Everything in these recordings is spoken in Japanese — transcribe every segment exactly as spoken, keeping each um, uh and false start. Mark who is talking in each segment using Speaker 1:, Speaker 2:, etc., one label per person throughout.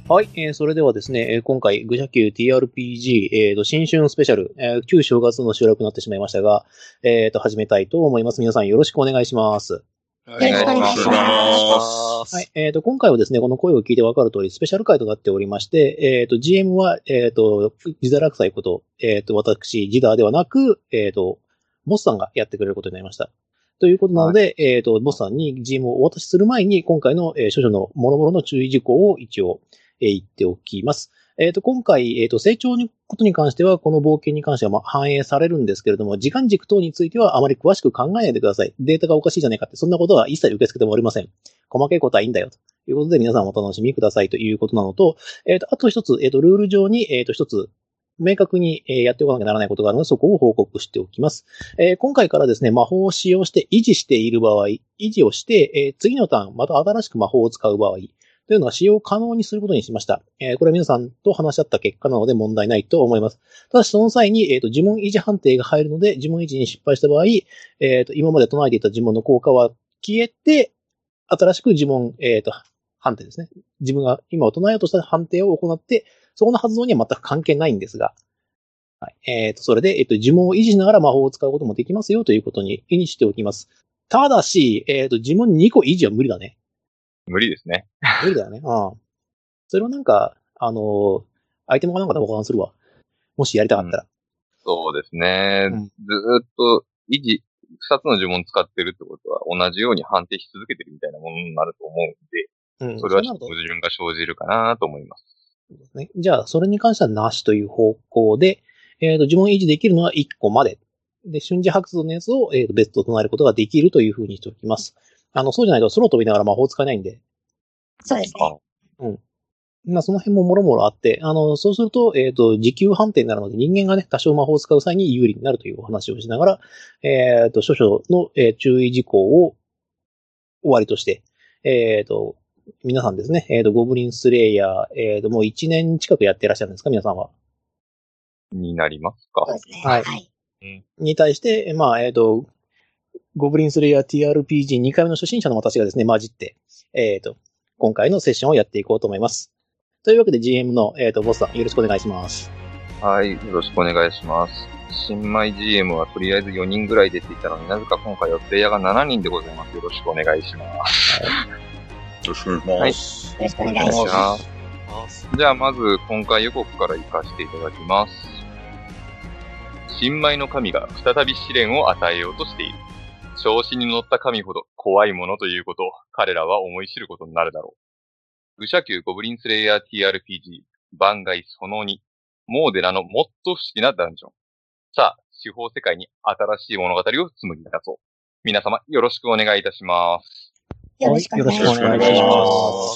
Speaker 1: はい、えー、それではですね、えー、今回、愚者級 ティーアールピージー、えーと、新春スペシャル、えー、旧正月の収録になってしまいましたが、えーと、始めたいと思います。皆さんよろしくお願いします。
Speaker 2: お願いします。
Speaker 1: はい、えーと、今回はですね、この声を聞いてわかる通り、スペシャル回となっておりまして、えーと、ジーエム は、えーと、ジダラクサイこと、えーと、私、ジダーではなく、えーと、ボスさんがやってくれることになりました。ということなので、はい、えーと、ボスさんに ジーエム をお渡しする前に、今回の、えー、諸々の諸々の注意事項を一応、えー、言っておきます。えっと、今回、えっと、成長のことに関しては、この冒険に関してはまあ反映されるんですけれども、時間軸等についてはあまり詳しく考えないでください。データがおかしいじゃないかって、そんなことは一切受け付けてもおりません。細かいことはいいんだよ。ということで、皆さんお楽しみくださいということなのと、えっと、あと一つ、えっと、ルール上に、えっと、一つ、明確にやっておかなきゃならないことがあるので、そこを報告しておきます。えー、今回からですね、魔法を使用して維持している場合、維持をして、えー、次のターン、また新しく魔法を使う場合、というのは使用可能にすることにしました。えー、これは皆さんと話し合った結果なので問題ないと思います。ただしその際に、えっと、呪文維持判定が入るので、呪文維持に失敗した場合、えっと、今まで唱えていた呪文の効果は消えて、新しく呪文、えっと、判定ですね。自分が今唱えようとした判定を行って、そこの発動には全く関係ないんですが、はい。えっと、それで、えっと、呪文を維持しながら魔法を使うこともできますよということに、にしておきます。ただし、えっと、呪文にこ維持は無理だね。
Speaker 2: 無理ですね。
Speaker 1: 無理だよね。うん。それをなんか、あのー、アイテムかなんかで保管するわ。もしやりたかったら。うん、
Speaker 2: そうですね。うん、ずーっと維持、二つの呪文使ってるってことは同じように判定し続けてるみたいなものになると思うんで、うん、それはちょっと矛盾が生じるかなと思います。
Speaker 1: そうですね。じゃあ、それに関してはなしという方向で、えっと、呪文維持できるのはいっこまで。で、瞬時発動のやつを、えっと、別途唱えることができるというふうにしておきます。あの、そうじゃないと空飛びながら魔法使えないんで。
Speaker 3: そうですね。
Speaker 1: うん。まあ、その辺ももろもろあって、あの、そうすると、えっと、時給判定になるので、人間がね、多少魔法を使う際に有利になるというお話をしながら、えっと、少々の、えー、注意事項を終わりとして、えっと、皆さんですね、えっと、ゴブリンスレイヤー、えっと、もういちねん近くやってらっしゃるんですか、皆さんは。
Speaker 2: になりますか。
Speaker 3: そうですね。
Speaker 1: はい。はい、に対して、まあ、えっと、ゴブリンスレイヤー ティーアールピージーに 回目の初心者の私がですね、混じって、えっと、今回のセッションをやっていこうと思います。というわけで ジーエム の、えっと、ボスさん、よろしくお願いします。
Speaker 2: はい、よろしくお願いします。新米 ジーエム はとりあえずよにんぐらい出ていたのになぜか今回はプレイヤーがしちにんでございます。よろしくお願いします。はい、
Speaker 4: よろしくお願いします。
Speaker 3: はい、よろしくお願いし
Speaker 2: ます。じゃあまず今回予告から行かせていただきます。新米の神が再び試練を与えようとしている。調子に乗った神ほど怖いものということを彼らは思い知ることになるだろう。愚者級ゴブリンスレイヤー ティーアールピージー 番外そのに、モーデラのもっと不思議なダンジョン。さあ、司法世界に新しい物語を紡ぎ出そう。皆様よろしくお願いいたします。
Speaker 3: よろしくお願いします。
Speaker 1: はい、よろしくお願いします。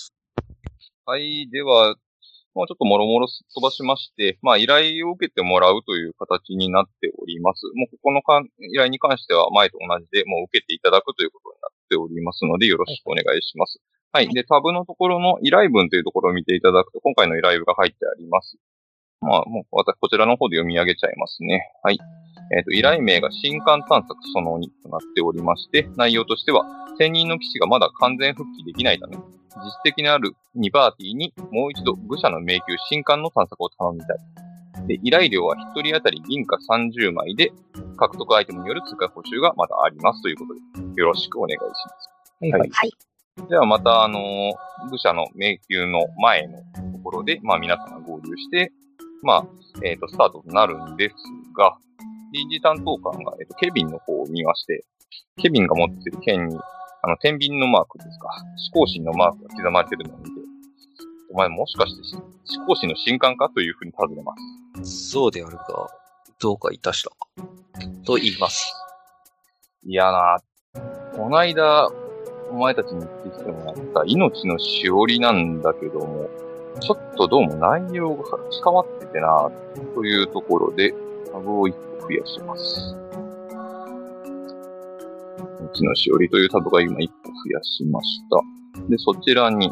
Speaker 2: はい、では、まあちょっともろもろすっ飛ばしまして、まあ依頼を受けてもらうという形になっております。もうここのかん依頼に関しては前と同じでもう受けていただくということになっておりますのでよろしくお願いします。はい、はい。で、タブのところの依頼文というところを見ていただくと今回の依頼文が入ってあります。まあもう私こちらの方で読み上げちゃいますね。はい。えっと、依頼名が新刊探索そのにとなっておりまして、内容としては専任の騎士がまだ完全復帰できないため、実質的なあるにパーティーにもう一度愚者の迷宮新刊の探索を頼みたい。で、依頼料は一人当たり銀貨さんじゅうまいで、獲得アイテムによる追加報酬がまだありますということで、よろしくお願いします。
Speaker 1: はい。はい。
Speaker 3: はい、
Speaker 2: ではまた、あのー、愚者の迷宮の前のところで、まあ皆さんが合流して、まあ、えっと、スタートとなるんですが、臨時担当官が、えっと、ケビンの方を見まして、ケビンが持っている剣に、あの、天秤のマークですか。思考心のマークが刻まれているのを見て、お前もしかして思考心の新刊かというふうに尋ねます。
Speaker 4: そうであるが、どうかいたしたか。と言います。
Speaker 2: いやな、この間、お前たちに言ってきてもらった命のしおりなんだけども、ちょっとどうも内容が深まっててな、というところで、タブをいっこ増やします。命のしおりというタブが今いっこ増やしました。で、そちらに、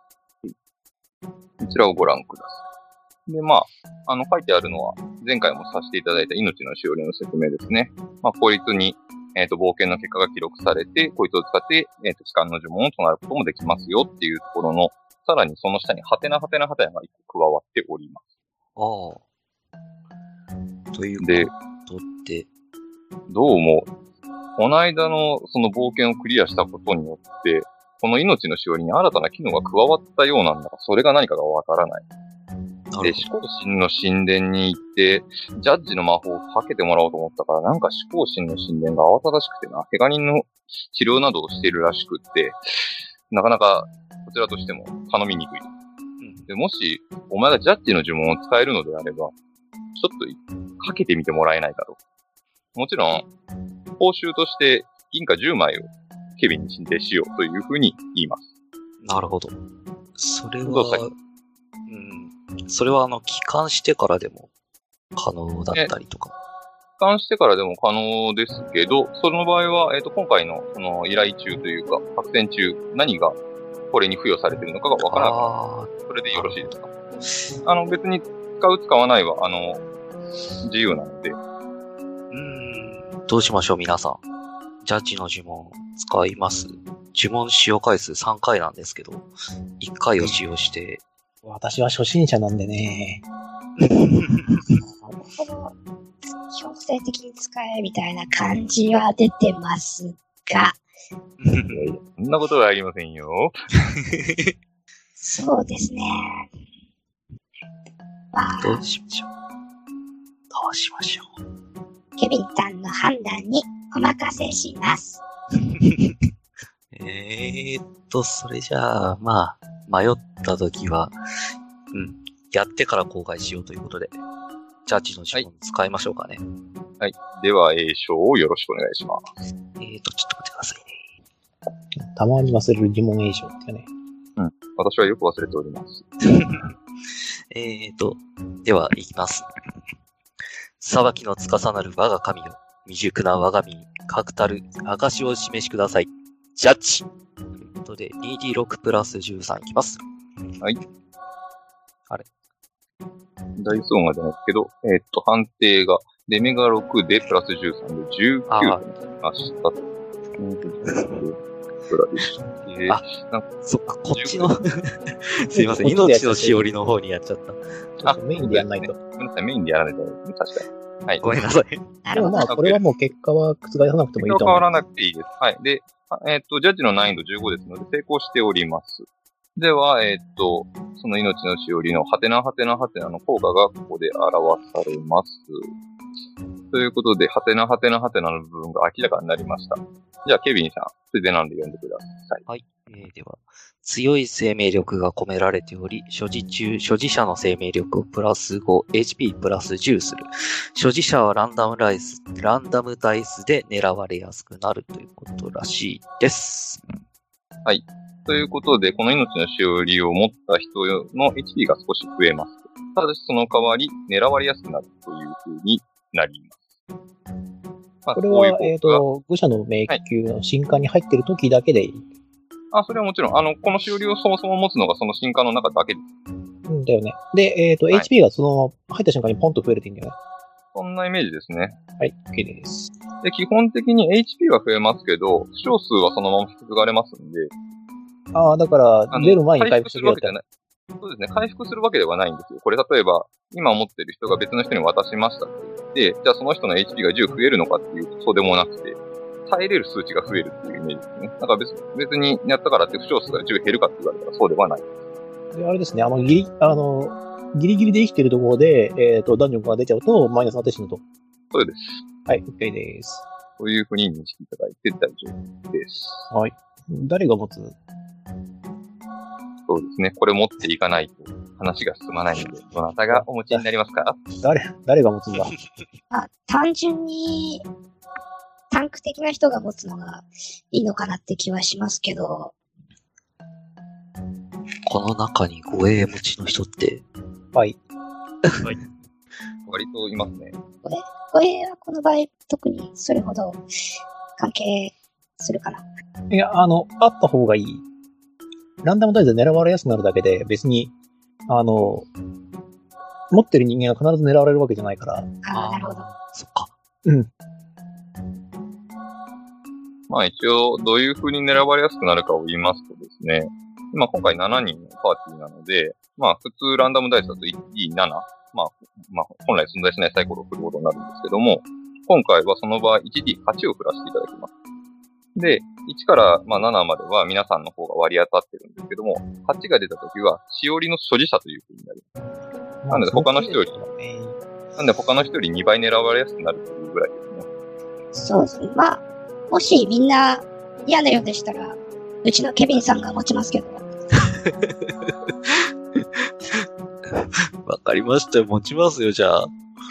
Speaker 2: こちらをご覧ください。で、まあ、あの、書いてあるのは、前回もさせていただいた命のしおりの説明ですね。まあ、こいつに、えっと、冒険の結果が記録されて、こいつを使って、えっと、機関の呪文を唱えることもできますよっていうところの、 さらにその下にハテナハテナハテナがいっこ加わっております。
Speaker 4: ああ。ということで、
Speaker 2: どうも、この間のその冒険をクリアしたことによって、この命のしおりに新たな機能が加わったようなんだが、それが何かがわからない。で、思考神の神殿に行って、ジャッジの魔法をかけてもらおうと思ったから、なんか思考神の神殿が慌ただしくてな、怪我人の治療などをしているらしくって、なかなかこちらとしても頼みにくい。うん、でもし、お前がジャッジの呪文を使えるのであれば、ちょっとかけてみてもらえないかと。もちろん、報酬として銀貨じゅうまいをケビンに申請しようというふうに言います。
Speaker 4: なるほど。それは、うん、それはあの、帰還してからでも可能だったりとか。
Speaker 2: 帰還してからでも可能ですけど、その場合は、えっと、今回のその依頼中というか、作戦中、何がこれに付与されているのかがわからない。それでよろしいですか？あの、別に使う使わないは、あの、自由なので。
Speaker 4: うーん、どうしましょう、皆さん。ジャッジの呪文使います？呪文使用回数さんかいなんですけど、いっかいを使用して。
Speaker 1: 私は初心者なんでね。
Speaker 3: 強制的に使えみたいな感じは出てますが。
Speaker 2: そんなことはありませんよ。
Speaker 3: そうですね。
Speaker 4: まあ、どうしましょう。どうしましょ
Speaker 3: う。ケビンさんの判断にお任せします。
Speaker 4: えーっと、それじゃあ、まあ、迷った時は、うん、やってから後悔しようということで、ジャッジの呪文使いましょうかね。
Speaker 2: はい。はい、では、栄唱をよろしくお願いします。
Speaker 4: えーっと、ちょっと待ってくださいね。
Speaker 1: たまに忘れる呪文栄唱ってね。
Speaker 2: うん。私はよく忘れております。
Speaker 4: えーっと、では、いきます。裁きの司なる我が神よ、未熟な我が身に確たる証を示しください。ジャッジということで、にディーろく プラスじゅうさんいきます。
Speaker 2: はい。
Speaker 4: あれ
Speaker 2: ダイソーがじゃないですけど、えー、っと、判定が、デメがろくでプラスじゅうさんでじゅうきゅうとなりましたと。
Speaker 4: えー、あ、なんかそっか、こっちの、すいません、命のしおりの方にやっちゃった。
Speaker 1: あ、メインでやらないと。
Speaker 2: ごめんなさい、メインでやらないとですね、確かに。はい。
Speaker 4: ごめんなさい。
Speaker 1: でもまあ、これはもう結果は覆さなくてもいいと思う。
Speaker 2: 結果は変わらなくていいです。はい。で、えー、っと、ジャッジの難易度じゅうごですので、成功しております。では、えー、っと、その命のしおりのハテナハテナハテナの効果がここで表されます。ということで、ハテナハテナハテナの部分が明らかになりました。じゃあ、ケビンさん、ついでなんで読んでください。
Speaker 4: はい。えー、では、強い生命力が込められており、所持中、所持者の生命力をプラスご、エイチピー プラスじゅうする。所持者はランダムライス、ランダムダイスで狙われやすくなるということらしいです。
Speaker 2: はい。ということで、この命のしおりを持った人の エイチピー が少し増えます。ただし、その代わり、狙われやすくなるという風になります。まあ、
Speaker 1: これは、えっと、愚者の迷宮の新刊に入ってる時だけでいい、
Speaker 2: はい、あ、それはもちろん、あの、このしおりをそもそも持つのがその新刊の中だけです。
Speaker 1: うんだよね。で、えっと、はい、エイチピー がその、入った瞬間にポンと増えるといいんだよね。
Speaker 2: そんなイメージですね。
Speaker 1: はい、OK です。
Speaker 2: で、基本的に エイチピー は増えますけど、負傷数はそのまま引き継がれますんで。
Speaker 1: ああ、だから、出る前に回復するわけじゃない。
Speaker 2: そうですね。回復するわけではないんですよ。これ例えば、今持ってる人が別の人に渡しましたって言って、じゃあその人の エイチピー がじゅう増えるのかっていうと、そうでもなくて、耐えれる数値が増えるっていうイメージですね。だから別別にやったからって負傷数がじゅう減るかって言われたらそうではないです。
Speaker 1: で、あれですね。あの、ギリ、あの、ギリギリで生きてるところで、えっと、ダンジョンが出ちゃうと、マイナスなって死ぬと。
Speaker 2: そうです。
Speaker 1: はい、OK です。
Speaker 2: そういうふうに認識いただいて大丈夫です。
Speaker 1: はい。誰が持つ？
Speaker 2: そうですね。これ持っていかないと話が進まないので、どなたがお持ちになりますか？
Speaker 1: 誰、誰が持つんだ？
Speaker 3: あ、単純に、タンク的な人が持つのがいいのかなって気はしますけど。
Speaker 4: この中に護衛持ちの人って。
Speaker 1: はい。
Speaker 2: はい。割といますね。
Speaker 3: 護衛はこの場合特にそれほど関係するかな。
Speaker 1: いや、あの、あった方がいい。ランダムダイスで狙われやすくなるだけで、別に、あの、持ってる人間が必ず狙われるわけじゃないから。
Speaker 3: ああ、なるほど。
Speaker 4: そっか。
Speaker 1: うん。
Speaker 2: まあ一応、どういう風に狙われやすくなるかを言いますとですね、 まあ今回しちにんのパーティーなので、まあ普通ランダムダイスだと いちディーなな、まあ、まあ本来存在しないサイコロを振ることになるんですけども、今回はその場合 いちディーはち を振らせていただきます。で、いちからまあななまでは皆さんの方が割り当たってるんですけども、はちが出たときは、しおりの所持者という風になります。なので他の人より、なんで他の人よりにばい狙われやすくなるというぐらいですね。
Speaker 3: そうですね。まあ、もしみんな嫌なようでしたら、うちのケビンさんが持ちますけど。
Speaker 4: わかりましたよ。持ちますよ、じゃあ。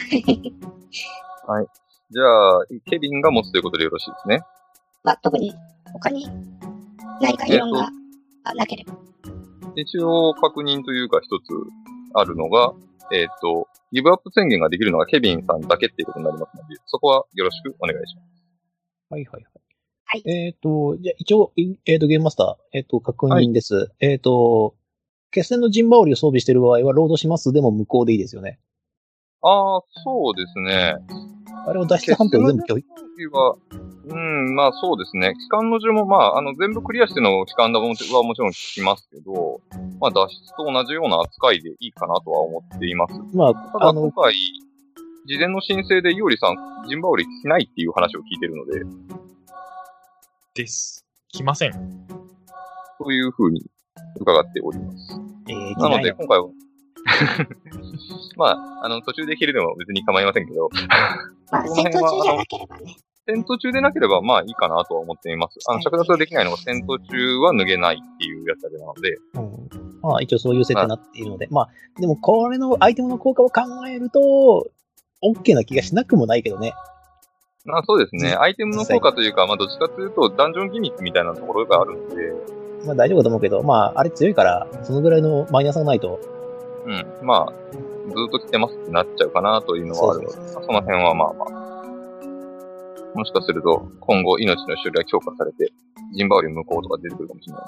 Speaker 2: はい。じゃあ、ケビンが持つということでよろしいですね。
Speaker 3: まあ、特に他に何か異論がなければ。
Speaker 2: 一応確認というか一つあるのが、えっと、ギブアップ宣言ができるのがケビンさんだけっていうことになりますので、そこはよろしくお願いします。
Speaker 1: はいはいはい。
Speaker 3: はい。
Speaker 1: えっ、ー、と、じゃあ一応、えっ、ー、と、ゲームマスター、えっ、ー、と、確認です。はい、えっ、と、決戦の陣羽織を装備している場合は、ロードしますでも無効でいいですよね。
Speaker 2: ああ、そうですね。
Speaker 1: あれを脱出判定を全部拒否
Speaker 2: は、うん、まあそうですね。機関の順も、まあ、あの、全部クリアしての機関はもちろん聞きますけど、まあ脱出と同じような扱いでいいかなとは思っています。
Speaker 1: まあ、
Speaker 2: ただ今回、事前の申請でイオリさん、陣羽織しないっていう話を聞いてるので。
Speaker 5: です。来ません。
Speaker 2: というふうに伺っております。
Speaker 1: えー、
Speaker 2: なので、今回は、まあ、あの、途中で切るでも別に構いませんけど。
Speaker 3: まあ、戦闘中じゃなければね。
Speaker 2: 戦闘中でなければ、まあいいかなとは思っています。あの、着脱ができないのが戦闘中は脱げないっていうやつだけなので。
Speaker 1: うん、まあ一応そういう設定になっているので。まあ、でもこれのアイテムの効果を考えると、OK な気がしなくもないけどね。
Speaker 2: まあそうですね。アイテムの効果というか、まあどっちかというと、ダンジョンギミックみたいなところがあるので。
Speaker 1: まあ大丈夫だと思うけど、まああれ強いから、そのぐらいのマイナスがないと。
Speaker 2: うん。まあ、ずっと来てますってなっちゃうかなというのはあるので、そ, その辺はまあまあ。もしかすると、今後命の種類が強化されて、陣羽織無効とか出てくるかもしれ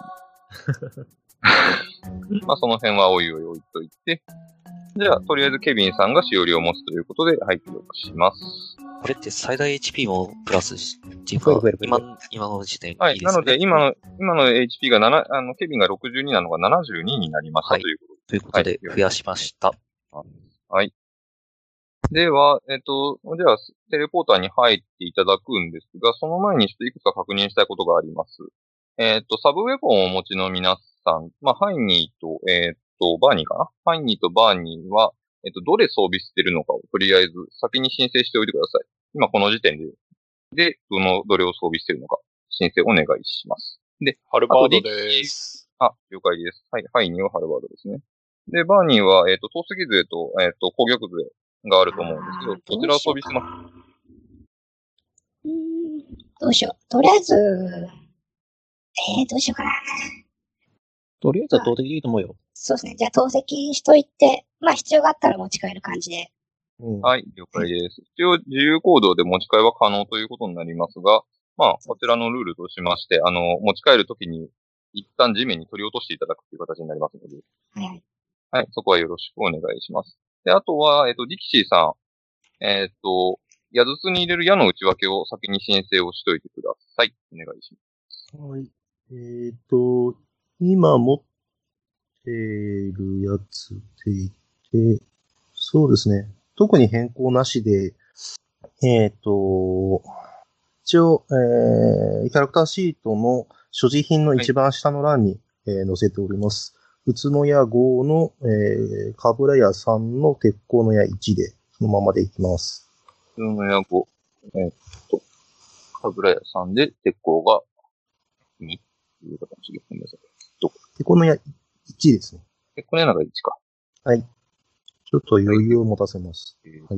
Speaker 2: ない。まあその辺はおいおい置いといて、じゃあ、とりあえずケビンさんがしおりを持つということで、はい、記録します。
Speaker 4: これって最大 エイチピー もプラスっていうか、今、今の時点いいですね。
Speaker 2: はい、なので今の、今の エイチピー がなな、あの、ケビンがろくじゅうになのがななじゅうにになりました、はい、ということで。
Speaker 4: ということで、増やしました。
Speaker 2: はい。では、えっと、じゃあ、テレポーターに入っていただくんですが、その前にちょっといくつか確認したいことがあります。えっと、サブウェポンをお持ちの皆さん、まあ、ハイニーと、えっと、バーニーかなハイニーとバーニーは、えっと、どれ装備してるのかをとりあえず先に申請しておいてください。今この時点で、で、どの、どれを装備してるのか、申請お願いします。で、
Speaker 5: ハルバードです。
Speaker 2: あ、了解です。はい、ハイニーはハルバードですね。で、バーニーは、えっと、投石杖と、えっと、攻撃杖があると思うんですけど、どちらを装備してます？
Speaker 3: うーん、どうしよう。とりあえず、えー、どうしようかな。
Speaker 1: とりあえずは投石でいいと思うよ。
Speaker 3: そうですね。じゃあ投石しといて、まあ必要があったら持ち帰る感じで。
Speaker 2: うん、はい、了解です。一応自由行動で持ち帰りは可能ということになりますが、まあ、こちらのルールとしまして、あの、持ち帰るときに一旦地面に取り落としていただくという形になりますので。
Speaker 3: はい。
Speaker 2: はい、そこはよろしくお願いします。で、あとは、えっと、ディキシーさん、えっと、矢筒に入れる矢の内訳を先に申請をしといてください。お願いします。
Speaker 6: はい。えっと、今持っているやつでいて、そうですね。特に変更なしで、えっと、一応、えー、キャラクターシートの所持品の一番下の欄に、はいえー、載せております。宇都屋ごの、えー、かぶら屋さんの鉄鋼の矢いちで、そのままでいきます。
Speaker 2: 宇都屋ご、えー、っと、かぶら屋さんで鉄鋼がにという形で、ごめんなさい。どこ
Speaker 6: 鉄鋼の矢いちですね。
Speaker 2: 鉄鋼の矢がいちか。
Speaker 6: はい。ちょっと余裕を持たせます。はい。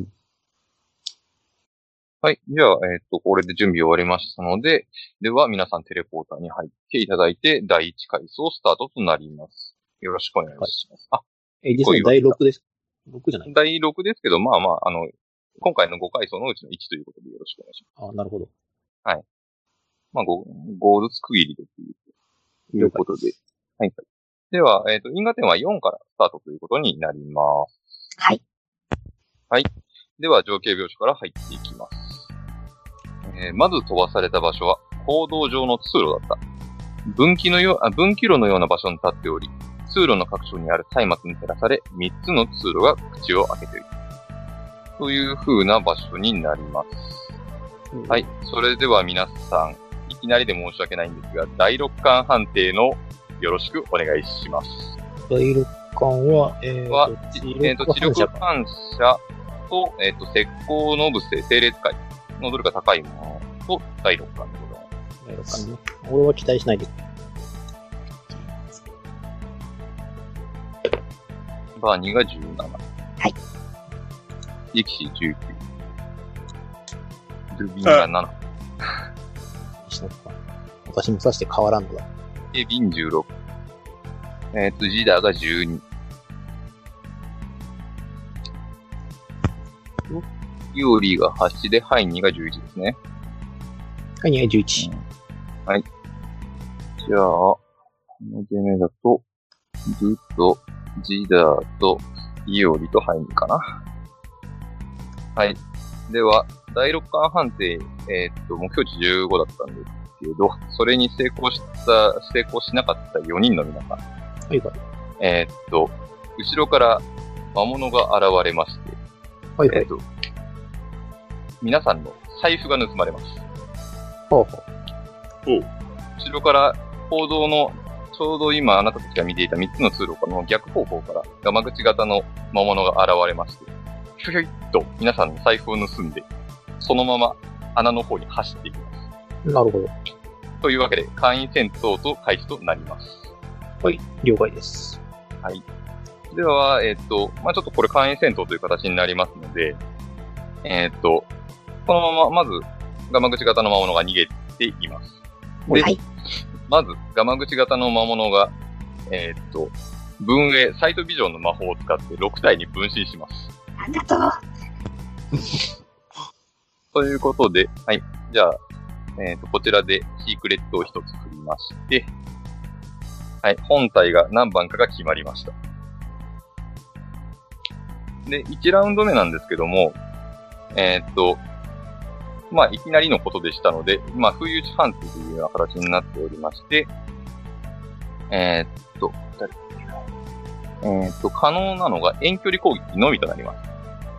Speaker 2: はい。じゃあ、えっと、これで準備終わりましたので、では皆さんテレポーターに入っていただいて、だいいち回想スタートとなります。よろしくお願いします。はい、
Speaker 1: あ、え、実際だいろくです。ろくじゃない？
Speaker 2: だいろくですけど、まあまあ、あの、今回のご回想のうちのいちということでよろしくお願いします。
Speaker 1: あ、なるほど。
Speaker 2: はい。まあ、ご、ごずつ区切りでということで。はい。では、えっと、因果点はよんからスタートということになります。
Speaker 3: はい。
Speaker 2: はい。では、情景描写から入っていきます。えー、まず飛ばされた場所は、行動上の通路だった。 分岐のよう、あ、分岐路のような場所に立っており、通路の各所にある松明に照らされ、みっつの通路が口を開けている。という風な場所になります。うん、はい。それでは皆さん、いきなりで申し訳ないんですが、だいろっかん判定のよろしくお願いします。
Speaker 1: だいろっかんは、えーと、
Speaker 2: はえーと、知力反射と、えっ、ー、と、石膏の部性、精霊使いのどれが高いものと、だいろっかんでございます。
Speaker 1: だいろっかんね。俺は期待しないです。
Speaker 2: バーニーがじゅうなな。
Speaker 3: はい。
Speaker 2: 力士じゅうきゅう。ルビンがなな。
Speaker 1: 私もさして変わらんのだ。
Speaker 2: ケビンじゅうろく。えっ、ー、と、ジダーがじゅうに。ユーリーがはちで、ハイニーがじゅういちですね。
Speaker 1: ハイニーがじゅういち。
Speaker 2: うん、はい。じゃあ、この出目だと、ルと、ジダーと、イオリとハイニーかな。はい。では、だいろっかん判定、えー、っと、目標値じゅうごだったんですけど、それに成功した、成功しなかったよにんの皆さん。
Speaker 1: はいはい。
Speaker 2: えー、っと、後ろから魔物が現れまして、
Speaker 1: はいはい。
Speaker 2: えー、っと、皆さんの財布が盗まれます。
Speaker 1: ほうほう。
Speaker 2: おう。後ろから行動の、ちょうど今あなたたちが見ていたみっつの通路からの逆方向からガマ口型の魔物が現れまして、ひょひょいっと皆さんの財布を盗んで、そのまま穴の方に走っていきます。
Speaker 1: なるほど。
Speaker 2: というわけで、簡易戦闘と開始となります。
Speaker 1: はい、了解です。
Speaker 2: はい。では、えっと、まあ、ちょっとこれ簡易戦闘という形になりますので、えっと、このまま、まず、ガマ口型の魔物が逃げています。で、はい、まず、ガマ口型の魔物が、えっと、分営、サイトビジョンの魔法を使ってろく体に分身します。
Speaker 3: なんだと
Speaker 2: ということで、はい。じゃあ、えっと、こちらでシークレットを一つ振りまして、はい。本体が何番かが決まりました。で、いちラウンド目なんですけども、えー、っと、まあ、いきなりのことでしたので、まあ、不意打ち判定というような形になっておりまして、えー、っと、えー、っと、可能なのが遠距離攻撃のみとなります。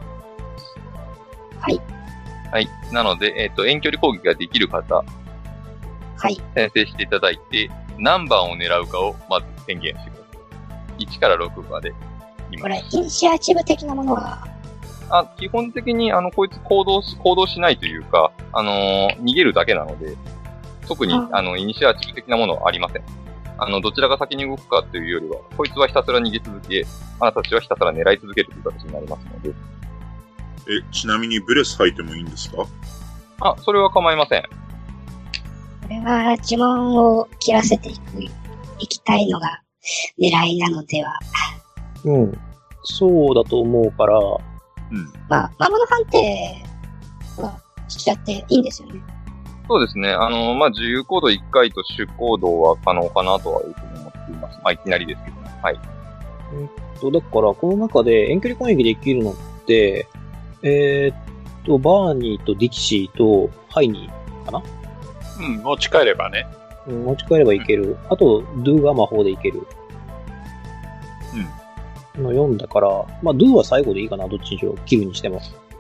Speaker 3: はい。
Speaker 2: はい。なので、えー、っと、遠距離攻撃ができる方、
Speaker 3: はい。
Speaker 2: 先制していただいて、何番を狙うかをまず宣言してください。いちからろくまで。
Speaker 3: これ、イニシアチブ的なものは
Speaker 2: あ、基本的に、あの、こいつ行動し、行動しないというか、あのー、逃げるだけなので、特に、あ, あの、イニシアチブ的なものはありません。あの、どちらが先に動くかというよりは、こいつはひたすら逃げ続け、あなたたちはひたすら狙い続けるという形になりますので。
Speaker 7: え、ちなみにブレス吐いてもいいんですか？
Speaker 2: あ、それは構いません。
Speaker 3: これは呪文を切らせていく、いきたいのが狙いなのでは。
Speaker 1: うん。そうだと思うから、
Speaker 2: うん。
Speaker 3: まあ、魔物判定はしちゃっていいんですよね。
Speaker 2: そうですね。あの、まあ、自由行動いっかいと主行動は可能かなとはいうふうに思っています。まあ、いきなりですけどね。はい。
Speaker 1: えっと、だから、この中で遠距離攻撃できるのって、えー、っと、バーニーとディキシーとハイニーかな？
Speaker 8: うん、持ち帰ればね。
Speaker 1: うん、持ち帰ればいける。うん、あと、ドゥが魔法でいける。うん。のよんだから、まあ、ドゥは最後でいいかな、どっちにしろ、切るにしても。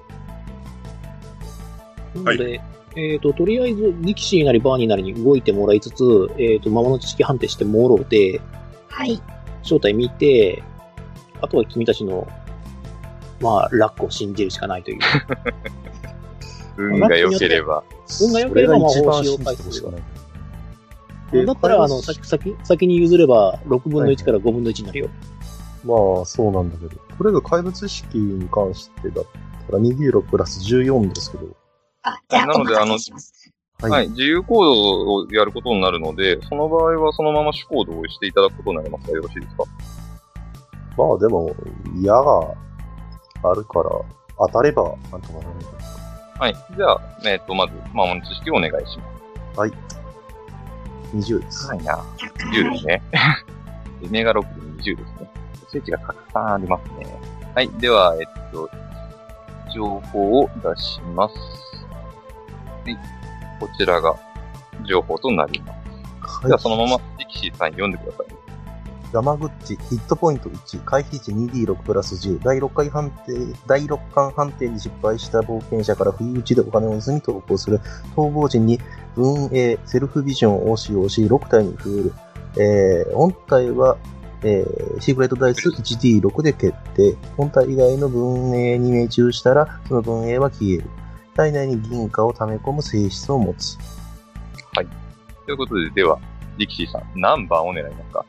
Speaker 1: なので、はい、えっと、とりあえず、ディキシーなりバーニーなりに動いてもらいつつ、えっと、魔物知識判定してもろうて、
Speaker 3: はい。
Speaker 1: 正体見て、あとは君たちの、まあ、ラックを信じるしかないという。
Speaker 2: 運が良ければ。
Speaker 1: 運が良ければ魔法使用回数が。だったら、あの、先、先、先に譲れば、ろくぶんのいちからごぶんのいちになるよ。
Speaker 6: まあ、そうなんだけど。これが怪物式に関してだったら、にじゅうろくプラスじゅうよんですけど。
Speaker 3: あ、じゃあ、
Speaker 2: なので、あの、
Speaker 6: はい、
Speaker 2: はい。自由行動をやることになるので、その場合はそのまま主行動をしていただくことになりますか？よろしいですか？
Speaker 6: まあ、でも、矢があるから、当たれば、なんとかなるんじゃないですか。
Speaker 2: はい。じゃあ、えっと、まず、魔物知識をお願いします。
Speaker 6: はい。にじゅうです。
Speaker 2: はいな。じゅうですね。目がろくでにじゅうですね。数値がたくさんありますね。はい。では、えっと、情報を出します。はい。こちらが情報となります。 じゃあそのまま力士さん読んでください。
Speaker 6: 山口、ヒットポイントいち、回避値 にディーろく プラスじゅう、だいろっかい判定、だいろっかん判定に失敗した冒険者から不意打ちでお金を盗み投稿する。逃亡時に運営、セルフビジョンを使用し、ろく体に増える。えー、本体は、えー、シークレットダイス いちディーろく で決定。本体以外の分営に命中したら、その分営は消える。体内に銀貨を溜め込む性質を持つ。
Speaker 2: はい。ということで、では、力士さん、何番を狙いますか？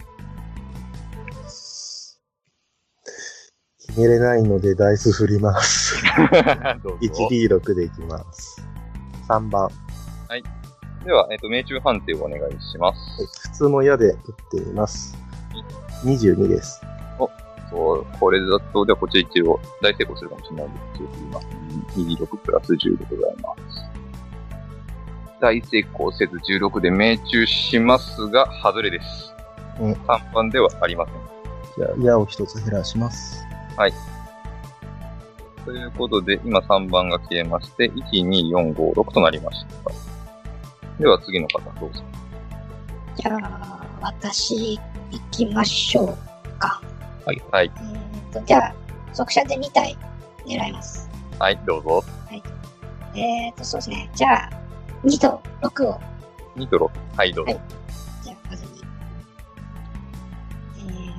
Speaker 6: 決めれないので、ダイス振ります。
Speaker 2: どうぞ。
Speaker 6: いちディーろく でいきます。さんばん。
Speaker 2: はい。では、えっと、命中判定をお願いします。
Speaker 6: はい、普通の矢で打っています。にじゅうにです。
Speaker 2: お、そう、これだと、ではこっち一応大成功するかもしれないんですけど、今、にじゅうろくプラスじゅうでございます。大成功せずじゅうろくで命中しますが、外れです。
Speaker 6: うん。
Speaker 2: さんばんではありません。
Speaker 6: じゃあ、矢を一つ減らします。
Speaker 2: はい。ということで、今さんばんが消えまして、いち、に、よん、ご、ろくとなりました。では次の方、どうぞ。
Speaker 3: じゃあ、私、行きましょうか。
Speaker 2: はい。はい。
Speaker 3: えーと、じゃあ、速射でに体狙います。
Speaker 2: はい、どうぞ。
Speaker 3: はい。えーと、そうですね。じゃあ、にとろくを。
Speaker 2: にとろく。はい、どうぞ。はい。
Speaker 3: じゃあ、まずに。えー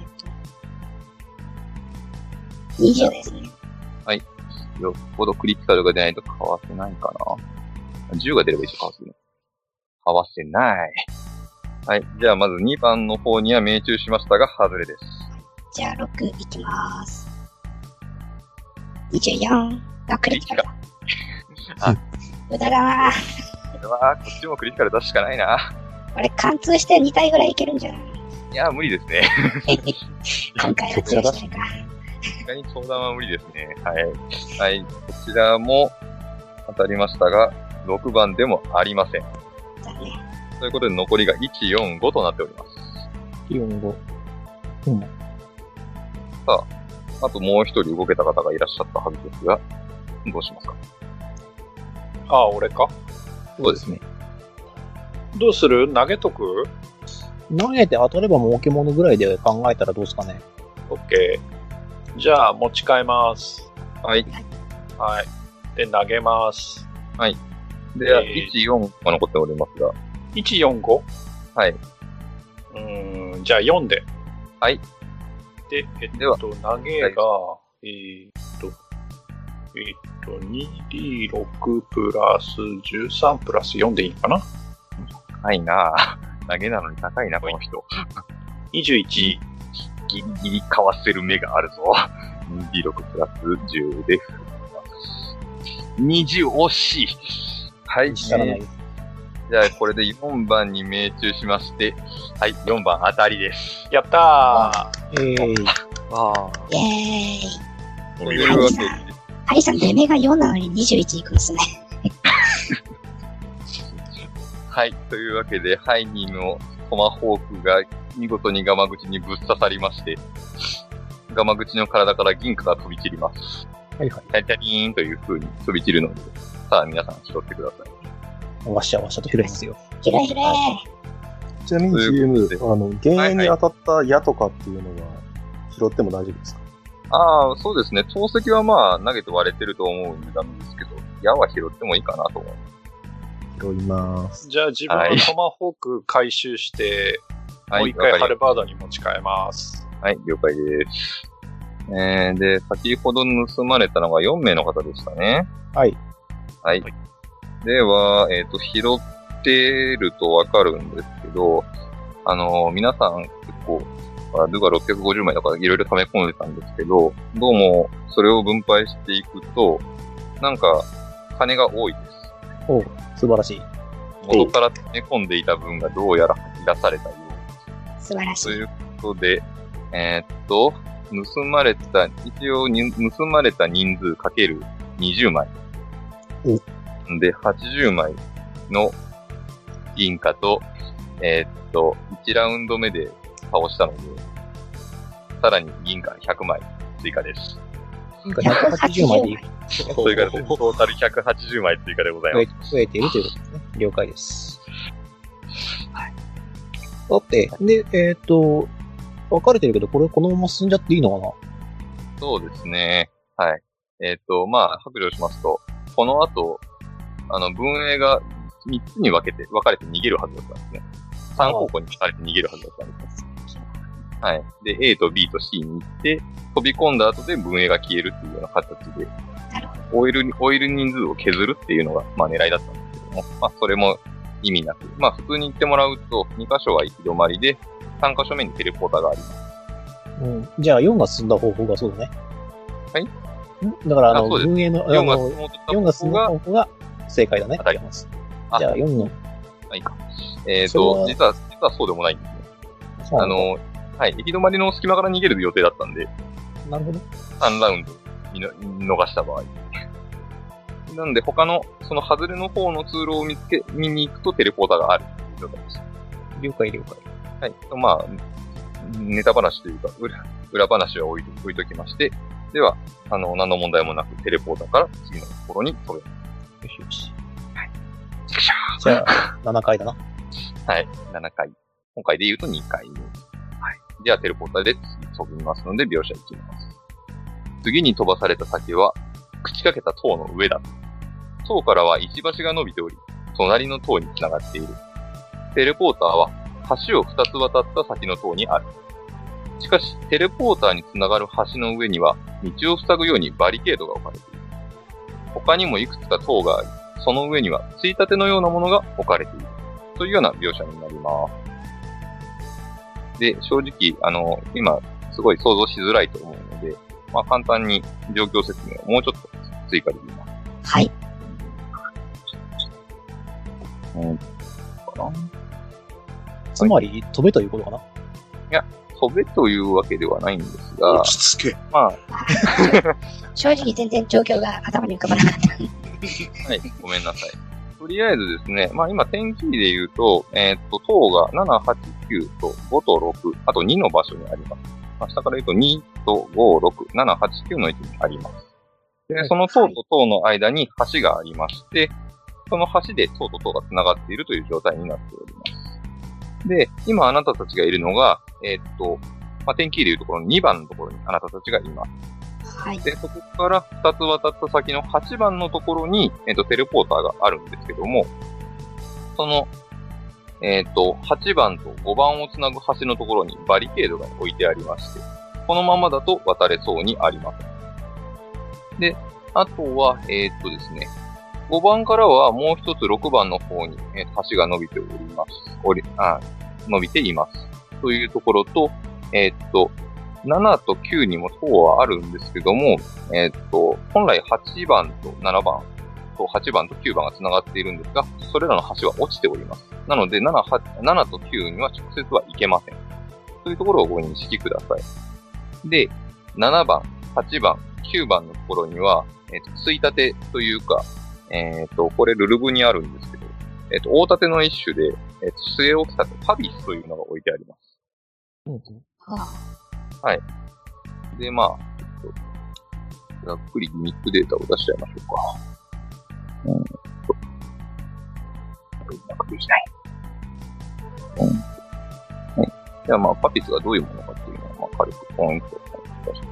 Speaker 3: と、にじゅうですね。
Speaker 2: はい。よっぽどクリティカルが出ないとかわせないかな。じゅうが出れば一緒かわせる。かわせない。はい。じゃあ、まずにばんの方には命中しましたが、外れです。
Speaker 3: じゃあ、ろくいきまーす。にじゅうよん。あ、クリティカルだ。
Speaker 2: あ、
Speaker 3: 無駄だな
Speaker 2: ぁ。うわぁ、こっちもクリティカル出すしかないな。
Speaker 3: これ、貫通してに体ぐらいいけるんじゃない？
Speaker 2: いや、無理ですね。
Speaker 3: 今回は強いじゃないか。
Speaker 2: さすがに長弾は無理ですね。はい。はい。こちらも当たりましたが、ろくばんでもありません。
Speaker 3: だね。
Speaker 2: ということで、残りがいち、よん、ごとなっております。
Speaker 1: よん、ご。うん。
Speaker 2: さあ、あともう一人動けた方がいらっしゃったはずですが、どうしますか？
Speaker 8: ああ、俺か？
Speaker 2: そうですね。
Speaker 8: どうする？投げとく？
Speaker 1: 投げて当たれば儲け物ぐらいで考えたらどうですかね。
Speaker 8: オッケー。じゃあ、持ち替えます。
Speaker 2: はい。
Speaker 8: はい。で、投げます。
Speaker 2: はい。で、
Speaker 8: えー、
Speaker 2: いち、よんが残っておりますが。
Speaker 8: いち、よん、ご？
Speaker 2: はい。
Speaker 8: うーん、じゃあよんで。
Speaker 2: はい。
Speaker 8: で、えっと、投げが、えー、っと、えー、っと、にディーろく プラスじゅうさんプラスよんでいいかな？
Speaker 2: 高いなぁ。投げなのに高いな、この人。
Speaker 8: にじゅういち。
Speaker 2: ギリギリかわせる目があるぞ。にディーろく プラスじゅうで。にじゅう惜しい。はい。
Speaker 1: 知らない。
Speaker 2: じゃあ、これでよんばんに命中しまして、はい、よんばん当たりです。
Speaker 8: やった
Speaker 1: ー。えー。
Speaker 4: ああ。
Speaker 3: イェーイ。
Speaker 2: というわけで。
Speaker 3: ハリさん、出目がよんなのににじゅういちいくんですね。
Speaker 2: はい、というわけで、ハイニーのトマホークが見事にガマ口にぶっ刺さりまして、ガマ口の体から銀貨が飛び散ります。
Speaker 1: はいはい。
Speaker 2: タリタリーンという風に飛び散るので、さあ皆さん拾ってください。
Speaker 1: わっしゃわっしゃと拾いですよ。
Speaker 3: 拾い拾い。
Speaker 6: ちなみに ジーエム、あの、幻影に当たった矢とかっていうのは拾っても大丈夫ですか？
Speaker 2: ああ、そうですね。投石はまあ投げて割れてると思うんでダメですけど、矢は拾ってもいいかなと思います。
Speaker 6: 拾います。
Speaker 8: じゃあ自分のトマホーク回収して、はい、もう一回ハルバードに持ち替えます。
Speaker 2: はい、了解です。えー、で、先ほど盗まれたのがよんめいの方でしたね。
Speaker 1: はい。
Speaker 2: はい。では、えっと、拾ってるとわかるんですけど、あのー、皆さん結構、ドゥがろっぴゃくごじゅうまいとかいろいろ溜め込んでたんですけど、どうもそれを分配していくと、なんか、金が多いです。
Speaker 1: おう、素晴らしい。
Speaker 2: 元から溜め込んでいた分がどうやら吐き出されたよう
Speaker 3: です。素晴らしい。
Speaker 2: ということで、えー、っと、盗まれた、一応に盗まれた人数かけるにじゅうまい。
Speaker 1: お
Speaker 2: で、はちじゅうまいの銀貨と、えー、っと、いちラウンド目で倒したので、さらに銀貨ひゃくまい追加です。
Speaker 1: 銀貨ひゃくはちじゅうまいでいい。
Speaker 2: 追加です。トータルひゃくはちじゅうまい追加でございます。
Speaker 1: 増えているということですね。了解です。
Speaker 2: はい。
Speaker 1: だって、で、えっと、分かれてるけど、これこのまま進んじゃっていいのかな？
Speaker 2: そうですね。はい。えっと、まあ、白状しますと、この後、あの、分営がみっつに分けて、分かれて逃げるはずだったんですね。さん方向に分かれて逃げるはずだったんです。はい。で、A と B と C に行って、飛び込んだ後で分営が消えるっていうような形で、オイル、オイル人数を削るっていうのが、まあ狙いだったんですけども、まあそれも意味なく、まあ普通に行ってもらうと、に箇所は行き止まりで、さん箇所目にテレポーターがあります。
Speaker 1: うん。じゃあよんが進んだ方法がそうだね。
Speaker 2: はい。
Speaker 1: んだからあの、
Speaker 2: あそうです
Speaker 1: 運営の、あ
Speaker 2: よんが
Speaker 1: の、
Speaker 2: 進もうとした
Speaker 1: よんが進んだ方法が正解だね。
Speaker 2: 当たります。
Speaker 1: じゃあよんの。
Speaker 2: はいか。えっと、実は、実はそうでもないんですね。あの、はい、行き止まりの隙間から逃げる予定だったんで。
Speaker 1: なるほど。
Speaker 2: さんラウンド見逃した場合。なんで他の、その外れの方の通路を見つけ、見に行くとテレポーターがあるという状態です。
Speaker 1: 了解了解。
Speaker 2: はい。まあ、ネタ話というか、裏、裏話は置いと、置いときまして、では、あの、何の問題もなくテレポーターから次のところに飛べます。
Speaker 1: よしよし。
Speaker 2: はい。
Speaker 1: じゃあ、ななかいだな。
Speaker 2: はい。ななかい。今回で言うとにかいめ。はい。じゃあ、テレポーターで次飛びますので、描写いきます。次に飛ばされた先は、朽ちかけた塔の上だ。塔からは石橋が伸びており、隣の塔に繋がっている。テレポーターは、橋を二つ渡った先の塔にある。しかし、テレポーターに繋がる橋の上には、道を塞ぐようにバリケードが置かれている。他にもいくつか塔があり、その上には、ついたてのようなものが置かれている。というような描写になります。で、正直、あの、今、すごい想像しづらいと思うので、まあ、簡単に状況説明をもうちょっと追加できます。
Speaker 3: はい。
Speaker 2: うん。かな。
Speaker 1: つまり、飛べということかな？い
Speaker 2: や、飛べというわけではないんですが、
Speaker 7: 落ち着け。
Speaker 2: まあ、
Speaker 3: 正直全然状況が頭に浮かばなかった。
Speaker 2: はい、ごめんなさい。とりあえずですね、まあ今天気で言うと、えー、っと、塔がなな、はち、きゅうとごとろく、あとにの場所にあります。まあ、下から言うとにとご、ろく、なな、はち、きゅうの位置にあります。で、その塔と塔の間に橋がありまして、その橋で塔と塔が繋がっているという状態になっております。で、今あなたたちがいるのが、えー、っと、まあ、天気でいうところのにばんのところにあなたたちがいます。
Speaker 3: はい。
Speaker 2: で、そこからふたつ渡った先のはちばんのところに、えっと、テレポーターがあるんですけども、その、えっと、はちばんとごばんをつなぐ橋のところにバリケードが置いてありまして、このままだと渡れそうにありません。で、あとは、えっとですね、ごばんからはもう一つろくばんの方に、えー、橋が伸びております。おり、あ、伸びています。というところと、えっと、ななときゅうにも塔はあるんですけども、えっと、本来はちばんとななばんとはちばんときゅうばんが繋がっているんですが、それらの橋は落ちております。なので、なな、ななときゅうには直接は行けません。というところをご認識ください。で、ななばん、はちばん、きゅうばんのところには、えっと、ついたてというか、えっと、これルルブにあるんですけど、えっと、大盾の一種で、えっと、据え置きたてパビスというのが置いてあります。
Speaker 1: うんうん。
Speaker 3: はあ、
Speaker 2: はい。で、まあ、ちょっと、ざっくりギミックデータを出しちゃいましょうか。うんと。うまくできない。うん。はい。じゃあまあ、パピスがどういうものかっていうのは、まあ、軽くポイントを出します。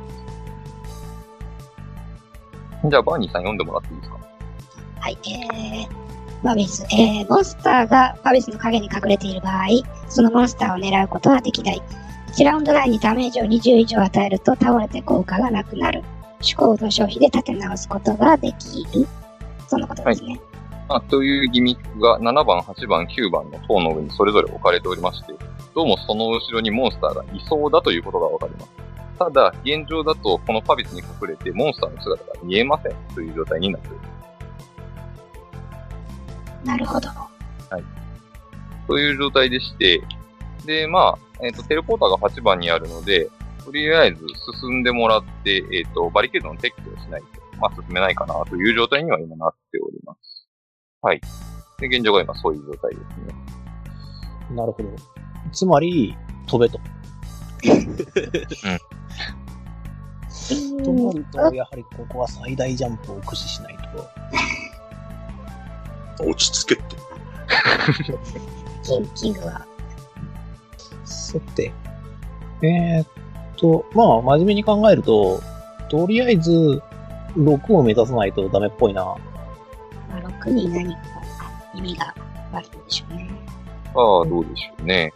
Speaker 2: じゃあ、バーニーさん読んでもらっていいですか？
Speaker 3: はい、えー、パビス、えー、モンスターがパビスの影に隠れている場合、そのモンスターを狙うことはできない。いちラウンド内にダメージをにじゅう以上与えると倒れて効果がなくなる。手工の消費で立て直すことができる。そのことですね。
Speaker 2: はい、あというギミックがななばん、はちばん、きゅうばんの塔の上にそれぞれ置かれておりまして、どうもその後ろにモンスターがいそうだということがわかります。ただ、現状だとこのパビスに隠れてモンスターの姿が見えませんという状態になっております。
Speaker 3: なるほど。
Speaker 2: はい。という状態でして、で、まあ、えっと、テレポーターがはちばんにあるので、とりあえず進んでもらって、えっと、バリケードの撤去をしないと、まあ、進めないかなという状態には今なっております。はい。で、現状が今そういう状態ですね。
Speaker 1: なるほど。つまり、飛べと。うん。となると、やはりここは最大ジャンプを駆使しないと。
Speaker 7: 落ち着けって。
Speaker 3: キン、キングは。
Speaker 1: さて。えー、っと、まあ、真面目に考えると、とりあえず、ろくを目指さないとダメっぽいな。
Speaker 3: まあ、ろくに何か意味があるんでしょうね。
Speaker 2: ああ、どうでしょうね。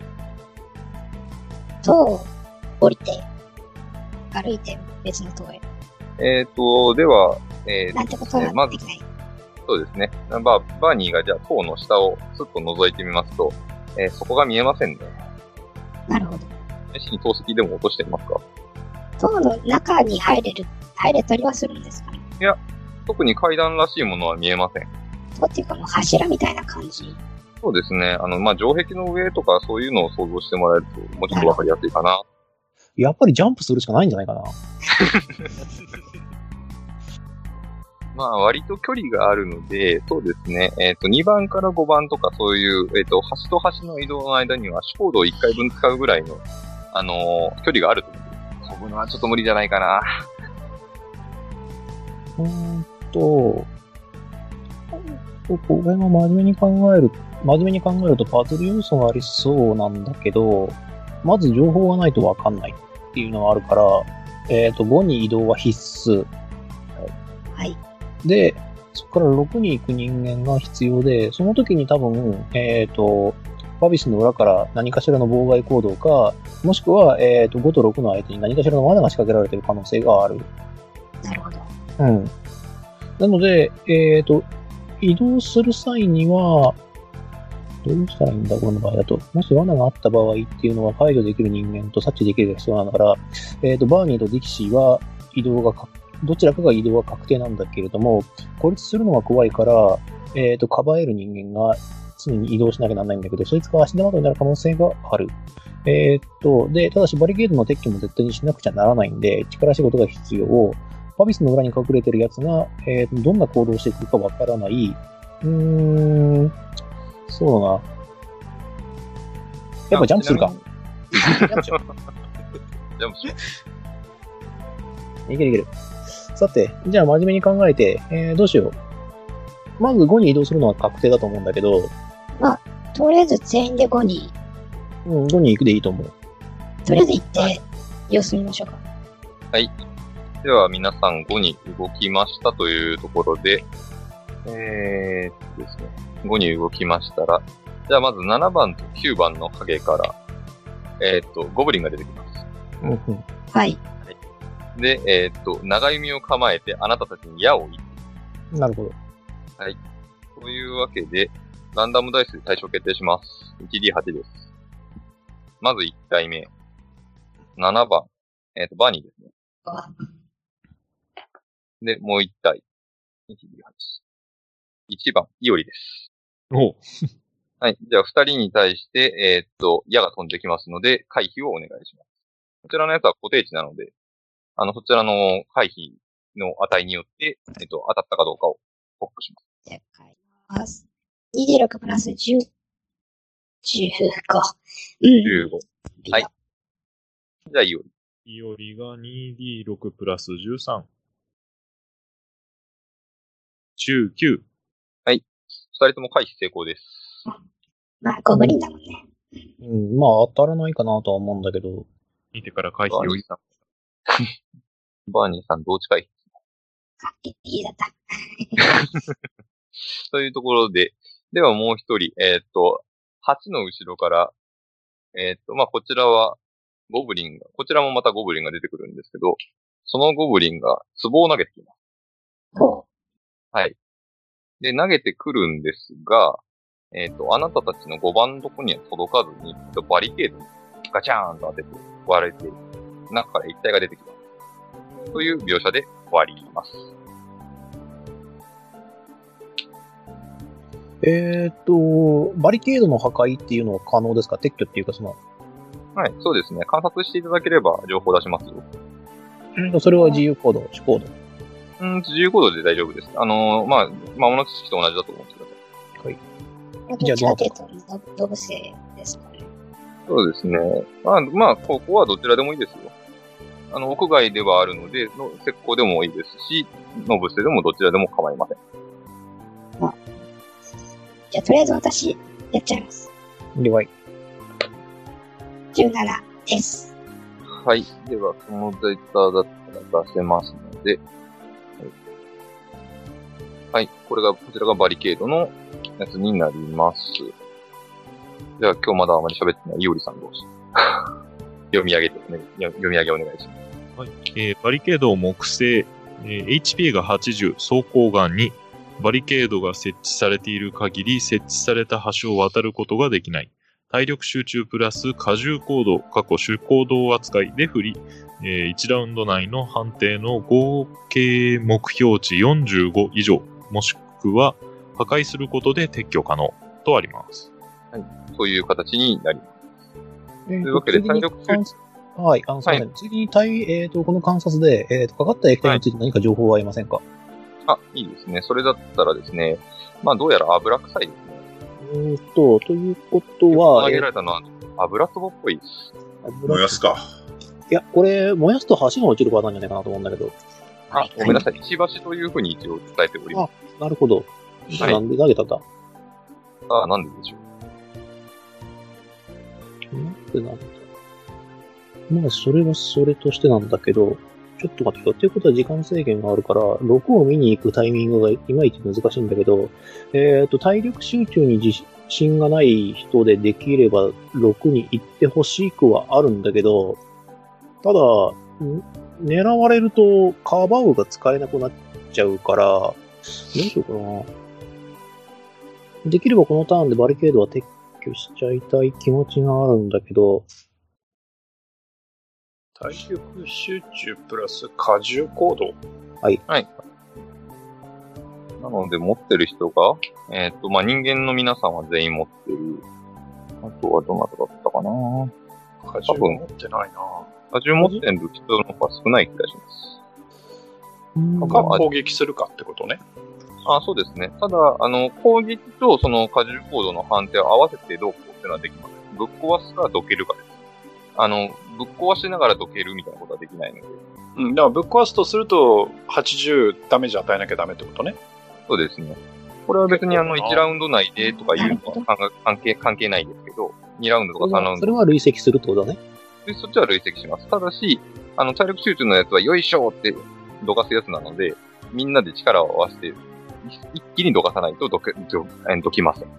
Speaker 3: 塔を降りて、歩いて別の塔へ。
Speaker 2: えっ、ー、と、では、えー、
Speaker 3: なんてことは
Speaker 2: まず
Speaker 3: できない。
Speaker 2: そうですね。バー、バーニーがじゃあ塔の下をスッと覗いてみますと、えー、そこが見えませんね。
Speaker 3: なるほど。
Speaker 2: 石に投石でも落としてみますか？
Speaker 3: 塔の中に入れる、入れたりはするんですかね。
Speaker 2: いや、特に階段らしいものは見えません。
Speaker 3: 塔っていうかもう柱みたいな感じ。
Speaker 2: そうですね。あの、まあ、城壁の上とかそういうのを想像してもらえると、もうちょっとわかりやすいかな。
Speaker 1: やっぱりジャンプするしかないんじゃないかな。
Speaker 2: まあ、割と距離があるので、そうですね。えっ、と、にばんからごばんとかそういう、えっ、と、端と端の移動の間には、手高度をいっかいぶん使うぐらいの、あのー距離があると思うんです。飛ぶのはちょっと無理じゃないかな。
Speaker 1: うーんと、これが真面目に考える、真面目に考えるとパズル要素がありそうなんだけど、まず情報がないとわかんないっていうのがあるから、えっ、と、ごに移動は必須。
Speaker 3: はい。
Speaker 1: で、そこからろくに行く人間が必要で、その時に多分、えっ、と、バビスの裏から何かしらの妨害行動か、もしくは、えっ、と、ごとろくの相手に何かしらの罠が仕掛けられている可能性がある。
Speaker 3: なるほど。
Speaker 1: うん。なので、えっ、と、移動する際には、どうしたらいいんだ、この場合だと。もし罠があった場合っていうのは排除できる人間と察知できる人なんだから、えっ、と、バーニーとディキシーは移動がか、どちらかが移動が確定なんだけれども、孤立するのが怖いから、えっ、と、かばえる人間が常に移動しなきゃならないんだけど、そいつが足手まといになる可能性がある。えっ、と、で、ただしバリケードの撤去も絶対にしなくちゃならないんで、力仕事が必要。バビスの裏に隠れてる奴が、えー、どんな行動をしてくるかわからない。うーん、そうだな。やっぱジャンプするか。ジャンプしよう。
Speaker 2: ジャンプしよ
Speaker 1: いけるいける。さて、じゃあ真面目に考えて、えー、どうしよう。まずごに移動するのは確定だと思うんだけど、
Speaker 3: まあ、とりあえず全員でごに、
Speaker 1: うん、ごに行くでいいと思う。
Speaker 3: とりあえず行って、様子見ましょうか。
Speaker 2: う。はい。では皆さんごに動きましたというところで、えーっとですね、ごに動きましたら、じゃあまずななばんときゅうばんの影から、えーっと、ゴブリンが出てきます。
Speaker 1: うんうん、
Speaker 3: はい。
Speaker 2: で、えーっと、長弓を構えてあなたたちに矢を射る。
Speaker 1: なるほど。
Speaker 2: はい。というわけで、ランダムダイスで対象決定します。いちディーはち です。まずいち体目。ななばん。えーっと、バーニーですね。で、もういち体。いちディーはち。いちばん、イオリです。
Speaker 5: お
Speaker 2: はい。じゃあ、ふたりに対して、えーっと、矢が飛んできますので、回避をお願いします。こちらのやつは固定値なので、あの、そちらの回避の値によって、えーっと、当たったかどうかをポップします。
Speaker 3: じゃあ、変えます。にディーろく プラスじゅう、じゅうご。うん。
Speaker 2: じゅうご。はい。じゃあ、イオリ。
Speaker 5: イオリが にディーろく プラスじゅうさん。じゅうきゅう。
Speaker 2: はい。二人とも回避成功です。
Speaker 3: まあ、ゴブリンだもんね。
Speaker 1: うん、まあ当たらないかなとは思うんだけど。
Speaker 5: 見てから回避を。
Speaker 2: バーニーさん。バーニーさん、同値回避。
Speaker 3: あ、いいだった。
Speaker 2: というところで、ではもう一人、えーっと、はちの後ろから、えーっと、まあ、こちらは、ゴブリンが、こちらもまたゴブリンが出てくるんですけど、そのゴブリンが壺を投げてきます。
Speaker 3: ほ
Speaker 2: はい。で、投げてくるんですが、えっ、と、あなたたちのごばんのとこには届かずに、バリケードにガチャーンと当てて割れて、中から一体が出てきます。という描写で終わります。
Speaker 1: えーっと、バリケードの破壊っていうのは可能ですか？撤去っていうかその。
Speaker 2: はい、そうですね。観察していただければ情報出しますよ。
Speaker 1: うん、それは自由行動、主行動。
Speaker 2: うん、自由行動で大丈夫です。あのー、まあ、魔物知識と同じだと思ってください。
Speaker 1: はい。
Speaker 3: どちらかというと、動物性ですかね。
Speaker 2: そうですね。まあ、まあ、ここはどちらでもいいですよ。あの、屋外ではあるので、の石膏でもいいですし、ノブステでもどちらでも構いません。
Speaker 3: まあ、じゃあ、とりあえず私、やっちゃいます。
Speaker 1: 了解。
Speaker 3: じゅうななです。
Speaker 2: はい。では、そのデータだったら出せますので、はい。これが、こちらがバリケードのやつになります。では、今日まだあまり喋ってないイオリさんどうぞ。読み上げて、ね、読み上げお願いします。
Speaker 5: はい。えー、バリケードを木製、えー、エイチピー がはちじゅう、装甲眼に、バリケードが設置されている限り、設置された橋を渡ることができない。体力集中プラス荷重行動、過去主行動扱いで振り、えー、いちラウンド内の判定の合計目標値よんじゅうご以上、もしくは破壊することで撤去可能とあります。
Speaker 2: はい。そういう形になります。
Speaker 1: えー、
Speaker 2: というわけで、体力集中。
Speaker 1: はい、あの、すみません。次に体、えっ、ー、と、この観察で、えっ、ー、と、かかった液体について何か情報はありませんか？はい、
Speaker 2: あ、いいですね。それだったらですね、まあ、どうやら油臭いですね。
Speaker 1: うーんと、ということは、
Speaker 2: 挙げられたのは、油壺っぽいです。
Speaker 7: 燃やすか。
Speaker 1: いや、これ、燃やすと橋が落ちるパターンじゃないかなと思うんだけど。
Speaker 2: あ、ごめんなさい。石橋というふうに一応伝えております。
Speaker 1: あ、なるほど。はい、なんで投げたんだ？
Speaker 2: ああ、なんででしょ
Speaker 1: う。なんでなんだ？まあ、それはそれとしてなんだけど、ちょっと待ってよ。っていうことは時間制限があるから、ろくを見に行くタイミングがいまいち難しいんだけど、えっと、体力集中に自信がない人でできればろくに行ってほしくはあるんだけど、ただ、狙われるとカバウが使えなくなっちゃうから、どうしようかな。できればこのターンでバリケードは撤去しちゃいたい気持ちがあるんだけど、
Speaker 8: 体力集中プラス荷重行動。
Speaker 1: はい。
Speaker 2: はい。なので、持ってる人が、えっ、ー、と、まあ、人間の皆さんは全員持ってる。あとはどなただったかな？
Speaker 8: 荷重持ってないな。
Speaker 2: 荷重持ってる人の方が少ない気がします。
Speaker 8: うんか攻撃するかってことね。
Speaker 2: あ、そうですね。ただ、あの、攻撃とその荷重行動の判定を合わせてどうこうっていうのはできます。ぶっ壊すかどけるかです。あの、ぶっ壊しながらどけるみたいなことはできないので。
Speaker 8: うん、だからぶっ壊すとすると、はちじゅうダメージ与えなきゃダメってことね。
Speaker 2: そうですね。これは別にあの、いちラウンド内でとかいうのは関係、関係ないですけど、にラウンドとかさんラウンド。
Speaker 1: それは累積するってことだね。
Speaker 2: で、そっちは累積します。ただし、あの、体力集中のやつはよいしょってどかすやつなので、みんなで力を合わせて、一気にどかさないとどけ、ど、どきません。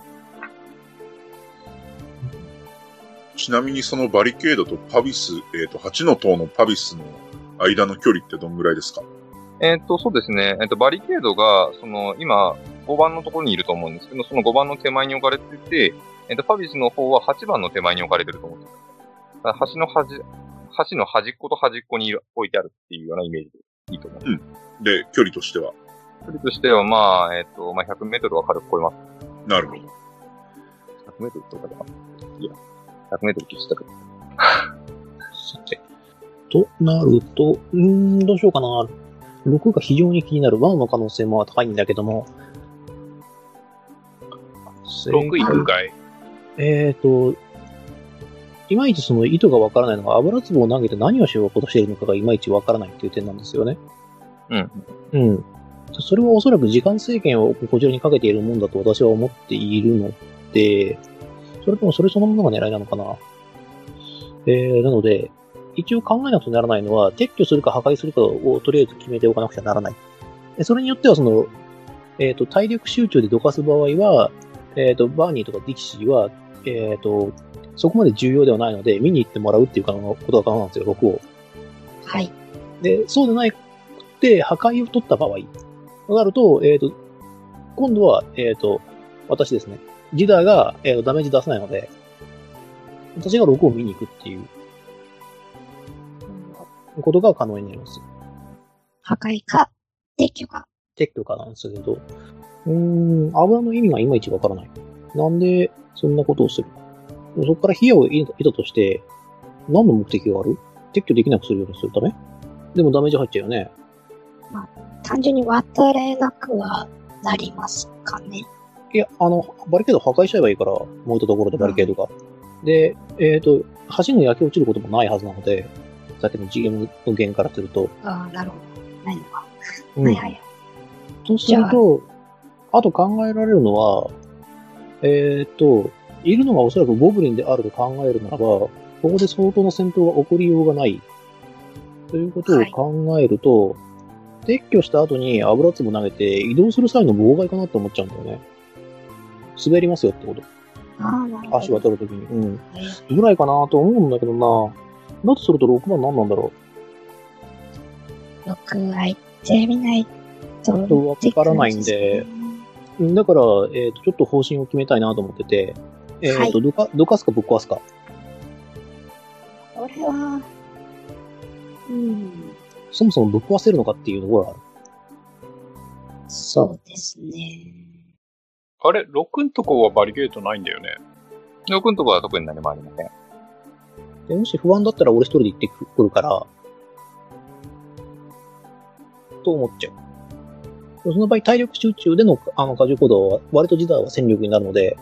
Speaker 7: ちなみにそのバリケードとパビス、えっと、はちの塔のパビスの間の距離ってどんぐらいですか？
Speaker 2: えっと、そうですね。えっと、バリケードが、その、今、ごばんのところにいると思うんですけど、そのごばんの手前に置かれてて、えっと、パビスの方ははちばんの手前に置かれてると思うんです。橋の端、橋の端っこと端っこに置いてあるっていうようなイメージでいいと思います。
Speaker 7: うん。で、距離としては
Speaker 2: 距離としては、まあ、えっと、まあ、ひゃくメートルは軽く超えます。
Speaker 7: なるほど。ひ
Speaker 2: ゃくメートル超えたかな？いや、ひゃくメートル消したけど。
Speaker 1: さて。となると、うーん、どうしようかな。ろくが非常に気になる。ワンの可能性も高いんだけども。
Speaker 8: ろくいくかい？
Speaker 1: えっと、いまいちその意図がわからないのが、油壺を投げて何をしようとしているのかがいまいちわからないっていう点なんですよね。
Speaker 2: うん。
Speaker 1: うん。それはおそらく時間制限をこちらにかけているもんだと私は思っているので、それともそれそのものが狙いなのかな。えー、なので、一応考えなくちゃならないのは、撤去するか破壊するかをとりあえず決めておかなくちゃならない。それによってはその、えっと、体力集中でどかす場合は、えっと、バーニーとかディキシーは、えっと、そこまで重要ではないので、見に行ってもらうっていうことが可能なんですよ、ろくを。
Speaker 3: はい。
Speaker 1: で、そうでないくて、破壊を取った場合、となると、えっと、今度は、えっと、私ですね。ジダーが、えー、ダメージ出せないので、私がろくを見に行くっていう、ことが可能になります。
Speaker 3: 破壊か、撤去か。
Speaker 1: 撤去かなんですけど、うーん、油の意味がいまいちわからない。なんで、そんなことをする？そこから火を得たとして、何の目的がある？撤去できなくするようにするため？でもダメージ入っちゃうよね。
Speaker 3: まあ、単純に渡れなくはなりますかね。
Speaker 1: いや、あの、バリケード破壊しちゃえばいいから、燃えたところでバリケードが。うん、で、えっと、橋の焼け落ちることもないはずなので、さっきの ジーエム の弦からすると。
Speaker 3: ああ、なるほど。ないのか。
Speaker 1: うん、
Speaker 3: はいはい。
Speaker 1: とすると、あと考えられるのは、えっと、いるのがおそらくゴブリンであると考えるならば、 ここで相当の戦闘が起こりようがない。ということを考えると、はい、撤去した後に油壺投げて移動する際の妨害かなって思っちゃうんだよね。滑りますよってこと。
Speaker 3: ああ、なるほど。
Speaker 1: 足渡るときに。うん。ぐらいかなと思うんだけどな。だとするとろくばん何なんだろ
Speaker 3: う。ろくは行ってみないと。
Speaker 1: わからないんで。だから、えっ、ー、と、ちょっと方針を決めたいなと思ってて。えっ、ー、と、はい、どか、どかすかぶっ壊すか。
Speaker 3: これは、うん。
Speaker 1: そもそもぶっ壊せるのかっていうところがある。
Speaker 3: そうですね。
Speaker 8: あれ、ろくんとこはバリケードないんだよね。
Speaker 2: ろくんとこは特に何もありません。
Speaker 1: でもし不安だったら俺一人で行ってくるから、と思っちゃう。その場合、体力集中でのあの荷重行動は、割と自体は戦力になるので、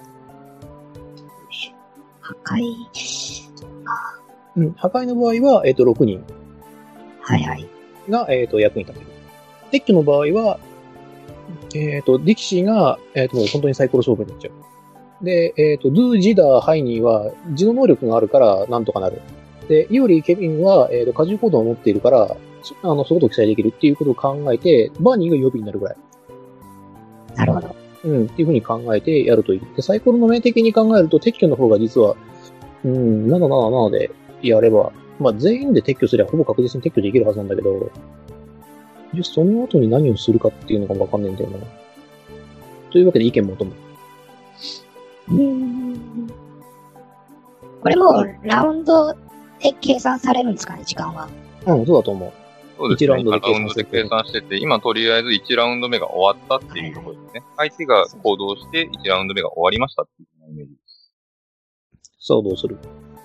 Speaker 3: 破壊。
Speaker 1: うん、破壊の場合は、えっ、ー、と、ろくにん。
Speaker 3: はいはい。
Speaker 1: が、えっ、ー、と、役に立てる。撤去の場合は、えっ、ー、と、ディキシーが、えっ、と、もう本当にサイコロ勝負になっちゃう。で、えっ、と、ドゥ、ジダー、ハイニーは、自動能力があるから、なんとかなる。で、イオリー、ケビンは、えっ、と、荷重行動を持っているから、あの、そこと期待できるっていうことを考えて、バーニーが予備になるぐらい。
Speaker 3: なるほど。
Speaker 1: うん、っていうふうに考えてやるといい。で、サイコロの面的に考えると、撤去の方が実は、うん、なななななでやれば、まあ、全員で撤去すればほぼ確実に撤去できるはずなんだけど、じゃその後に何をするかっていうのがわかんないんだよな。というわけで意見求む。
Speaker 3: うーん。これもラウンドで計算されるんですかね、時間は。
Speaker 1: うん、そうだと思う。
Speaker 2: そうですね。いちラウンドで計算して、計算してて、今とりあえずいちラウンド目が終わったっていうところですね。はい、相手が行動していちラウンド目が終わりましたっていうイメージです。
Speaker 1: さあどうする？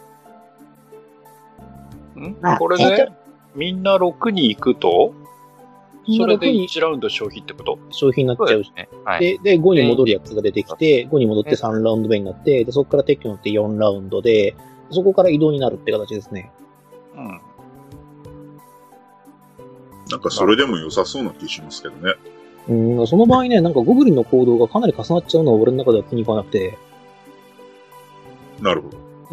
Speaker 8: んこれで、みんなろくに行くと、それでいちラウンド消費ってこと？
Speaker 1: 消費になっちゃうし。ね。はい。で、で、ごに戻るやつが出てきて、ごに戻ってさんラウンド目になって、で、そこから撤去になってよんラウンドで、そこから移動になるって形ですね。
Speaker 8: うん。
Speaker 7: なんかそれでも良さそうな気しますけどね。
Speaker 1: うん、その場合ね、なんかゴブリンの行動がかなり重なっちゃうのは俺の中では気に食わなくて。
Speaker 7: なるほど。
Speaker 1: うん。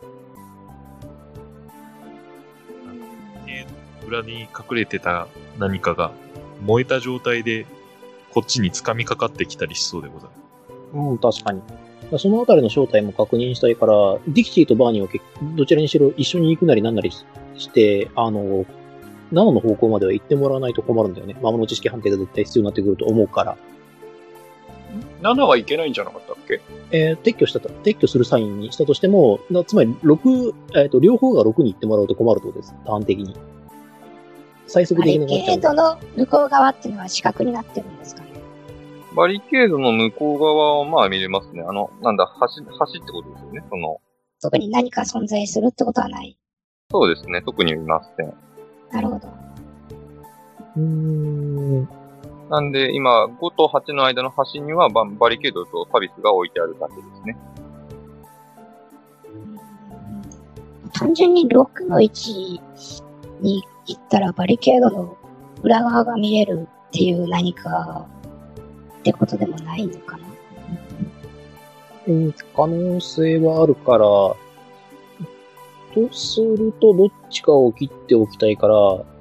Speaker 5: 裏に隠れてた何かが燃えた状態でこっちに掴みかかってきたりしそうでござる。
Speaker 1: うん、確かに。そのあたりの正体も確認したいから、ディキシーとバーニーをどちらにしろ一緒に行くなりなんなりして、あの、ななの方向までは行ってもらわないと困るんだよね。魔物知識判定が絶対必要になってくると思うから。
Speaker 8: ななはいけないんじゃなかったっけ？
Speaker 1: えー、撤去したと、撤去するサインにしたとしても、つまりろく、えっと、両方がろくに行ってもらうと困るってことです。ターン的に。最速的な
Speaker 3: バリケードの向こう側っていうのは四角になってるんですかね？
Speaker 2: バリケードの向こう側はまあ見れますね。あの、なんだ、橋、橋ってことですよね。その。
Speaker 3: 特に何か存在するってことはない。
Speaker 2: そうですね。特に見ません。
Speaker 3: なるほど。
Speaker 1: うーん。
Speaker 2: なんで、今、ごとはちの間の橋にはバ、バリケードとパビスが置いてあるだけですね。
Speaker 3: 単純にろくのいちに行ったらバリケードの裏側が見えるっていう何かってことでもないのかな？
Speaker 1: うん、可能性はあるから、とするとどっちかを切っておきたいから、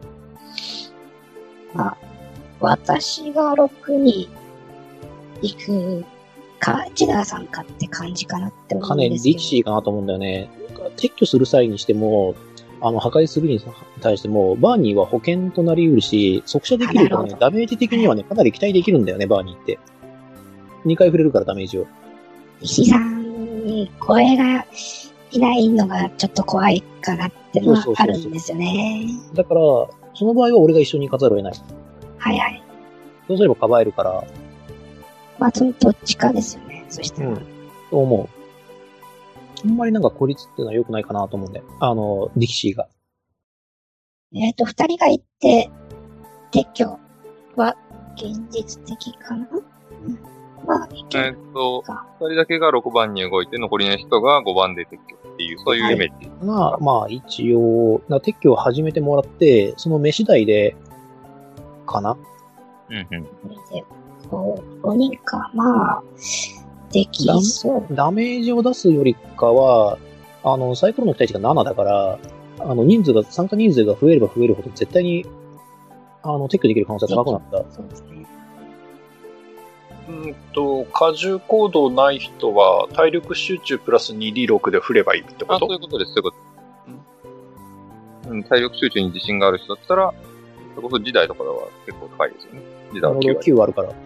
Speaker 3: まあ、私がろくに行くか、ジダーさんかって感じかなって思うんですけど。かね、
Speaker 1: ディキシーかなと思うんだよね。撤去する際にしても、あの、破壊するに対しても、バーニーは保険となり得るし、速射できるからね、ダメージ的にはね、かなり期待できるんだよね、バーニーって。にかい触れるからダメージを。
Speaker 3: 石さんに声がいないのがちょっと怖いかなってのはあるんですよね。
Speaker 1: だから、その場合は俺が一緒に行かざるを得ない。
Speaker 3: はいはい。
Speaker 1: そうすればかばえるから。
Speaker 3: まあ、そのどっちかですよね、そしたら。うん。
Speaker 1: と思う。あんまりなんか孤立っていうのは良くないかなと思うんで。あの、ディキシーが。
Speaker 3: えっと、二人が行って、撤去は現実的かな？うん。まあ、
Speaker 2: えっと、二人だけがろくばんに動いて、残りの人がごばんで撤去っていう、そういうイメージ。
Speaker 1: まあ、まあ、一応、撤去を始めてもらって、その目次第で、かな？
Speaker 2: うんうん。
Speaker 3: これで、ごにんか、まあ、できそう。
Speaker 1: ダメージを出すよりかは、 あの、サイコロの期待値がななだから、あの、人数が、参加人数が増えれば増えるほど絶対に、あの、撤去できる可能性が高くなった。
Speaker 3: そうですね。
Speaker 8: うんと、荷重行動ない人は、体力集中プラス にディーろく で振ればいいってこ
Speaker 2: あ、
Speaker 8: と？
Speaker 2: そういうことです、そういうこと。うん、体力集中に自信がある人だったら、それこそ時代とかでは結構高いですよね。時代はきゅう割。
Speaker 1: きゅうあるから。だから、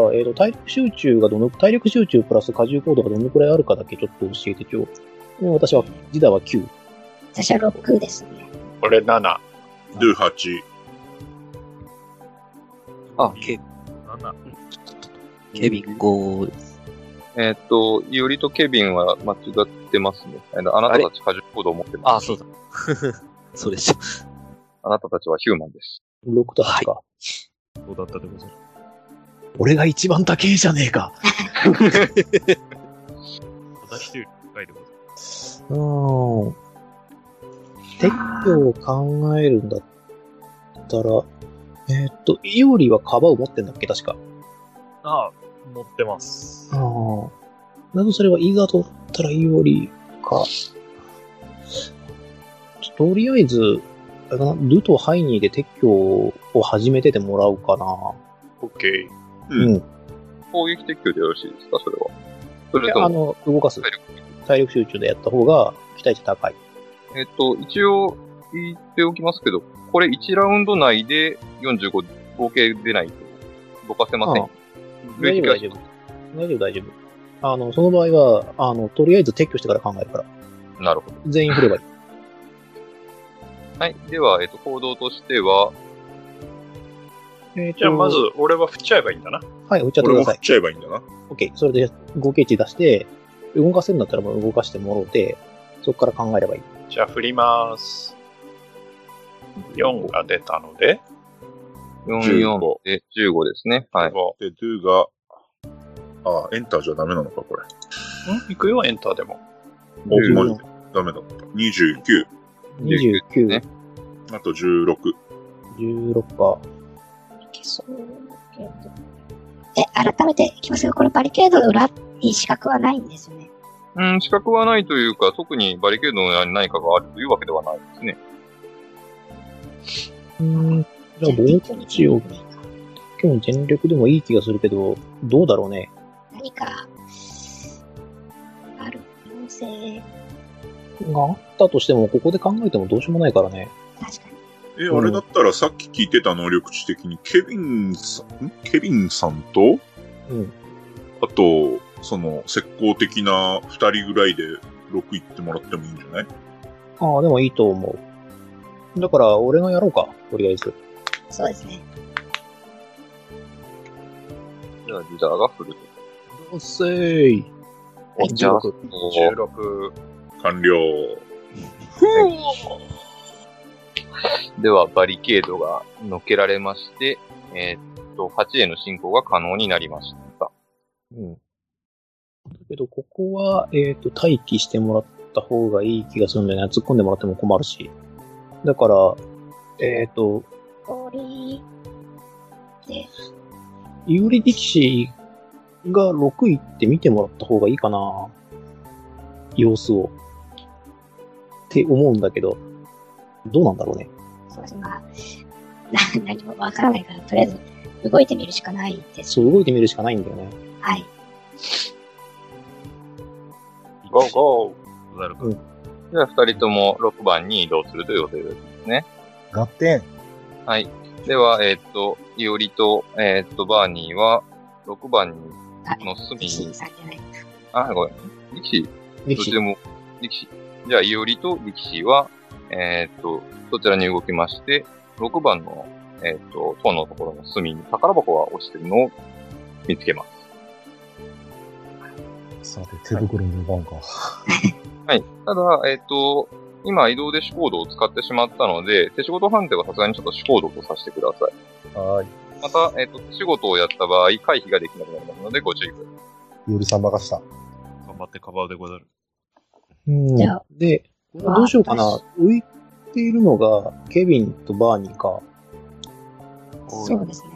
Speaker 1: えっ、ー、と、体力集中がどの、体力集中プラス荷重行動がどのくらいあるかだけちょっと教えてちょう。私は、時代はきゅう。
Speaker 3: 私はろくですね。
Speaker 8: 俺なな。
Speaker 7: じゅうはち。
Speaker 4: あ、ケ、
Speaker 5: なな。
Speaker 4: ケビンごです。
Speaker 2: えーっと、いおりとケビンは間違ってますね。あなたたち荷重行動を持ってます。
Speaker 4: あ、そうだ。そうでした。
Speaker 2: あなたたちはヒューマンです。
Speaker 1: ろくとはちか。
Speaker 5: そうだったでござる。
Speaker 1: 俺が一番高いじゃねえか。
Speaker 5: 私という高いでござる。
Speaker 1: うーん。撤去を考えるんだったら、えー、っと、イオリはカバを持ってんだっけ確か。
Speaker 5: ああ、持ってます。
Speaker 1: ああ。などそれはいざとったらイオリか。とりあえず、あれかな、ルとハイニーで撤去を始めててもらうかな。
Speaker 8: オッケー。
Speaker 1: うん。
Speaker 2: 攻撃撤去でよろしいですか、それは。それとも
Speaker 1: あの、動かす。体力集中でやった方が期待値高い。
Speaker 2: えっと、一応言っておきますけど、これいちラウンド内でよんじゅうご合計出ないと動かせません。
Speaker 1: ああ大丈夫、大丈夫。大丈夫、大丈夫。あの、その場合は、あの、とりあえず撤去してから考えるから。
Speaker 2: なるほど。
Speaker 1: 全員振ればいい。
Speaker 2: はい。では、えっと、行動としては、
Speaker 1: えーと
Speaker 8: じゃあまず、俺は振っちゃえばいいんだな。
Speaker 1: はい、振っちゃってください
Speaker 7: 俺も振っ。ちゃえばいいんだな。
Speaker 1: OK。それで合計値出して、動かせるんだったらもう動かしてもろうて、そこから考えればいい。
Speaker 8: じゃあ振ります。よんが出たので、
Speaker 2: よん、よんでじゅうごですね。はい。
Speaker 8: ご
Speaker 7: で、ドゥが、ああ、エンターじゃダメなのか、これ。
Speaker 8: ん行くよ、エンターでも。
Speaker 7: お、
Speaker 1: じゅう
Speaker 7: マジでダメだった。にじゅうきゅう。
Speaker 1: にじゅうきゅう、
Speaker 2: ね
Speaker 7: あとじゅうろく。
Speaker 1: じゅうろくか。
Speaker 3: いけそうけど。え、改めていきますよ。これバリケードの裏に死角はないんですよね。
Speaker 2: うん、資格はないというか、特にバリケードの裏に何かがあるというわけではないですね。
Speaker 1: うーん。じゃあ、どっちを、今日全力でもいい気がするけど、どうだろうね。
Speaker 3: 何か、ある可能性、
Speaker 1: があったとしても、ここで考えてもどうしようもないからね。
Speaker 3: 確かに。
Speaker 7: え、あれだったらさっき聞いてた能力値的に、ケビンさん、んケビンさんと、
Speaker 1: うん。
Speaker 7: あと、その、石膏的な二人ぐらいでろく行ってもらってもいいんじゃない？
Speaker 1: ああ、でもいいと思う。だから、俺がやろうか。とりあえず。
Speaker 3: そうですね。
Speaker 2: じゃあ、リーダーが振ると。
Speaker 1: どうせーい。
Speaker 3: はい
Speaker 2: じゃあ、
Speaker 8: じゅうろく。
Speaker 7: 完了。
Speaker 2: では、バリケードが乗っけられまして、えーっと、はちへの進行が可能になりました。
Speaker 1: うん。だけど、ここは、えっ、と、待機してもらった方がいい気がするんだよね。突っ込んでもらっても困るし。だから、えっ、と、
Speaker 3: 氷で、
Speaker 1: 有利力士がろく行って見てもらった方がいいかな。様子を。って思うんだけど、どうなんだろうね。
Speaker 3: そうですね。まあ、な何もわからないから、とりあえず動いてみるしかないです。
Speaker 1: そう、動いてみるしかないんだよね。
Speaker 3: はい。
Speaker 8: ゴーゴー。
Speaker 5: なるか。
Speaker 1: うん
Speaker 2: じゃあ、二人ともろくばんに移動するという予定ですね。
Speaker 6: 合点。
Speaker 2: はい。では、えーっと、イオリと、えーっと、バーニーは、ろくばん
Speaker 3: あ、
Speaker 2: の隅
Speaker 3: 力士
Speaker 2: に、
Speaker 3: さんじゃない。
Speaker 2: あ、ごめん。力士
Speaker 1: 力士
Speaker 2: どっちで。も、力士。じゃあ、イオリと力士は、えーっと、そちらに動きまして、ろくばんの、えーっと、塔のところの隅に宝箱が落ちてるのを見つけます。
Speaker 6: さて、手袋の番か。
Speaker 2: はい。ただ、えーっと、今移動で手行動を使ってしまったので、手仕事判定はさすがにちょっと手行動とさせてください。
Speaker 6: はーい。
Speaker 2: また、えーっと、手仕事をやった場合、回避ができなくなりますので、ご注意ください。
Speaker 6: よりさん任した。
Speaker 5: 頑張ってカバーでござる。
Speaker 1: うん
Speaker 3: じゃあ
Speaker 1: で、これどうしようかな。浮いているのが、ケビンとバーニーか。
Speaker 3: そうですね。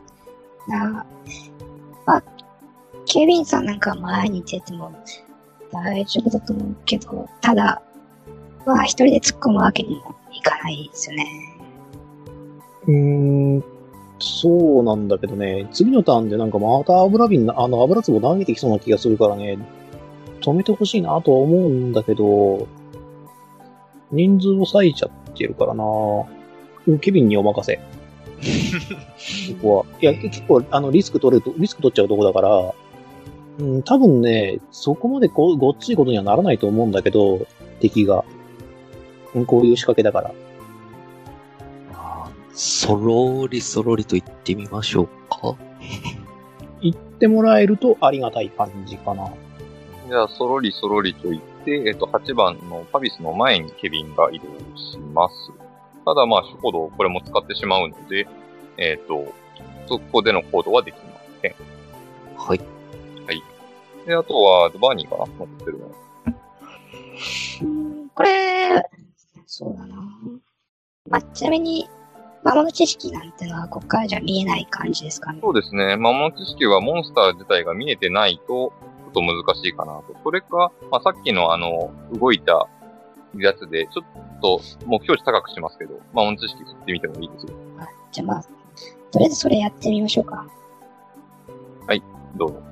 Speaker 3: なあ、まあ、ケビンさんなんか前に出ても大丈夫だと思うけど、ただ、まあ一人で突っ込むわけにもいかないですよね。
Speaker 1: うーん、そうなんだけどね、次のターンでなんかまた油瓶な、あの油壺投げてきそうな気がするからね、止めてほしいなとは思うんだけど、人数を割いちゃってるからな。ケビンにお任せ。ここは。いや、結構、あの、リスク取れると、リスク取っちゃうとこだから、うん、多分ね、そこまでこうごっついことにはならないと思うんだけど、敵が。うん、こういう仕掛けだから。
Speaker 4: あーそろりそろりと言ってみましょうか。
Speaker 1: 言ってもらえるとありがたい感じかな。
Speaker 2: じゃあ、そろりそろりと言って、えっと、はちばんのパビスの前にケビンが移動します。ただ、まあ、コードをこれも使ってしまうので、えっと、そこでのコードはできません。
Speaker 4: はい。
Speaker 2: はい。で、あとは、バーニーかな残ってるの。
Speaker 3: うん、これ、そうだな。まあ、ちなみに、魔物知識なんてのはここからじゃ見えない感じですかね。
Speaker 2: そうですね。魔物知識はモンスター自体が見えてないと、ちょっと難しいかなと。それか、まあ、さっきのあの、動いたやつで、ちょっと目標値高くしますけど、魔物知識振ってみてもいいですよ。
Speaker 3: あ、じゃあまあ、とりあえずそれやってみましょうか。
Speaker 2: はい、どうぞ。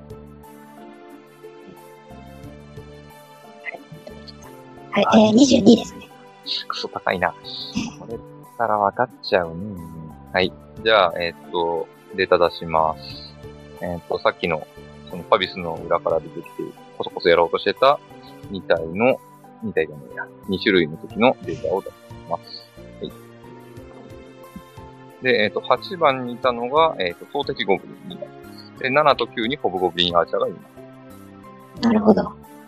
Speaker 3: はい、えー、にじゅうにですね。
Speaker 2: クソ高いな。これたら分かっちゃうね。はい。じゃあ、えーっと、データ出します。えーっと、さっきの、そのパビスの裏から出てきて、コソコソやろうとしてたに体の、に体じゃないや、に種類の時のデータを出します。はい。で、えーっと、はちばんにいたのが、えーっと、投擲ゴブリンになります。で、ななときゅうにホブゴブリンアーチャーがいます。
Speaker 3: なるほど。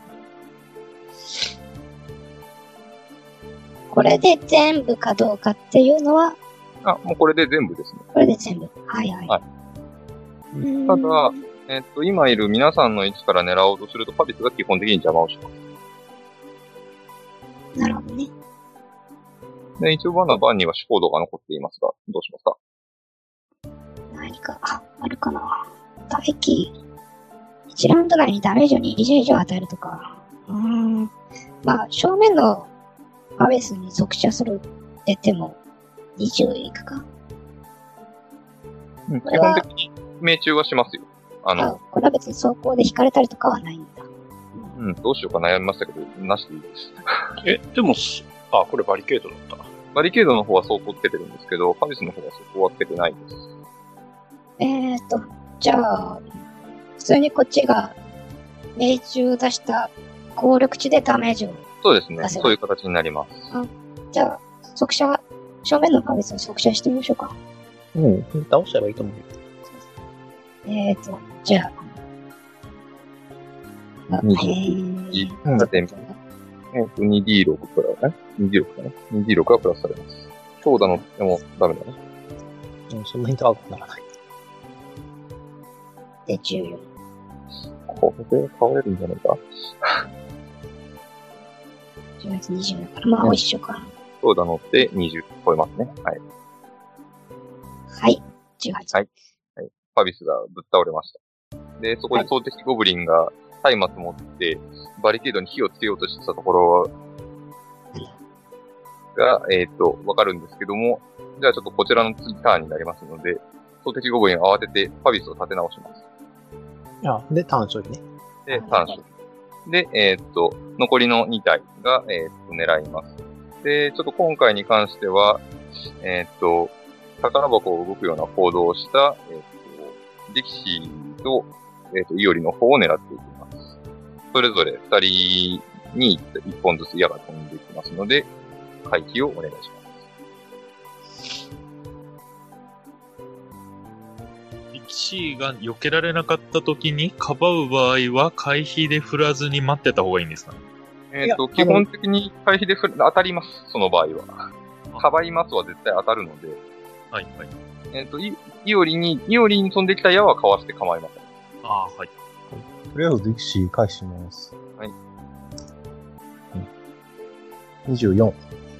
Speaker 3: これで全部かどうかっていうのは、
Speaker 2: あ、もうこれで全部ですね。
Speaker 3: これで全部。はいはい。
Speaker 2: はいただ、えっと、今いる皆さんの位置から狙おうとすると、パビスが基本的に邪魔をします。
Speaker 3: なるほどね。
Speaker 2: で、一応バナバンには死コードが残っていますが、どうしますか？
Speaker 3: 何か、あ、あるかな。打撃。いちラウンド内にダメージをにじゅう以上与えるとか。うーん。まあ、正面のパビスに属者するって言っても、にじゅういくか。
Speaker 2: うん、基本的に命中はしますよ。あの、
Speaker 3: あ、これは別に走行で引かれたりとかはないんだ。
Speaker 2: うん、どうしようか悩みましたけど、なしでいいです。
Speaker 8: え、でも、あ、これバリケードだった。
Speaker 2: バリケードの方は走行つけてるんですけど、パビスの方は走行はつけてないです。
Speaker 3: えーと、じゃあ、普通にこっちが命中出した効力値でダメージを。
Speaker 2: そうですね。そういう形になります。
Speaker 3: あ、じゃあ、速射、正面のパビスを速射してみましょうか。
Speaker 1: うん、倒しちゃえばいいと思うよ。
Speaker 3: えーと、じゃあ。あ、
Speaker 2: に
Speaker 3: えー、
Speaker 2: いいだって、えっと、にディーろく プラス、ね ?にディーろく かな ?にディーろく がプラスされます。強打のでもダメだね。
Speaker 1: うん、そんなに高くならない。
Speaker 3: で、じゅうよん。
Speaker 2: これで変われるんじゃないか
Speaker 3: じゅうがつにじゅうだから、まあ、一緒か。
Speaker 2: 強打のってにじゅう超えますね。はい。
Speaker 3: はい。じゅうはち。
Speaker 2: はい。はい。パビスがぶっ倒れました。で、そこで投擲ゴブリンが松明持って、バリケードに火をつけようとしてたところが、えっと、わかるんですけども、じゃあちょっとこちらの次ターンになりますので、投擲ゴブリン慌ててパビスを立て直します。
Speaker 1: あ、で、短所ね。
Speaker 2: で、短所。で、えっと、残りのに体が、えっと、狙います。で、ちょっと今回に関しては、えっと、宝箱を動くような行動をした、えっと、力士と、えっと、イオリの方を狙っていきます。それぞれふたりにいっぽんずつ矢が飛んでいきますので、回避をお願いします。
Speaker 5: 力士が避けられなかった時に、かばう場合は回避で振らずに待ってた方がいいんですかね？
Speaker 2: えっと、基本的に回避で振る当たります、その場合は。かばいますは絶対当たるので。
Speaker 5: はい、はい。
Speaker 2: えっと、イイオリに、イオリに飛んできた矢はかわして構いません。
Speaker 5: ああ、はい。
Speaker 6: とりあえず、力士返します。
Speaker 2: はい。
Speaker 6: にじゅうよん。ん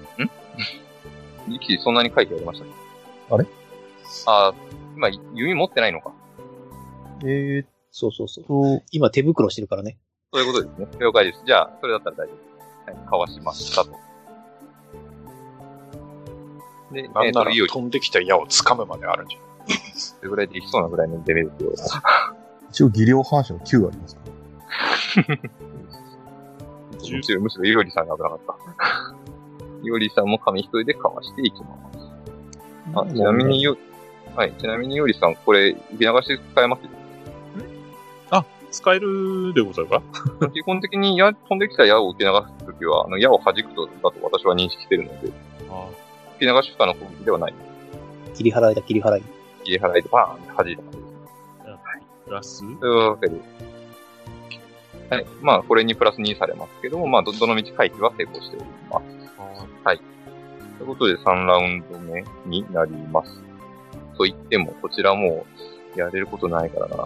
Speaker 2: 力士そんなに回避ありましたね。
Speaker 6: あれ
Speaker 2: ああ、今、弓持ってないのか。
Speaker 6: えー、
Speaker 1: そうそうそう。今手袋してるからね。
Speaker 2: そういうことですね。了解です。じゃあ、それだったら大丈夫です。はい、かわしましたと。で、
Speaker 8: なんなら
Speaker 2: えー、
Speaker 8: 飛んできた矢を掴むまであるんじゃない？
Speaker 2: それぐらいできそうなぐらいの出目ですよ。
Speaker 6: 一応技量反射のきゅうありますか
Speaker 2: むしろ、むしろ、いおりさんが危なかった。いおりさんも紙一重でかわしていきます。あ、ちなみによ、はい、ちなみにいおりさん、これ、受け流し使えます？
Speaker 5: あ、使えるでござるか？
Speaker 2: 基本的に矢、飛んできた矢を受け流すときは、あの、矢を弾くと、だと私は認識しているので、
Speaker 5: あ
Speaker 2: 受け流し不可の攻撃ではない。
Speaker 1: 切り払いだ、切り払い。
Speaker 2: 切り払いでバーンって弾いた感じですね。
Speaker 5: はい。プラス
Speaker 2: というわけで、はい。まあ、これにプラスにされますけども、まあ、ど、どの道回避は成功しております。はい。ということでさんラウンド目になります。と言っても、こちらもう、やれることないからな。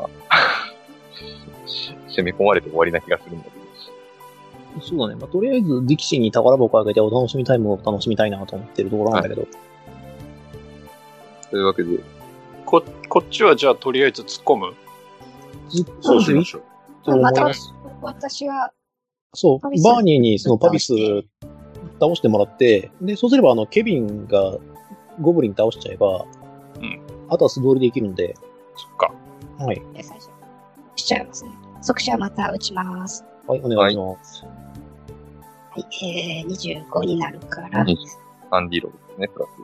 Speaker 2: 攻め込まれて終わりな気がするんだけど。
Speaker 1: そうだね。まあ、とりあえず、力士に宝箱をあげてお楽しみタイムを楽しみたいなと思ってるところなんだけど。はい、
Speaker 2: というわけで。
Speaker 8: こ、こっちはじゃあとりあえず突っ込む？
Speaker 1: そうしましょう。
Speaker 3: また、私は、
Speaker 1: そう、バーニーにそのパビス倒してもらって、で、そうすればあの、ケビンがゴブリン倒しちゃえば、うん。あとは素通りできるんで。
Speaker 8: そっか。
Speaker 1: はい。
Speaker 3: 最初しちゃいますね。即射また撃ちます。
Speaker 1: はい、お願いします。
Speaker 3: はい、えー、にじゅうごになるから。
Speaker 2: さんディーログですね、プラス。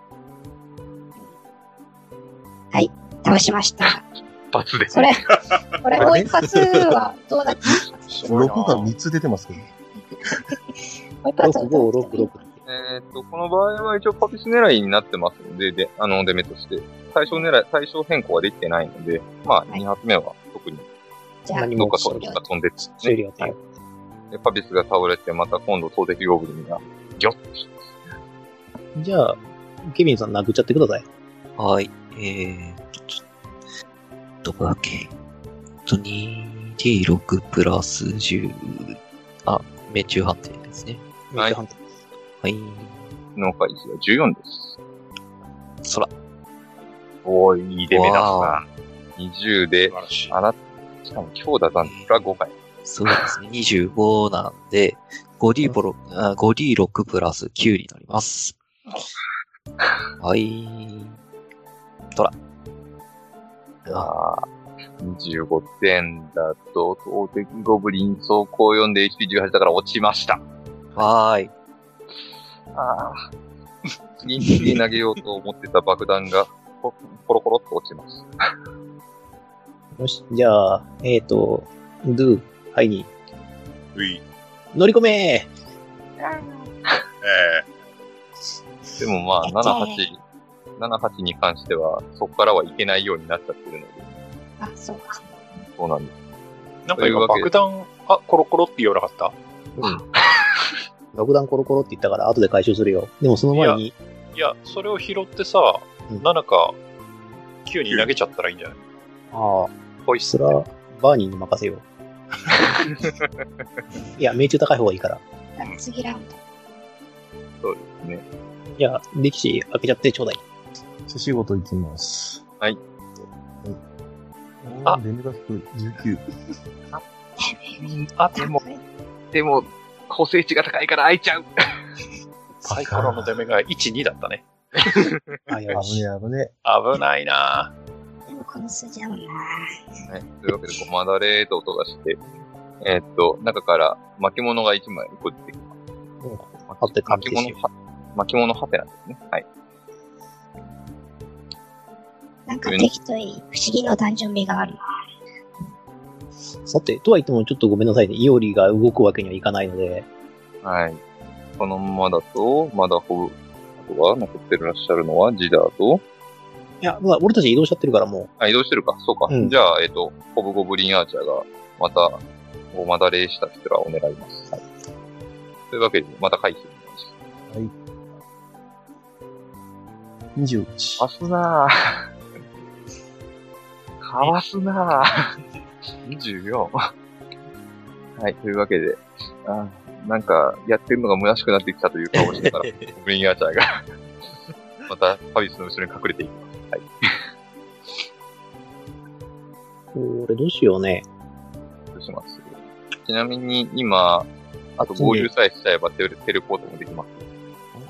Speaker 3: はい、倒しました。
Speaker 2: 一発で。
Speaker 3: それ、これもう一発はどうだった
Speaker 6: ろくがみっつ出てますけど。も
Speaker 3: う一発は
Speaker 1: ご、ろく、ろく。
Speaker 2: えっと、この場合は一応パピス狙いになってますので、で、あの、出目として。対象狙い、対象変更はできてないので、まあ、に発目は特に。
Speaker 3: じゃあ、
Speaker 2: どっか飛んで飛んでって、
Speaker 1: ね。はい。
Speaker 2: で、パピスが倒れて、また今度投擲ゴブリンが、ギョッとします。
Speaker 1: じゃあ、ケビンさん殴っちゃってください。
Speaker 4: はい。えーと、どこだっけと にディーろく プラスじゅう、あ、命中判定ですね。
Speaker 1: 命中判定。
Speaker 4: はい。
Speaker 2: 脳回数はじゅうよんです。
Speaker 4: 空。
Speaker 2: おー、いい出目だったな。にじゅうで、あな、しかも強打残がごかい。
Speaker 4: そうですね。にじゅうごなんで、ごディーろく、あ、ごディーろく プラスきゅうになります。はい。トラ。
Speaker 2: あー、にじゅうごてんだと、投擲ゴブリン走行よんで エイチピーじゅうはち だから落ちました。
Speaker 4: はーい。
Speaker 2: ああ。次に次投げようと思ってた爆弾が、コロコロっと落ちます。
Speaker 1: よし、じゃあ、えっ、ー、と、ドゥ、はいに。
Speaker 7: うい。
Speaker 1: 乗り込めー
Speaker 7: え
Speaker 2: ー、でもまあ、ななはち、ななはちに関しては、そこからはいけないようになっちゃってるので。
Speaker 3: あ、そうか。
Speaker 2: そうなんです。
Speaker 8: なんか今爆弾、あ、コロコロって言わなかった？
Speaker 1: うん。爆弾コロコロって言ったから後で回収するよ。でもその前に。
Speaker 8: いや、いやそれを拾ってさ、うん、ななかきゅうに投げちゃったらいいんじゃない？
Speaker 1: ああ。
Speaker 8: ほいっす。
Speaker 1: それは、バーニーに任せよう。いや、命中高い方がいいから。
Speaker 3: 次ラウンド。
Speaker 2: そうですね。
Speaker 1: じゃあ、力士開けちゃってちょうだい。
Speaker 6: 手仕事いきます。
Speaker 2: はい。
Speaker 6: あ、レミが低い。じゅうきゅう。
Speaker 2: あ、あ、でも、でも、補正値が高いから開いちゃう。
Speaker 8: サイコロの出目がいち、にだったね。
Speaker 6: あ、やばい。危ね危ね。
Speaker 8: 危ないな
Speaker 3: ぁ。でもこの数字合うなぁ。
Speaker 2: はい。というわけで、こう、まだれーと音がして、えー、っと、中から巻物がいちまいこ出てきます。
Speaker 1: うん。はて
Speaker 2: 巻物は、巻物はてなんですね。はい。
Speaker 3: なんか適当に不思議のダンジョン味があるな。
Speaker 1: さて、とは言ってもちょっとごめんなさいね。イオリが動くわけにはいかないので。
Speaker 2: はい。このままだと、まだほぶ、あとは残ってらっしゃるのはジダーと、
Speaker 1: いや、まあ、俺たち移動しちゃってるからもう。
Speaker 2: あ、移動してるか。そうか。うん、じゃあ、えっ、と、ホブゴブリンアーチャーが、また、ごまだれした人らを狙います。はい。というわけで、また回避お願いします。はい。
Speaker 6: にじゅういち。
Speaker 2: かわすなぁ。かわすなぁ。にじゅうよん。はい、というわけで、あなんか、やってるのが虚しくなってきたという顔をしてたら、ゴブリンアーチャーが、また、パビスの後ろに隠れていきます。はい。
Speaker 1: これどうしようね。
Speaker 2: どうしますちなみに今、あと合流さえしちゃえばテレテレポートもできます。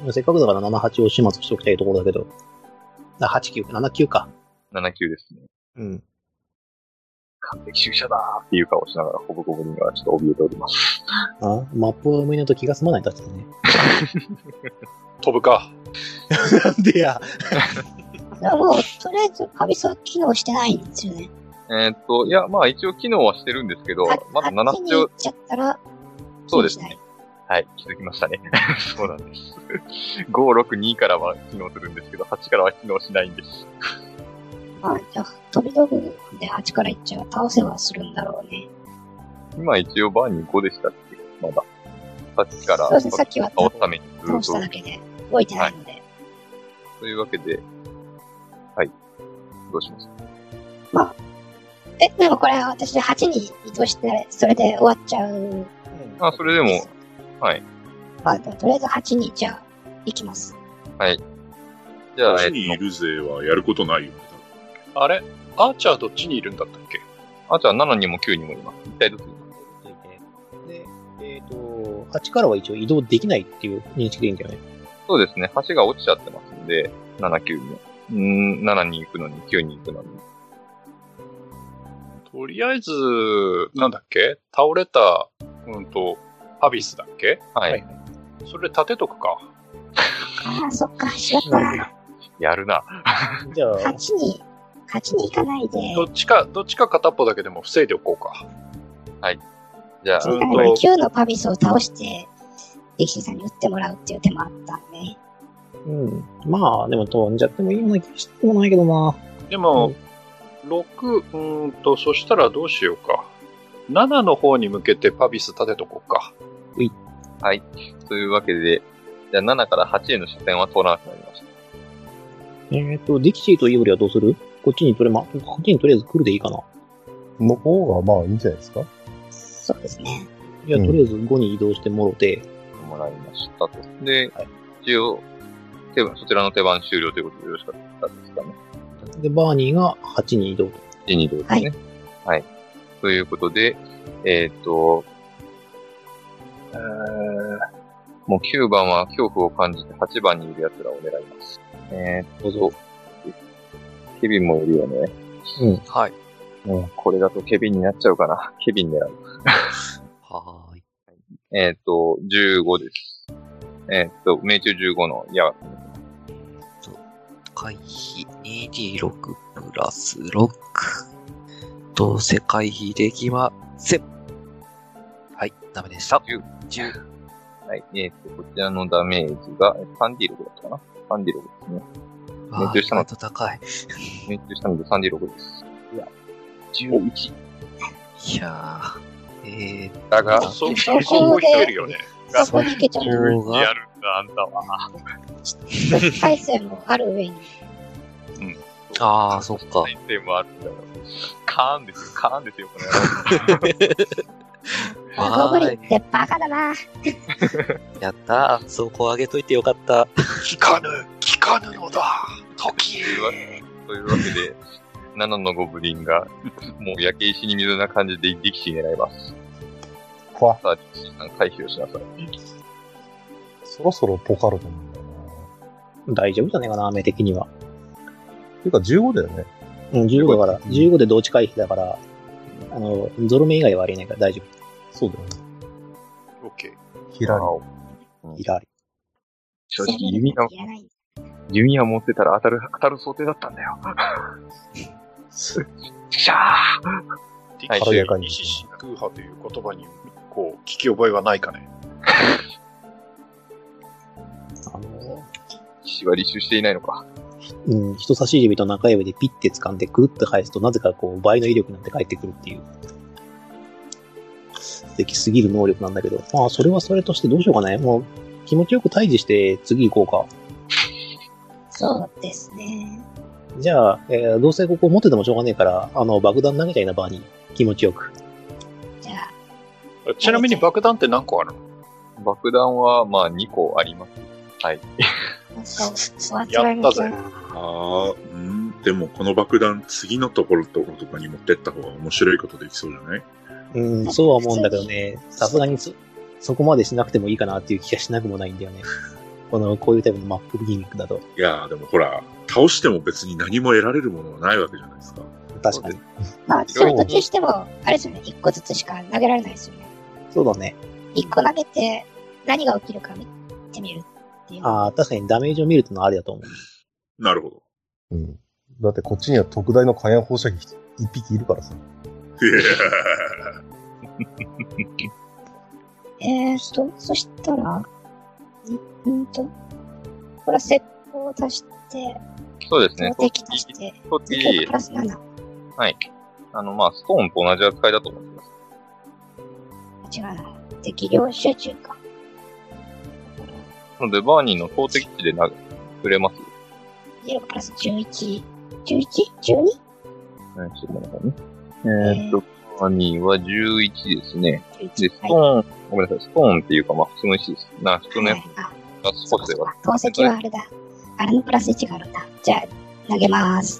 Speaker 1: せっかくだからななはちを始末しておきたいところだけど。あ、はちきゅう、ななきゅうか。
Speaker 2: ななきゅうですね。
Speaker 1: うん。
Speaker 2: 完璧主義者だーっていう顔しながら、ホブゴブリンがちょっと怯えております。
Speaker 1: あ、マップを見ないと気が済まないたちだね。
Speaker 8: 飛ぶか。
Speaker 1: なんでや。
Speaker 3: でも、とりあえず、パビスは機能してないんですよね。
Speaker 2: えーっと、いや、まあ一応機能はしてるんですけど、まだななはちを。
Speaker 3: 行っちゃったら、
Speaker 2: そうですね。はい、気づきましたね。そうなんです。ご、ろく、にからは機能するんですけど、はちからは機能しないんです。
Speaker 3: あ、じゃあ、飛び道具ではちからいっちゃう倒せはするんだろうね。
Speaker 2: 今一応バーにごでしたっけまだ。さっきから
Speaker 3: そうですね、さっきは
Speaker 2: 倒すために
Speaker 3: 倒しただけで動いてないので。はい、
Speaker 2: というわけで、はい。どうしますか？
Speaker 3: まあ、え、でもこれは私はちに移動して、それで終わっちゃう。
Speaker 2: あ、それでも、はい。
Speaker 3: まあ、とりあえずはちにじゃあ、行きます。
Speaker 2: はい。じゃあ、
Speaker 7: はちにいる勢はやることないよね。
Speaker 8: あれアーチャーどっちにいるんだったっけ？
Speaker 2: アーチャーななにもきゅうにもいます。一体どっちにいます。
Speaker 1: で、えっと、はちからは一応移動できないっていう認識でいいんだよね。
Speaker 2: そうですね。橋が落ちちゃってますんで、なな、きゅうに。うん、ななに行くのに、きゅうに行くのに。
Speaker 8: とりあえず、なんだっけ倒れた、うんと、パビスだっけ？
Speaker 2: はい。はい、
Speaker 8: それ立てとくか。
Speaker 3: ああ、そっか、しまったな。
Speaker 2: やるな。
Speaker 1: じゃあ、
Speaker 3: はちに、はちに行かないで。
Speaker 8: どっちか、どっちか片っぽだけでも防いでおこうか。
Speaker 2: はい。じゃあ、
Speaker 3: うんと、きゅうのパビスを倒して、力士さんに撃ってもらうっていう手もあったんで。
Speaker 1: うん。まあ、でも飛んじゃってもいいような気がしてもないけどな。
Speaker 8: でも、うん、ろく、うーんと、そしたらどうしようか。ななの方に向けてパビス立てとこうか。
Speaker 1: うい。
Speaker 2: はい。というわけで、じゃあななからはちへの車線は通らなくなりました。
Speaker 1: えっと、ディキシーとイブリはどうする？こっちにとれま、こっちにとりあえず来るでいいかな。
Speaker 6: の方がまあいいんじゃないですか？
Speaker 3: そうですね。
Speaker 1: じゃあ、とりあえずごに移動してもろて。
Speaker 2: もらいましたと。で、はい、一応、手そちらの手番終了ということでよろしかったですかね。
Speaker 1: で、バーニーがはちに移動と。
Speaker 2: はちに移動ですね。はい。はい、ということで、えっ、ー、と、えー、もうきゅうばんは恐怖を感じてはちばんにいる奴らを狙います。えー、どうぞ。ケビンもいるよね。
Speaker 1: うん。
Speaker 4: はい。
Speaker 2: もうこれだとケビンになっちゃうかな。ケビン狙う。
Speaker 4: はーい。
Speaker 2: えっ、ー、と、じゅうごです。えっ、ー、と、命中じゅうごの矢が。
Speaker 4: 回避 にディーろく プラスろく。どうせ回避できません。はい、ダメでした。じゅう。じゅう。
Speaker 2: はい、えっ、ー、と、こちらのダメージが さんディーろく だったかな ?さんディーろく ですね。命中したの。
Speaker 4: 高い。
Speaker 2: 命中したので さんディーろく です。いや、じゅういち。
Speaker 4: いやー、えー、
Speaker 2: だが、
Speaker 8: そう、そう、そう来てるよね。
Speaker 3: そこに行けちゃう。
Speaker 2: やるんだ、あんたは。
Speaker 3: 耐性もある上に。
Speaker 2: うん。
Speaker 4: あー、そっか。
Speaker 2: 耐性もあるんだよ。カーンですよ、カーンですよ、この
Speaker 3: 野郎。ゴブリンってバカだな。
Speaker 4: やったー、そこ上げといてよかった。
Speaker 8: 聞かぬ、聞かぬのだ、時
Speaker 2: へ。というわけで、ななのゴブリンが、もう焼け石に水な感じで力士狙います。
Speaker 6: ふわ。
Speaker 2: さあ、力士さん回避をしなさい。
Speaker 6: そろそろポカると思うんだよ
Speaker 1: な。大丈夫じゃねえかな、雨的には。
Speaker 6: ていうかじゅうごだよね。
Speaker 1: うん、じゅうごだから、じゅうごで同値回避だから、あの、ゾロ目以外はありえないから大丈
Speaker 6: 夫。そうだよね。
Speaker 8: オッケー。
Speaker 6: ヒラリ。
Speaker 1: ヒラリ。
Speaker 2: 正直弓が、弓矢持ってたら当たる、当たる想定だったんだよ。シャー
Speaker 8: 軽やかに。西シ空波という言葉に、こう、聞き覚えはないかね。
Speaker 1: あの、
Speaker 2: 石は履修していないのか。
Speaker 1: うん、人差し指と中指でピッて掴んでくるって返すとなぜかこう倍の威力になって返ってくるっていう素敵すぎる能力なんだけど、まあそれはそれとしてどうしようかね。もう気持ちよく退治して次行こうか。
Speaker 3: そうですね。
Speaker 1: じゃあ、えー、どうせここ持っててもしょうがねえからあの爆弾投げちゃいな場に気持ちよく。
Speaker 3: じゃ
Speaker 8: あちなみに爆弾って何個あるの？
Speaker 2: 爆弾はまあにこあります。はい。
Speaker 8: やったぜ。
Speaker 7: ああ、うん。でもこの爆弾、次のところとかに持ってった方が面白いことできそうじゃない？
Speaker 1: うん、そうは思うんだけどね、さすがにそ、そこまでしなくてもいいかなっていう気がしなくもないんだよね。この、こういうタイプのマップギミックだと。
Speaker 7: いやー、でもほら、倒しても別に何も得られるものはないわけじゃないですか。
Speaker 1: 確かに。
Speaker 3: まあ、そういう時しても、あれですよね、一個ずつしか投げられないですよね。
Speaker 1: そうだね。
Speaker 3: 一個投げて、何が起きるか見てみるっていう。
Speaker 1: ああ、確かにダメージを見るってのはありだと思う。
Speaker 7: なるほど。
Speaker 6: うん。だってこっちには特大の火炎放射器一匹いるからさ。
Speaker 3: えーと、そしたら、んんと、これは石膏を足して、
Speaker 2: そうですね。
Speaker 3: 投擲足して、
Speaker 2: 投擲
Speaker 3: プラスなな。
Speaker 2: はい。あの、まあ、ストーンと同じ扱いだと思います。
Speaker 3: 違うな。適量集中か。
Speaker 2: なので、バーニーの投擲値で投げ、触れます。
Speaker 3: ゼロプラスじゅういち、じゅういち?じゅうに?
Speaker 2: はい、ちょっと待ってね。えーっと、バーニーはじゅういちですね。で、ストーン、はい、ごめんなさい、ストーンっていうか、まあ、普通の石です。な、普通のやつが少しでは。
Speaker 3: 投石はあれだ。あれのプラスいちがあるんだ。じゃあ、投げまーす。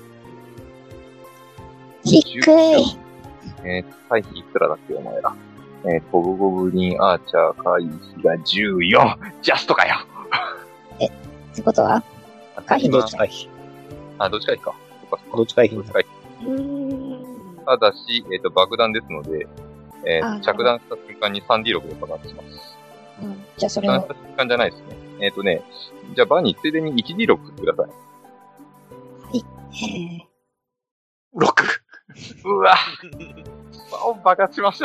Speaker 3: 低い。
Speaker 2: えー、回避いくらだっけ、お前ら。えー、トブゴブリンアーチャー回避がじゅうよん。ジャストかよ。
Speaker 3: え、ってことは回避
Speaker 1: どっち回避。
Speaker 2: あ、どっち回避か。
Speaker 1: どっち回避。
Speaker 2: どっち回避。うーん。ただし、えっ、ー、と、爆弾ですので、えー、着弾した瞬間に スリーディーシックス で爆発します。
Speaker 3: うん。じゃあそれ
Speaker 2: を。着弾した瞬間じゃないですね。えっ、ー、とね、じゃあバーについでに ワンディーシックス 振ってください。
Speaker 3: はい。えー。
Speaker 2: ろく。うわ。爆発しました。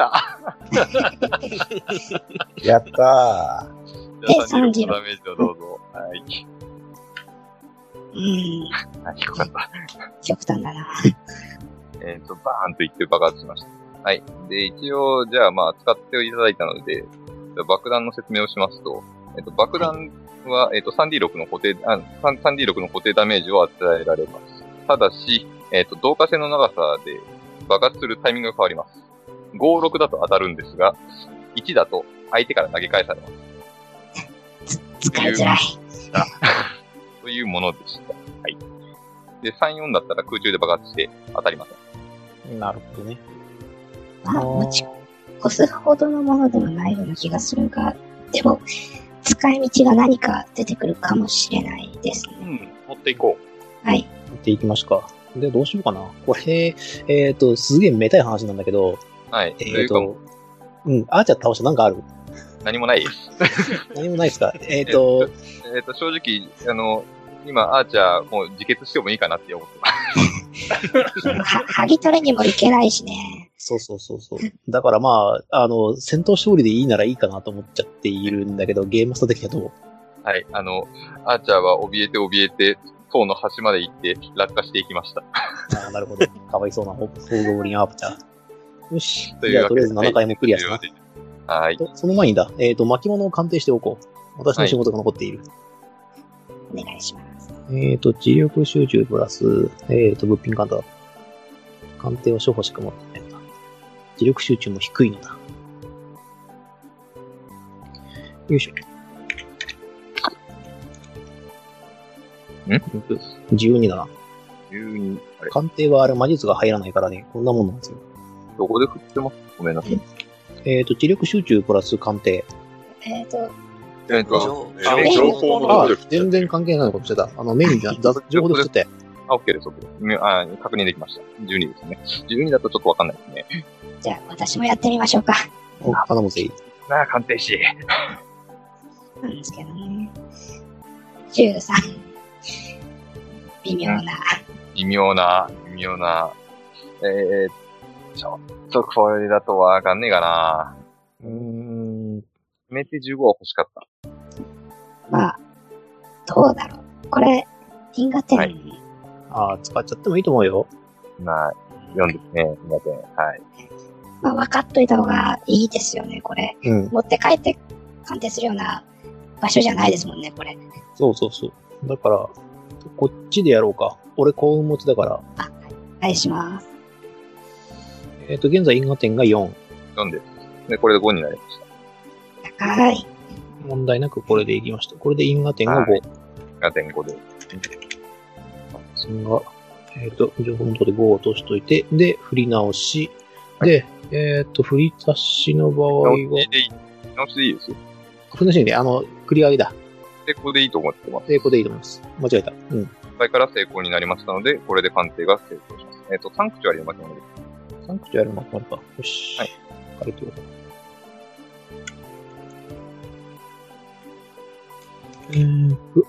Speaker 6: やった
Speaker 2: ー。じゃあさんじゅうろくのダメージをどうぞ。はい。
Speaker 3: うーん。
Speaker 2: あ、低かった。
Speaker 3: 極端だな。
Speaker 2: えっと、バーンといって爆発しました。はい。で、一応、じゃあまあ、使っていただいたので、爆弾の説明をしますと、えっと、爆弾は、はい、えっと、スリーディーシックス の固定、あ、スリーディーシックス の固定ダメージを与えられます。ただし、えっと、導火線の長さで爆発するタイミングが変わります。ご、ろくだと当たるんですが、いちだと相手から投げ返されます。
Speaker 3: 使いづらい。
Speaker 2: というものでした。はい。で、さん、よんだったら空中で爆発して当たりません。
Speaker 1: なるほどね。
Speaker 3: まあ、持ち越すほどのものではないような気がするが、でも、使い道が何か出てくるかもしれないですね。
Speaker 8: うん、持っていこ
Speaker 3: う。はい。
Speaker 1: 持っていきますか。で、どうしようかな。これ、えっ、ー、と、すげえめたい話なんだけど、
Speaker 2: はい。
Speaker 1: えっ、ー、と、うん、アーチャー倒したなんかある？
Speaker 2: 何もないです。
Speaker 1: 何もないですか？えっ、ー、と、
Speaker 2: えっ、ー、と、正直、あの、今、アーチャー、もう自決してもいいかなって思ってます。
Speaker 3: は、はぎ取りにもいけないしね。
Speaker 1: そうそうそうそう。だからまあ、あの、戦闘勝利でいいならいいかなと思っちゃっているんだけど、ゲームマスター的にはどう？
Speaker 2: はい、あの、アーチャーは怯えて怯えて、塔の端まで行って落下していきました。
Speaker 1: ああ、なるほど。かわいそうなホーゴブリンアーチャー。よし。じゃあ、とりあえずななかいもクリアしたな。
Speaker 2: はい。
Speaker 1: その前にだ、えっ、ー、と、巻物を鑑定しておこう。私の仕事が残っている。
Speaker 3: はい、お願いします。
Speaker 1: えっ、ー、と、知力集中プラス、えっ、ー、と、物品鑑定。鑑定は処方しか持ってないな。知力集中も低いのだ。よいしょ。
Speaker 2: ん ?
Speaker 1: じゅうに だな。
Speaker 2: じゅうに。あれ
Speaker 1: 鑑定はあれ魔術が入らないからね、こんなもんなんですよ。
Speaker 2: どこで振ってます？ごめんなさい。
Speaker 1: えっ、ー、と、知力集中プラス鑑定。
Speaker 3: えっ、ー、と、
Speaker 2: えっ、ー、と、
Speaker 7: 情報の方で振って
Speaker 1: 全然関係ないことしてた。あの、メインじゃ、情報で振ってて。
Speaker 2: あ、OK です、OK です。あ、確認できました。じゅうにですね。じゅうにだとちょっとわかんないですね。
Speaker 3: じゃあ、私もやってみましょうか。
Speaker 1: お、頼むぜい。
Speaker 2: なあ、鑑定士。
Speaker 3: なんですけどね。じゅうさん。微妙な。
Speaker 2: 微妙な、微妙な。えー、ちょっとこれだとわかんねえかな。うーん。せめてじゅうごは欲しかった。
Speaker 3: まあ、どうだろう。これ、因果点。はい、
Speaker 1: ああ、使っちゃってもいいと思うよ。
Speaker 2: まあ、よんですね、因果点。はい。
Speaker 3: まあ、分かっといた方がいいですよね、これ。うん。持って帰って鑑定するような場所じゃないですもんね、これ。
Speaker 1: そうそうそう。だから、こっちでやろうか。俺幸運持ちだから。
Speaker 3: あ、お願いします。
Speaker 1: えっ、ー、と、現在因果点がよん。
Speaker 2: よんです。で、これでごになりました。
Speaker 3: 高い。
Speaker 1: 問題なくこれでいきました。これで因果点がご。因
Speaker 2: 果点ごで。
Speaker 1: それが、えっ、ー、と、情報のとこでごを落としといて、で、振り直し、はい、で、 えっと、振り出しの場合は、
Speaker 2: 直しでいい。直しでいいですよ。
Speaker 1: 振り出しで、あの、繰り上げだ。
Speaker 2: 成功でいいと思ってます。
Speaker 1: 成功でいいと思います。間違えた。うん。
Speaker 2: いっかいから成功になりましたので、これで鑑定が成功します。えっ、と、サンクチュアリの巻物です。
Speaker 1: サンクチュアリの巻物か。よし。はい。書いてよ。えーと。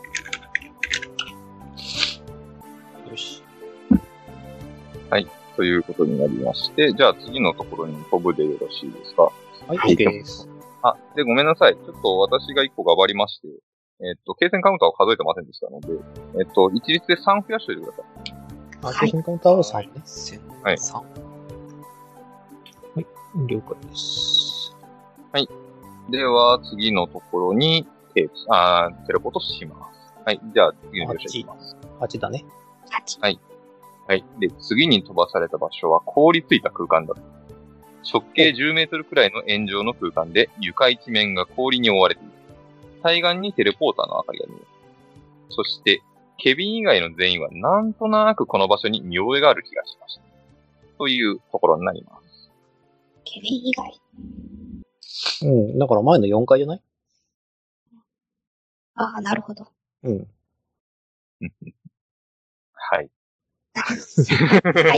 Speaker 1: よし。
Speaker 2: はい。ということになりまして、じゃあ次のところに飛ぶでよろしいですか？
Speaker 1: はい、OK です。
Speaker 2: あ、で、ごめんなさい。ちょっと私がいっこ頑張りまして、えっ、と、継戦カウンターを数えてませんでしたので、えっ、と、一律でさん増やしておいてください。
Speaker 1: あ、継戦カウンターをさんね。
Speaker 2: はい。
Speaker 1: さん。はい、了解です。
Speaker 2: はい。では、次のところに、テープ、あー、テレポートします。はい。じゃあ、次の描写いきます。
Speaker 1: はちだね。
Speaker 3: はち。
Speaker 2: はい。はい。で、次に飛ばされた場所は凍りついた空間だ。直径じゅうメートルくらいの円状の空間で床一面が氷に覆われている。対岸にテレポーターの明かりが見える。そして、ケビン以外の全員はなんとなくこの場所に見覚えがある気がしました。というところになります。
Speaker 3: ケビン以外
Speaker 1: うん。だから前のよんかいじゃない？
Speaker 3: ああ、なるほど。
Speaker 1: うん。
Speaker 2: はい。
Speaker 3: はい。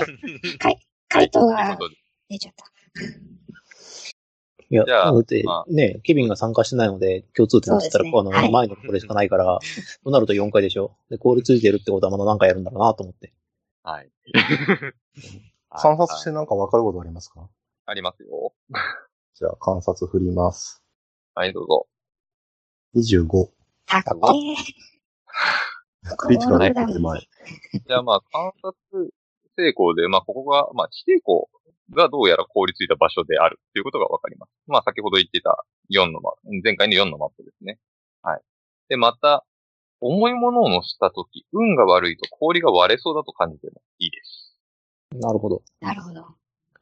Speaker 3: かい、回答が出ちゃった。
Speaker 1: いや、だって、まあ、ね、ケビンが参加してないので、共通点って言ったら、ね、あの、はい、前のこれしかないから、となるとよんかいでしょ。で、氷ついてるってことはまだ何かやるんだろうなと思って。
Speaker 2: はい。
Speaker 6: 観察してなんか分かることありますか？
Speaker 2: ありますよ。
Speaker 6: じゃあ、観察振ります。
Speaker 2: はい、どうぞ。
Speaker 6: にじゅうご。
Speaker 3: たっけー。
Speaker 6: クリティカルなって前。
Speaker 2: じゃあまあ、観察成功で、まあ、ここが、まあ、地底湖がどうやら凍りついた場所であるっていうことがわかります。まあ、先ほど言ってたよんのマップ、前回のよんのマップですね。はい。で、また、重いものを乗せたとき、運が悪いと氷が割れそうだと感じてもいいです。
Speaker 1: なるほど。
Speaker 3: なるほど。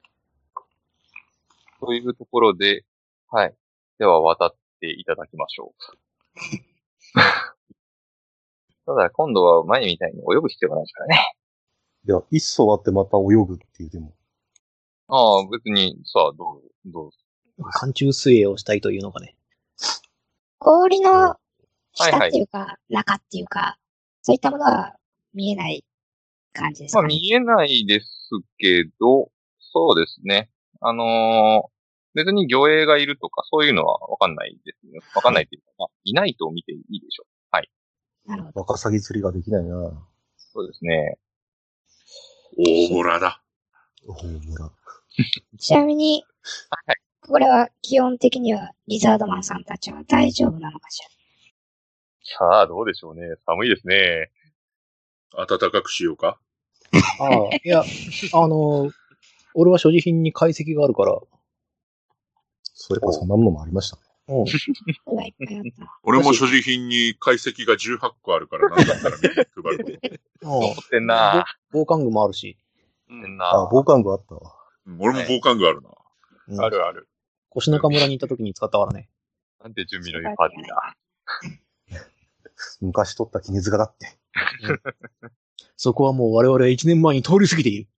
Speaker 2: というところで、はい。では、渡っていただきましょう。ただ、今度は前みたいに泳ぐ必要がないですからね。
Speaker 6: いや、一層割ってまた泳ぐっていうでも。
Speaker 2: ああ、別に、さあ、どう、どう。
Speaker 1: 寒中水泳をしたいというのがね。
Speaker 3: 氷の下っていうか、はいはい、中っていうか、そういったものは見えない感じですかね。
Speaker 2: まあ見えないですけど、そうですね。あのー、別に魚影がいるとか、そういうのはわかんないですね。わかんないっていうか、まあ、いないと見ていいでしょう。はい。
Speaker 3: なるほど。
Speaker 6: ワカサギ釣りができないな。
Speaker 2: そうですね。
Speaker 7: 大ボラだ。
Speaker 6: 大ボラ。
Speaker 3: ちなみに、はい、これは基本的にはリザードマンさんたちは大丈夫なのかしら。
Speaker 2: さあ、どうでしょうね。寒いですね。
Speaker 7: 暖かくしようか。
Speaker 1: ああ、いや、あの、俺は所持品に解析があるから。
Speaker 6: そういえばそんなものもありましたね。
Speaker 1: うん。
Speaker 7: 俺も所持品に解析がじゅうはっこあるから、なんだったら配る。
Speaker 2: 持ってんな。
Speaker 1: 防寒具もあるし。
Speaker 2: うん、な
Speaker 6: あ、防寒具あったわ。
Speaker 7: うん、俺も防寒具あるな。
Speaker 8: うん、あるある。
Speaker 1: 腰中村に行った時に使ったからね。
Speaker 2: なんて準備のいいパーティーだ。
Speaker 6: 昔取った絹塚だって、
Speaker 1: うん。そこはもう我々はいちねんまえに通り過ぎている。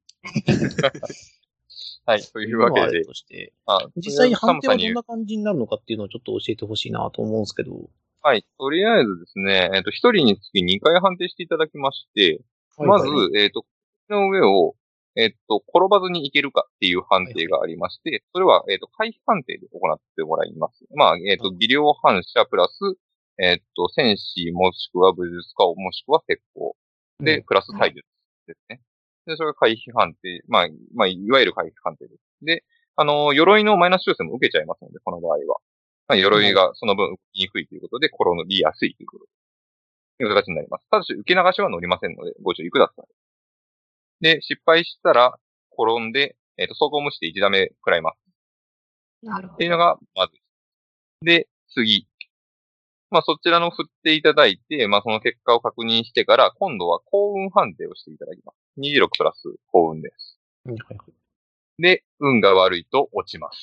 Speaker 2: はい、というわけで。
Speaker 1: としてあ実際に判定はどんな感じになるのかっていうのをちょっと教えてほしいなと思うんですけど。
Speaker 2: はい、とりあえずですね、えっと、ひとりにつきにかい判定していただきまして、はいはい、まず、えっと、の上を、えっと、転ばずにいけるかっていう判定がありまして、はいはい、それは、えっと、回避判定で行ってもらいます。まあ、えっと、技量反射プラス、えっと、戦士もしくは武術家もしくは鉄鋼で、うん、プラス体術ですね。で、それが回避判定。まあ、まあ、いわゆる回避判定です。で、あの、鎧のマイナス修正も受けちゃいますので、この場合は。まあ、鎧がその分受けにくいということで、転びやすいということで、いう形になります。ただし、受け流しは乗りませんので、ご注意ください。で、失敗したら、転んで、えっと、走行無視でいちダメ食らいます。
Speaker 3: なるほど。
Speaker 2: っていうのが、まず。で、次。まあ、そちらの振っていただいて、まあ、その結果を確認してから、今度は幸運判定をしていただきます。にじゅうろくプラス幸運です。
Speaker 1: はいはい。
Speaker 2: で、運が悪いと落ちます。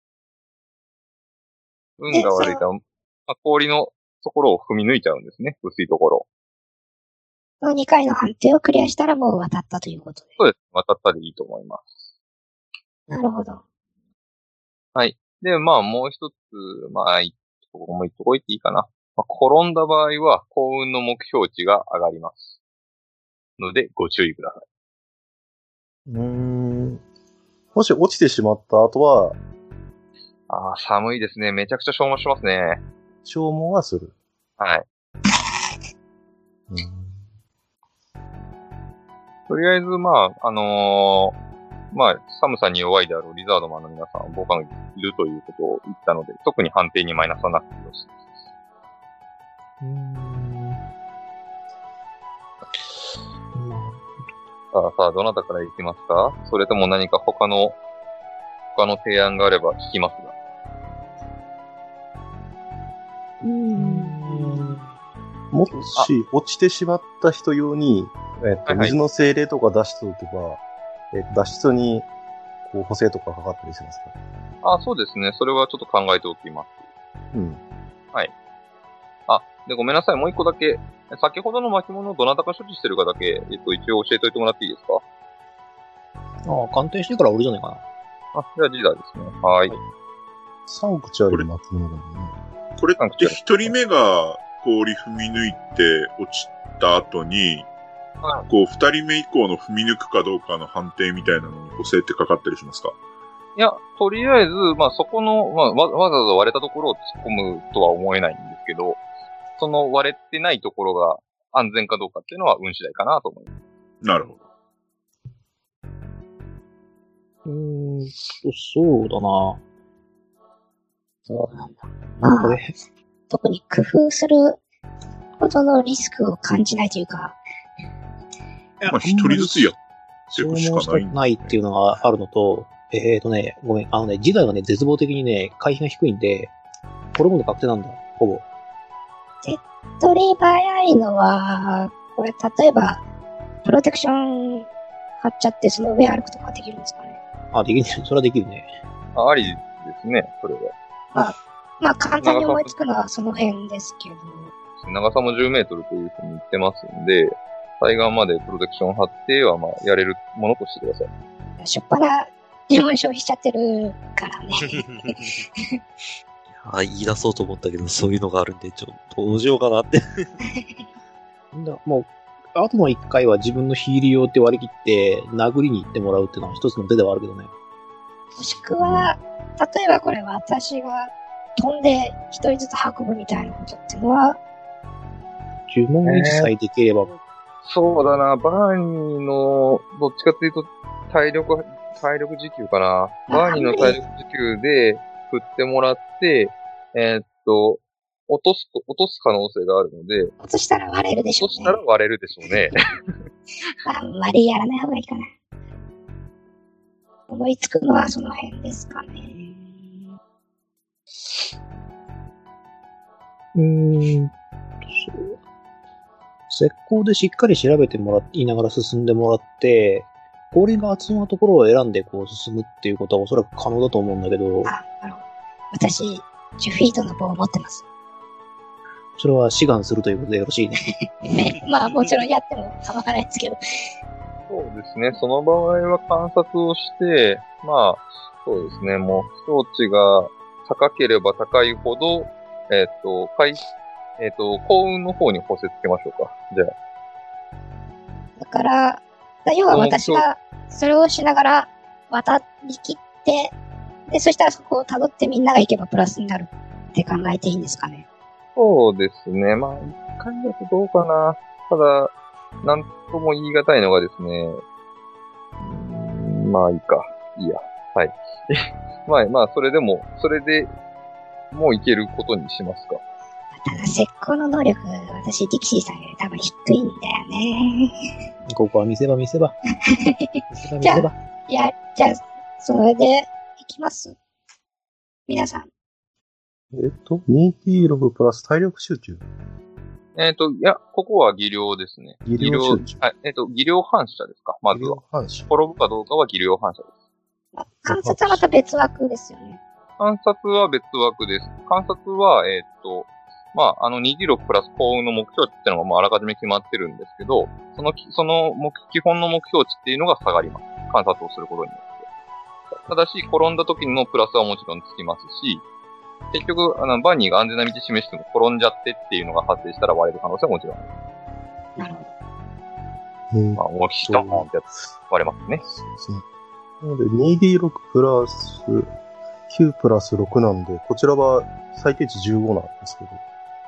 Speaker 2: 運が悪いと、まあ、氷のところを踏み抜いちゃうんですね。薄いところ。
Speaker 3: そのにかいの判定をクリアしたらもう渡ったということで。
Speaker 2: そうです。渡ったでいいと思います。
Speaker 3: なるほど。
Speaker 2: はい。で、まあ、もう一つ、まあ、いここも言っとこいていいかな。まあ、転んだ場合は、幸運の目標値が上がります。ので、ご注意ください。
Speaker 6: うーん。もし落ちてしまった後は、
Speaker 2: ああ、寒いですね。めちゃくちゃ消耗しますね。
Speaker 6: 消耗はする。
Speaker 2: はい。
Speaker 6: うーん。
Speaker 2: とりあえず、まあ、あのー、まあ、寒さに弱いであろうリザードマンの皆さんは防寒着いるということを言ったので、特に判定にマイナスはなくてよろしいです。
Speaker 1: うーん。
Speaker 2: さあさあ、どなたからいきますか？それとも何か他の、他の提案があれば聞きますが。
Speaker 3: うーん。
Speaker 6: もし、落ちてしまった人用に、えっと、
Speaker 2: はいはい
Speaker 6: 水の精霊とか出しておけば、えっと、脱出に、こう、補正とかかかったりしますか？
Speaker 2: あ、そうですね。それはちょっと考えておきます。
Speaker 6: うん。
Speaker 2: あ、で、ごめんなさい。もう一個だけ。先ほどの巻物をどなたか所持してるかだけ、えっと、一応教えておいてもらっていいですか？
Speaker 1: ああ、鑑定してから俺じゃないかな。
Speaker 2: あ、じゃあジダーですね。はーい。
Speaker 6: サンクチュアリ巻物だもんね。
Speaker 7: これって一人目が氷踏み抜いて落ちた後に、
Speaker 2: はい。
Speaker 7: こう二人目以降の踏み抜くかどうかの判定みたいなのに補正ってかかったりしますか？
Speaker 2: いや、とりあえず、まあ、そこの、まあ、わ、わざわざ割れたところを突っ込むとは思えないんですけど、その割れてないところが安全かどうかっていうのは運次第かなと思います。
Speaker 7: なるほど。
Speaker 1: うーんと、そうだな。
Speaker 3: そうなんだ。まあ、
Speaker 1: これ、
Speaker 3: 特に工夫するほどのリスクを感じないというか、
Speaker 7: まあ一人ずつやっていくしかないんだね。
Speaker 1: ないっていうのがあるのと、えーとね、ごめん、あのね、時代がね、絶望的にね、回避が低いんで、転ぶの確定なんだ、ほぼ。
Speaker 3: 取り早いのは、これ例えば、プロテクション貼っちゃってその上歩くとかできるんですかね。
Speaker 1: あ、できるね。それはできるね。
Speaker 2: あ、ありですね、それは。
Speaker 3: まあ、まあ簡単に思いつくのはその辺ですけど。
Speaker 2: 長さもじゅうメートルというふうに言ってますんで、対岸までプロテクション貼っては、まあ、やれるものとしてください。
Speaker 3: しょっぱな自分消費しちゃってるからね。
Speaker 4: あ、言い出そうと思ったけど、そういうのがあるんで、ちょっとどうしようかなって。
Speaker 1: だもう、あとの一回は自分のヒール用って割り切って、殴りに行ってもらうっていうのは一つの手ではあるけどね。
Speaker 3: もしくは、例えばこれ私が飛んで一人ずつ運ぶみたいなことってのは、
Speaker 1: 呪文維持さえできれば、
Speaker 2: そうだな、バーニーの、どっちかっていうと、体力、体力時給かな。バーニーの体力時給で振ってもらって、えーっと、落とすと、落とす可能性があるので、
Speaker 3: 落としたら割れるでしょうね。
Speaker 2: 落としたら割れるでしょうね。
Speaker 3: あんまりやらない方がいいかな。思いつくのはその辺ですかね。
Speaker 1: うーん、そう。石膏でしっかり調べてもらいながら進んでもらって、氷が厚なところを選んでこう進むっていうことはおそらく可能だと思うんだけど、
Speaker 3: あ、なるほど。私、じゅうフィートの棒を持ってます。
Speaker 1: それは志願するということでよろしいね。
Speaker 3: まあもちろんやっても構わないですけど。
Speaker 2: そうですね。その場合は観察をして、まあ、そうですね。目標値が高ければ高いほど、えっ、と、回、えっ、と、幸運の方に補正つけましょうか。じゃあ。
Speaker 3: だから、要は私がそれをしながら渡り切って、で、そしたらそこを辿ってみんなが行けばプラスになるって考えていいんですかね。
Speaker 2: そうですね。まあ、一回だとどうかな。ただ、なんとも言い難いのがですね、うーんまあいいか。いいや。はい。まあまあ、それでも、それでもういけることにしますか。
Speaker 3: ただ、石膏の能力、私、ディキシーさんより多分低いんだよね。
Speaker 1: ここは見せ場見せ場。見せ場見せ場。
Speaker 3: いや、じゃあ、それで、いきます。皆さん。
Speaker 6: えっと、にティーろく プラス体力集中。
Speaker 2: えっ、と、いや、ここは技量ですね。
Speaker 6: 技量集中。
Speaker 2: はい。えっ、と、技量反射ですか、まずは。
Speaker 6: 反射。
Speaker 2: 転ぶかどうかは技量反射です。
Speaker 3: あ、観察はまた別枠ですよね。
Speaker 2: 観察は別枠です。観察は、えっ、と、まあ、あの にティーろく プラス幸運の目標値っていうのがもうあらかじめ決まってるんですけど、その、その目、基本の目標値っていうのが下がります。観察をすることによって。 ただし、転んだ時のプラスはもちろんつきますし、結局、あの、バニーが安全な道示しても転んじゃってっていうのが発生したら割れる可能性はもちろんある。
Speaker 3: なるほど。
Speaker 6: えー、
Speaker 2: まあ、思いっきりドーンってやつ割れますね。
Speaker 6: そうですね。なので ツーディーろく プラスきゅうプラスろくなんで、こちらは最低値じゅうごなんですけど。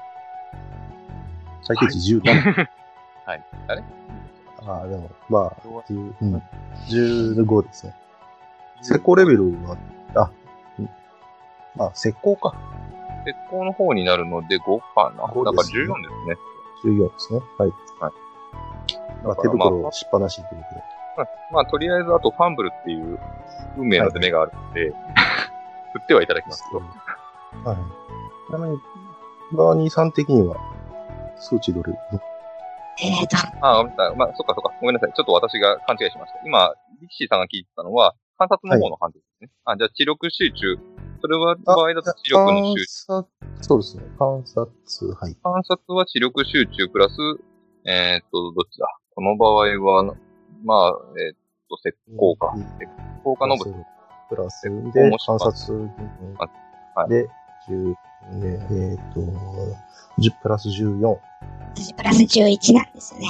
Speaker 6: 最低値じゅうなな。はい。
Speaker 2: はい。あれ
Speaker 6: ああ、でも、まあ、じゅう、うん、じゅうごですね。石膏レベルは、あ、うん、あ、石膏か。
Speaker 2: 石膏の方になるのでごかな。
Speaker 6: ごですね。
Speaker 2: だからじゅうよんですね。
Speaker 6: じゅうよんですね。はい。はい。まあ、手袋しっぱなしということで。
Speaker 2: まあ、まあ、とりあえずあとファンブルっていう運命の出目があるので、はい、振ってはいただきますと。
Speaker 6: はい。ちなみに、バーニーさん的には、数値どれ
Speaker 3: えーと。
Speaker 2: ああ、まあ、そっかそっか。ごめんなさい。ちょっと私が勘違いしました。今、リキシーさんが聞いてたのは、観察の方の判定ですね。はい、あ、じゃあ、知力集中。それは、場合だと知力の集中。
Speaker 6: そうですね。観察、はい。
Speaker 2: 観察は知力集中プラス、えー、っと、どっちだ。この場合は、まあ、えー、っと、石膏か。石膏かの部。
Speaker 6: プラスで、観察、
Speaker 2: はい、
Speaker 6: で、じゅう、えー、っと、じゅうプラスじゅうよん。
Speaker 3: 私プラスじゅういちなんですよね。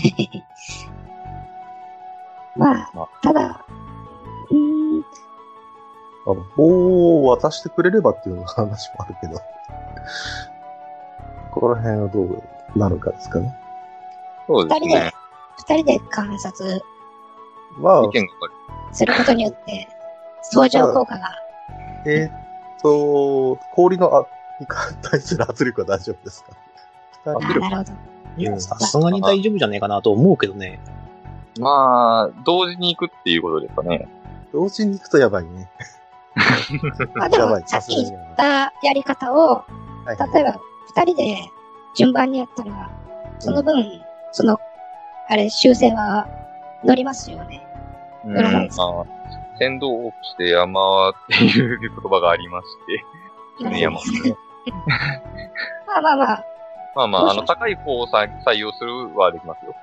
Speaker 3: まあ、ただ、うーん。
Speaker 6: あの、棒を渡してくれればっていう話もあるけど、ここら辺はどうなるかですかね。
Speaker 2: そうですね。
Speaker 3: 二人で観察、
Speaker 6: まあ、
Speaker 3: することによって、相乗効果が。
Speaker 6: えー、っと、氷のあに対する圧力は大丈夫ですか？
Speaker 3: あ、なるほど。
Speaker 1: いや、さすがに大丈夫じゃねえかなと思うけどね。
Speaker 2: まあ、同時に行くっていうことですかね。
Speaker 6: 同時に行くとやばいね。
Speaker 3: まあでも、さっき言ったやり方を、例えば二人で順番にやったら、その分、うん、その、あれ、修正は乗りますよね。
Speaker 2: うん、まあ、先導をして山っていう言葉がありまして、ね、山。
Speaker 3: まあまあまあ。
Speaker 2: まあまあ、あの、高い方を採用するはできますよ。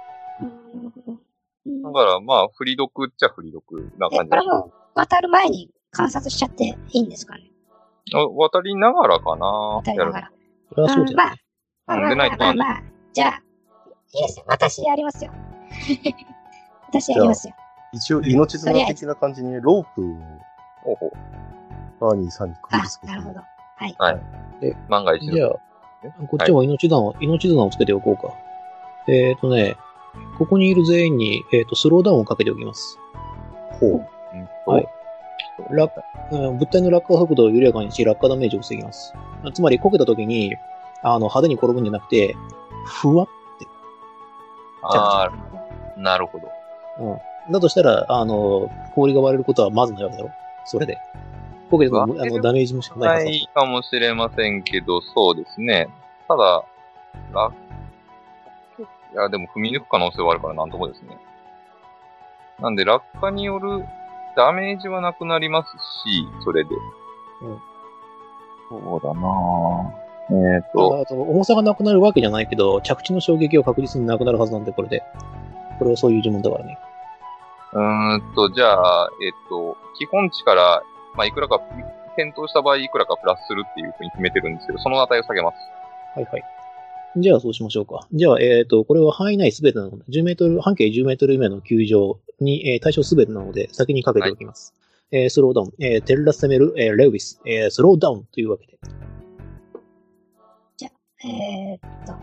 Speaker 2: だから、まあ、振り読っちゃ振り読な感じです。
Speaker 3: これも、渡る前に観察しちゃっていいんですかね？
Speaker 2: 渡りながらかな。
Speaker 3: 渡りながら。
Speaker 1: それはそうじゃない。
Speaker 3: まあ、まあ、まあ、まあ、まあ、じゃあ、いいですよ。私やりますよ。私やりますよ。
Speaker 6: 一応、命綱的な感じにロープを、バーニーさんにくくりつけて。
Speaker 3: なるほど。はい。
Speaker 2: はい。で、万が一の。
Speaker 1: じゃあ、こっちも命綱を、命綱をつけておこうか。えっとね、ここにいる全員に、えっと、スローダウンをかけておきます。
Speaker 6: ほう。
Speaker 1: はい。落、物体の落下速度を緩やかにし、落下ダメージを防ぎます。つまり、こけた時に、あの、派手に転ぶんじゃなくて、ふわって。
Speaker 2: ああ、なるほど。
Speaker 1: うん。だとしたら、あの、氷が割れることはまずないわけだろ。それで。こけても、あの、ダメージもしかないはずだ。
Speaker 2: ないかもしれませんけど、そうですね。ただ、落いや、でも踏み抜く可能性はあるからなんともですね。なんで、落下によるダメージはなくなりますし、それで。うん。そうだなぁ。えっ、ー、と。
Speaker 1: あと、重さがなくなるわけじゃないけど、着地の衝撃は確実になくなるはずなんで、これで。これはそういう呪文だからね。
Speaker 2: うーんと、じゃあ、えっ、ー、と、基本値から、まあ、いくらか、転倒した場合いくらかプラスするっていうふうに決めてるんですけど、その値を下げます。
Speaker 1: はいはい。じゃあそうしましょうか。じゃあ、えっ、ー、と、これは範囲内すべてなので、じゅうメートル、半径じゅうメートル以内の球場に、えー、対象すべてなので、先にかけておきます。はい、えー、スローダウン、えー、テルラ攻める、えー、レウィス、えー、スローダウンというわけで。
Speaker 3: じゃあ、えー、っと。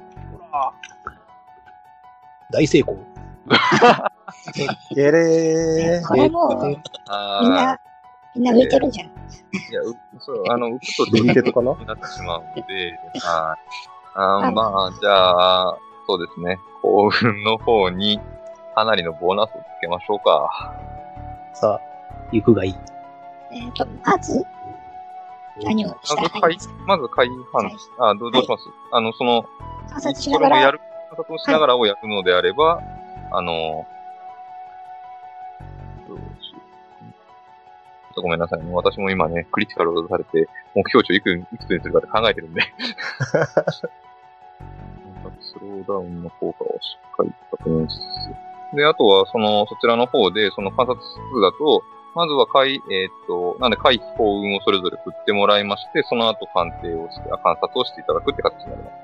Speaker 1: 大成功。
Speaker 6: ゲレ
Speaker 3: ー。これもう、みんな、みんな浮いてるんじゃん。い
Speaker 2: や、う、そう、あの、浮くと
Speaker 6: デリケートかな
Speaker 2: になってしまうので、はい。あまあ、じゃあ、そうですね。幸運の方に、かなりのボーナスをつけましょうか。
Speaker 1: さあ、行くがいい。
Speaker 3: えっと、まず、何をしたらいいですか？
Speaker 2: まず、開判、あ、どう、どうします？あの、その、
Speaker 3: 観察しながら。
Speaker 2: やる、観察をしながらをやるのであれば、あの、どうしよう。ごめんなさいね。私も今ね、クリティカルをされて、目標値をいく、いくつにするかって考えてるんで。スローダウンの効果をしっかり確認しつつ。で、あとは、その、そちらの方で、その観察数だと、 まずは回、えーっと、なんで回避幸運をそれぞれ振ってもらいまして、その後鑑定をして、観察をしていただくって形になります。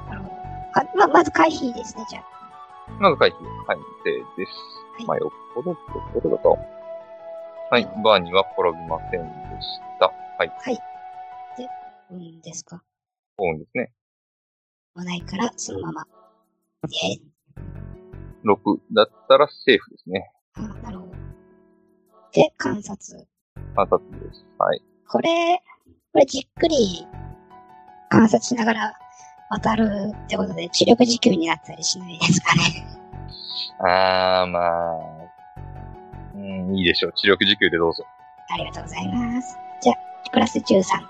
Speaker 3: なるほど。あまあ、まず回避ですね、じゃあ。
Speaker 2: まず回避、はい、でです。はい、まあ、よっぽど、よっぽどだと。はい、バーには転びませんでした。はい。
Speaker 3: はい。で、運ですか？
Speaker 2: 幸運ですね。
Speaker 3: もないから、そのまま。え
Speaker 2: ろくだったらセーフですね。
Speaker 3: あ、なるほど。で、観察。
Speaker 2: 観察です。はい。
Speaker 3: これ、これじっくり観察しながら渡るってことで、知力時給になったりしないですかね。
Speaker 2: あー、まあ、うん、いいでしょう。知力時給でどうぞ。
Speaker 3: ありがとうございます。じゃあ、プラスじゅうさん。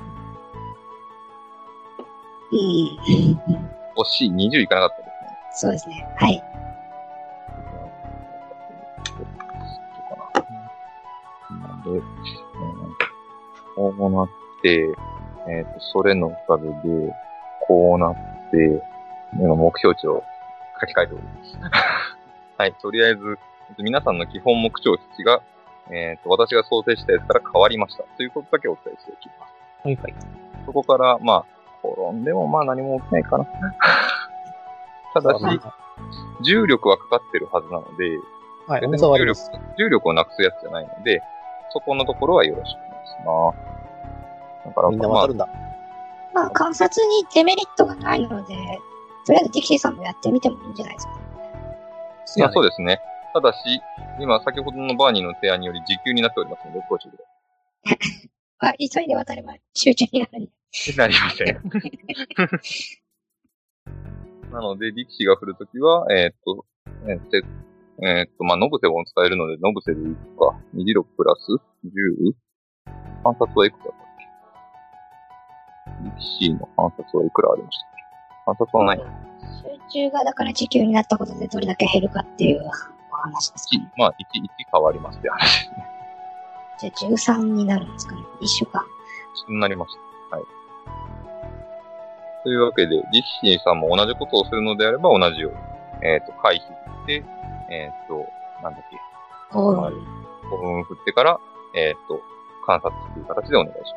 Speaker 3: うん。
Speaker 2: 惜しい。にじゅういかなかったですね。
Speaker 3: そうですね。はい。
Speaker 2: なんで、うん、こうなって、えっと、それのおかげで、こうなって、今目標値を書き換えております。はい、とりあえず、皆さんの基本目標値が、えっと、私が想定したやつから変わりました。ということだけお伝えしておきます。
Speaker 1: はいはい。
Speaker 2: そこから、まあ、転んでもまあ何も起きないかな。ただし、重力はかかってるはずなので、
Speaker 1: はい、重さはあります。
Speaker 2: 重力をなくすやつじゃないので、そこのところはよろしくお願いします。だから、
Speaker 1: みんな渡るんだ。
Speaker 3: まあ、まあ、観察にデメリットがないので、とりあえずディキシーさんもやってみてもいいんじゃないですか。
Speaker 2: いや、そうですね。ただし、今、先ほどのバーニーの提案により時給になっておりますので、ご注意くだ
Speaker 3: さい。あ、急いで渡れば集中になる。
Speaker 2: なりません。なので、力士が振るときは、えー、っと、えー、っと、えー、っと、まあ、ノブセボン使えるので、ノブセでいくか。にじゅうろくプラス じゅう? 観察はいくらだったっけ？力士の観察はいくらありましたっけ？観察はない。
Speaker 3: 集中がだから時給になったことでどれだけ減るかっていうお話ですかね。
Speaker 2: まあ、いち、いち変わりますって話ですね。
Speaker 3: じゃあじゅうさんになるんですかね。一緒か。
Speaker 2: 一緒になりました。はい。というわけで、力士さんも同じことをするのであれば同じように、えっと、回避で、えっと、なんだっけ。
Speaker 3: ごふん。
Speaker 2: ごふん振ってから、えっと、観察という形でお願いします。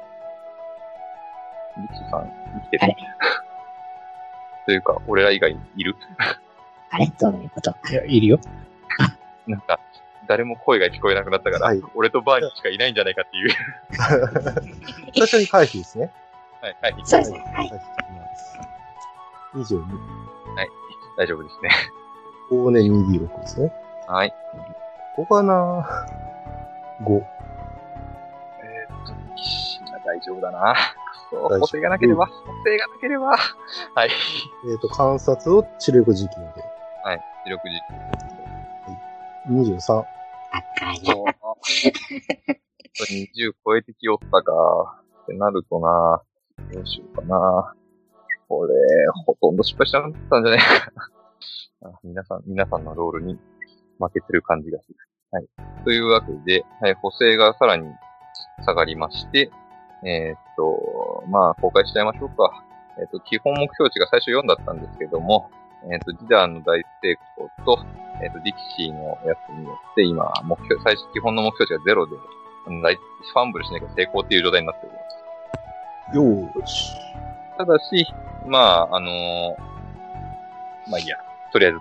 Speaker 2: 力士さん、生きてる。
Speaker 3: あれ
Speaker 2: というか、俺ら以外いる
Speaker 3: あれどういうこと？
Speaker 1: いや、いるよ。
Speaker 2: なんか、誰も声が聞こえなくなったから、はい、俺とバーニーしかいないんじゃないかっていう。
Speaker 6: 最初に回避ですね。
Speaker 2: はい、回避。
Speaker 3: そうですね。はい。
Speaker 6: にじゅうに。
Speaker 2: はい、大丈夫ですね。
Speaker 6: ここね、にディーろく ですね。
Speaker 2: はい。
Speaker 6: ここかなご。
Speaker 2: えーっと、大丈夫だな。くそ、補正がなければ、補正がなければ。はい。
Speaker 6: えっと、観察を知力時給で。
Speaker 2: はい、知力時給。
Speaker 6: はい。にじゅうさん。
Speaker 3: 赤い。
Speaker 2: そう。にじゅう超えてきよったか。ってなるとな、どうしようかな。これ、ほとんど失敗しなかったんじゃないかな。皆さん、皆さんのロールに負けてる感じがする。はい。というわけで、はい、補正がさらに下がりまして、えー、っと、まあ、公開しちゃいましょうか。えー、っと、基本目標値が最初よんだったんですけども、えー、っと、ジダーの大成功と、えー、っと、ディキシーのやつによって、今、目標、最初、基本の目標値がゼロで、ファンブルしなきゃ成功っていう状態になっております。
Speaker 6: よーし。
Speaker 2: ただし、まあ、あのー、まあいいや、とりあえず。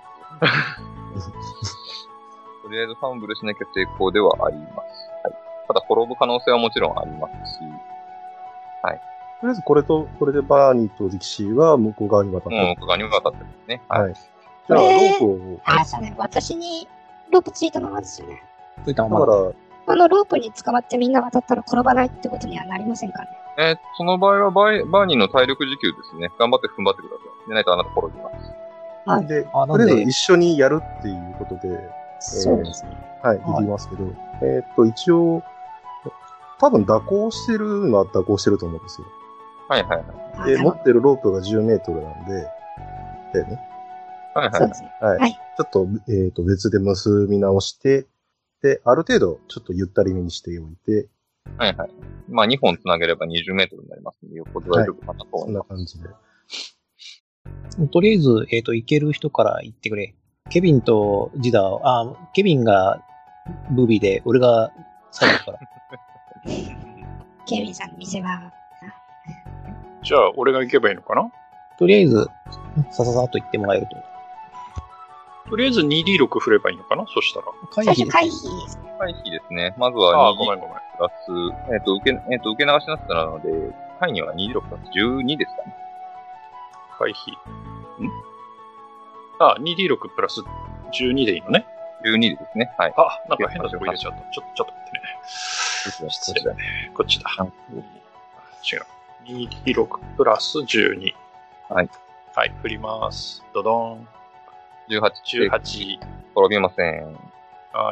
Speaker 2: とりあえずファンブルしなきゃ成功ではあります。はい。ただ、転ぶ可能性はもちろんありますし、はい。
Speaker 6: とりあえず、これと、これでバーニーとディキシーは向こう側に渡ってる。
Speaker 2: もう向こう側に渡ってるんですね。はい。はい、
Speaker 6: じゃあ、ロープを。
Speaker 3: あ、そうね。私にロープついたままですよね。
Speaker 1: ついたまま。
Speaker 6: だから、
Speaker 3: このロープに捕まってみんな渡ったら転ばないってことにはなりませんかね。
Speaker 2: えー、その場合はバー、バーニーの体力時給ですね。頑張って踏ん張ってください。でないとあなた転びます。
Speaker 3: はい。
Speaker 6: で、とりあえず一緒にやるっていうことで、
Speaker 3: そうですね。
Speaker 6: はい、できますけど、えー、っと、一応、多分蛇行してるのは蛇行してると思うんですよ。
Speaker 2: はいはいはい。
Speaker 6: で、持ってるロープがじゅうメートルなんで、だよね。
Speaker 2: はいはい。
Speaker 3: そうですね。
Speaker 6: はい。はい、ちょっと、えー、っと、別で結び直して、で、ある程度、ちょっとゆったりめにしておいて、
Speaker 2: はいはい。まあ、にほん繋げればにじゅうメートルになりますので、よっぽど大丈夫かなと思います。
Speaker 6: そんな感じ
Speaker 1: で。とりあえず、えっと、行ける人から言ってくれ。ケビンとジダー、あ、ケビンがブビで、俺が最後から。
Speaker 3: ケビンさんの店は。
Speaker 8: じゃあ、俺が行けばいいのかな？
Speaker 1: とりあえず、さささっと言ってもらえると。
Speaker 8: とりあえず にディーろく 振ればいいのかな？そしたら。
Speaker 3: 回避です。回避です。
Speaker 2: 回避ですね。まずは にディーろく
Speaker 8: あ、ごめんごめん。
Speaker 2: プラス、えっ、ー、と、受け、えっ、ー、と、受け流しになってたので、回には にディーろく プラスじゅうにですかね。
Speaker 8: 回避。んあ、にディーろく プラスじゅうにでいいのね。
Speaker 2: じゅうにですね。はい。
Speaker 8: あ、なんか変なとこ入れちゃった。ちょっと、ちょっと待ってね。失礼だね。こっちだ。違う。にディーろく プラスじゅうに。
Speaker 2: はい。
Speaker 8: はい、振ります。ドドン。
Speaker 2: じゅうはち。
Speaker 8: じゅうはち。
Speaker 2: 転びません。
Speaker 8: はい。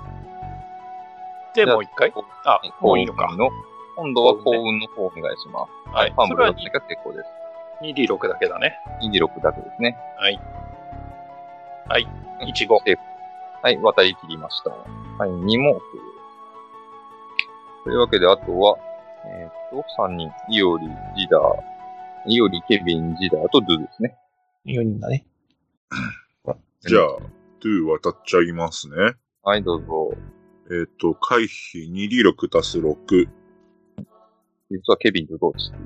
Speaker 8: で、もう一回あ、もういいのか。
Speaker 2: 今度は幸運の方お願いします。はい。ファンブルだけが成功です。
Speaker 8: にディーろく だけだね。
Speaker 2: にディーろく だけですね。
Speaker 8: はい。はい。いちご。
Speaker 2: はい、渡り切りました。はい、にも OK です。というわけで、あとは、えっと、さんにん。イオリ、ジダー、イオリ、ケビン、ジダーとドゥですね。
Speaker 1: よにんだね。
Speaker 7: じゃあ、ドゥ渡っちゃいますね。
Speaker 2: はい、どうぞ。
Speaker 7: えっと、回避 にディーろく 足すろく。
Speaker 2: 実はケビンと同値。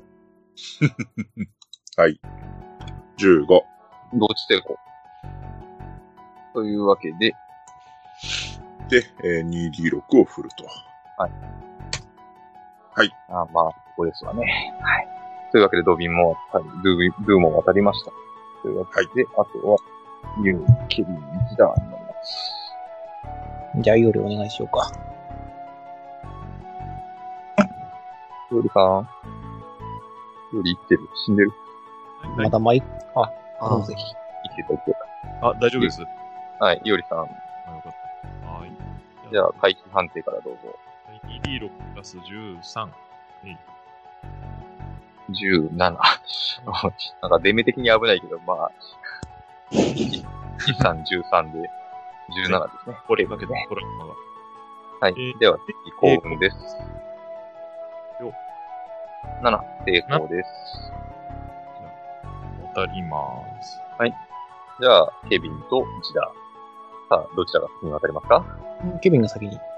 Speaker 7: はい。じゅうご。
Speaker 2: 同値成功。というわけで。
Speaker 7: で、えー、にディーろく を振ると。
Speaker 2: はい。
Speaker 7: はい。
Speaker 2: あまあ、ここですわね。はい。というわけで、ドビンも渡り、ドゥ、ドゥも渡りました。というわけで、はい、あとは、ユー、ケビン、ジダーになります。
Speaker 1: じゃあ、ヨリお願いしようか。
Speaker 2: ヨリさん。ヨリ生きてる？死んでる？
Speaker 1: まだマイク、あ、
Speaker 2: あのぜひ。生きてた、生きて
Speaker 5: た。あ、大丈夫です。
Speaker 2: はい、ヨリさん。
Speaker 5: あ、よかった。はい。
Speaker 2: じゃあ、回避判定からどうぞ。
Speaker 5: にディーろく プラスじゅうさん。
Speaker 2: じゅうなな。なんか、デメ的に危ないけど、まあ、いち、さん、じゅうさんで、じゅうななですね。
Speaker 5: これかけて、これ。
Speaker 2: はい。えー、では、次、幸運です。よ。なな、成功です。
Speaker 5: 渡りまーす。
Speaker 2: はい。じゃあ、ケビンとジダー。さあ、どちらが先に渡りますか？
Speaker 1: ケビンが先に。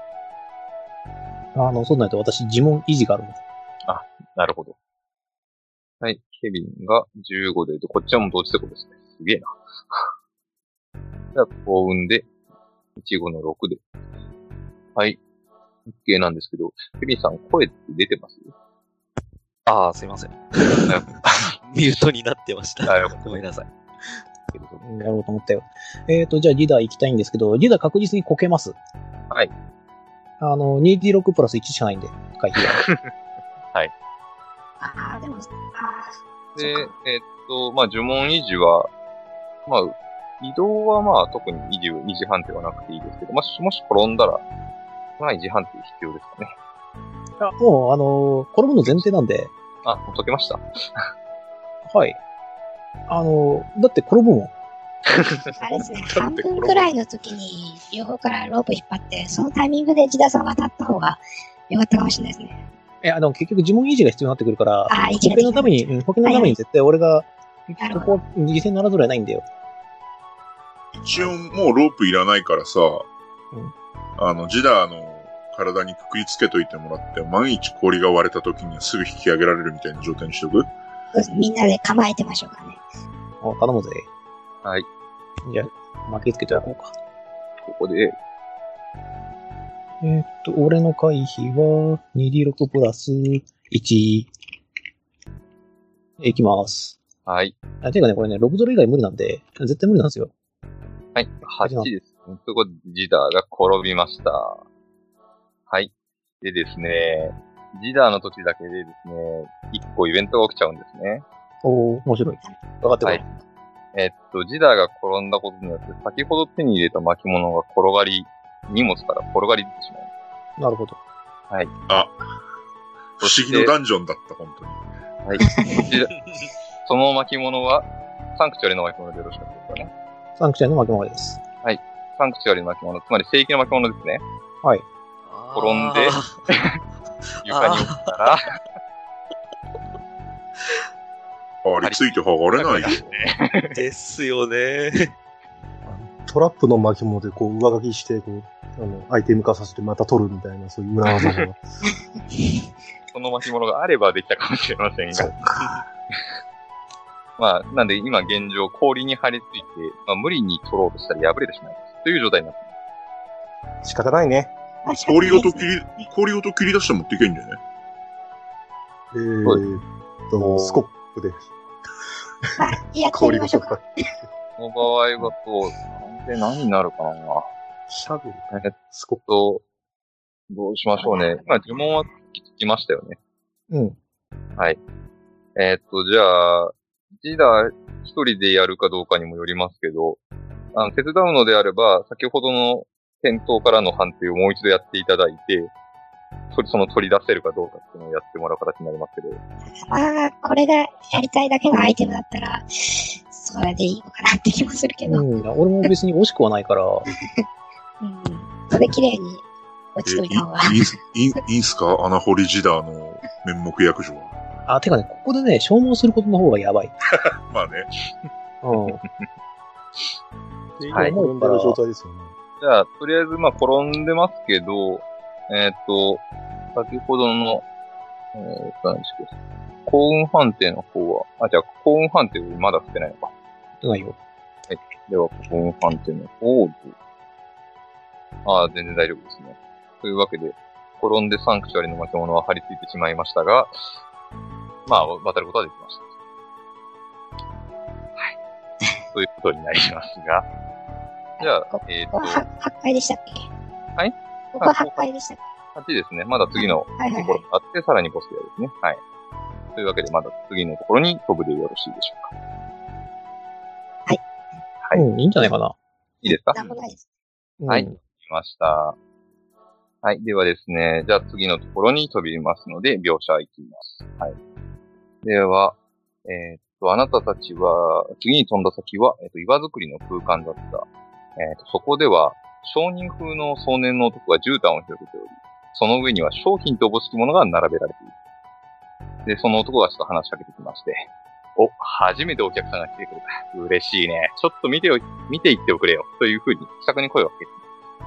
Speaker 1: あの、そうなると私、呪文維持があるの。
Speaker 2: あ、なるほど。はい。ケビンがじゅうごで、こっちはもう同時成功ですね。すげえな。じゃあ、幸運で、いちごのろくで。はい。OK なんですけど、ケビンさん、声って出てます？
Speaker 4: ああ、すいません。ミュートになってました。ごめんなさい。
Speaker 1: やろうと思ったよ。えっ、ー、と、じゃあ、リダー行きたいんですけど、リダー確実にこけます。
Speaker 2: はい。
Speaker 1: あの、にディーろく プラスいちしかないんで、回避は。
Speaker 2: はい。
Speaker 3: ああ、でも、あ
Speaker 2: あ。で、えっ、ー、と、まあ、呪文維持は、まあ、移動はまあ、特に維持、維持判定はなくていいですけど、もし、もし転んだら、まあ、維持判定必要ですかね。
Speaker 1: あ、もう、あのー、転ぶの前提なんで。
Speaker 2: あ、もう解けました。
Speaker 1: はい。あのー、だって転ぶもん。
Speaker 3: あれですね、半分くらいの時に、両方からロープ引っ張って、そのタイミングでジダさん渡った方が良かったかもしれないですね。
Speaker 1: いや、でも結局呪文維持が必要になってくるから、
Speaker 3: あ
Speaker 1: 保険のために、うん、保険のために絶対俺が、ここ、犠牲にならざるを得ないんだよ。
Speaker 7: 一応もうロープいらないからさ、
Speaker 1: うん、
Speaker 7: あの、ジダーの体にくくりつけといてもらって、万一氷が割れた時にはすぐ引き上げられるみたいな状態にしとく？
Speaker 3: そうですね、みんなで構えてましょうかね。
Speaker 1: お、頼むぜ。
Speaker 2: はい。
Speaker 1: じゃあ、巻きつけておこうか。
Speaker 2: ここで。
Speaker 1: えー、っと、俺の回避は、にディーろく プラスいち。いきます。
Speaker 2: はい。
Speaker 1: あ、ていうかね、これね、ろくドル以外無理なんで、絶対無理なんですよ。
Speaker 2: はい。はちですね。そこでジダーが転びました。はい。でですね、ジダーの時だけでですね、一個イベントが起きちゃうんですね。
Speaker 1: おー、面白い。分かってこい。
Speaker 2: はい。えー、っと、ジダーが転んだことによって、先ほど手に入れた巻物が転がり、荷物から転がり出てしまう。
Speaker 1: なるほど。
Speaker 2: はい。
Speaker 7: あ、不思議のダンジョンだった、本当に。
Speaker 2: はい。その巻物は、サンクチュアリの巻物でよろしかったですかね。
Speaker 1: サンクチュアリの巻物です。
Speaker 2: はい。サンクチュアリの巻物、つまり聖域の巻物ですね。
Speaker 1: はい。
Speaker 2: 転んで、床に落ちたら、
Speaker 7: ありついて剥がれないよ。
Speaker 4: ですよね。
Speaker 6: トラップの巻物でこう上書きして、こう、あの、アイテム化させてまた取るみたいな、そういう裏技が。
Speaker 2: その巻物があればできたかもしれませんが。まあ、なんで今現状氷に張り付いて、まあ無理に取ろうとしたら破れてしまいます。という状態になって
Speaker 6: ます。仕方ないね。
Speaker 7: 氷ごと切り、氷ごと切り出して持っていけんじゃね
Speaker 6: えーっと、スコップで。
Speaker 3: いや、氷ましょうか。
Speaker 2: この場合はと、で何になるかな。
Speaker 6: シャベル。
Speaker 2: えっと、どうしましょうね。今呪文はつきましたよね。
Speaker 1: うん。
Speaker 2: はい。えー、っと、じゃあ、ジダー一人でやるかどうかにもよりますけど、あの、手伝うのであれば、先ほどの戦闘からの判定をもう一度やっていただいて、それ、その取り出せるかどうかっていうのをやってもらう形になりますけど。
Speaker 3: ああ、これがやりたいだけのアイテムだったら、それでいいのかなって気もするけど。
Speaker 1: うん、俺も別に惜しくはないから。うん。
Speaker 3: それ綺麗に落ちといた方が。
Speaker 7: いい、いい、いいんすか穴掘りジダーの面目役所は。
Speaker 1: あ、てかね、ここでね、消耗することの方がやばい。
Speaker 7: まあね。
Speaker 1: うん。
Speaker 6: はい。転んでる状態ですよね。
Speaker 2: じゃあ、とりあえず、まあ、転んでますけど、えーっと、先ほどの、えーっと、何でしたっけ、幸運判定の方は、あ、じゃあ、幸運判定をまだ振ってないのか。
Speaker 1: ないよ。
Speaker 2: はい。では、幸運判定の方で。ああ、全然大丈夫ですね。というわけで、転んでサンクチュアリの巻物は張り付いてしまいましたが、まあ、渡ることはできました。はい。ということになりますが。じゃあ、えーっと。
Speaker 3: はっかいでしたっけ？
Speaker 2: はい。
Speaker 3: ここははっかいでしたっけ？
Speaker 2: はちですね。まだ次のところがあって、さらにボスでやるですね。はい。というわけで、まだ次のところに飛ぶでよろしいでしょうか。
Speaker 3: はい。
Speaker 2: はい。
Speaker 1: うん、いいんじゃないかな。
Speaker 2: いいですか？
Speaker 3: なんもないです。
Speaker 2: はい。来ました。はい。ではですね、じゃあ次のところに飛びますので、描写いきます。はい。では、えー、っと、あなたたちは、次に飛んだ先は、えー、っと、岩作りの空間だった。えー、っと、そこでは、商人風の壮年の男が絨毯を広げており、その上には商品とおぼしきものが並べられている。で、その男がちょっと話しかけてきまして、お、初めてお客さんが来てくれた。嬉しいね。ちょっと見てよ、見ていっておくれよ。というふうに、気さくに声をかけて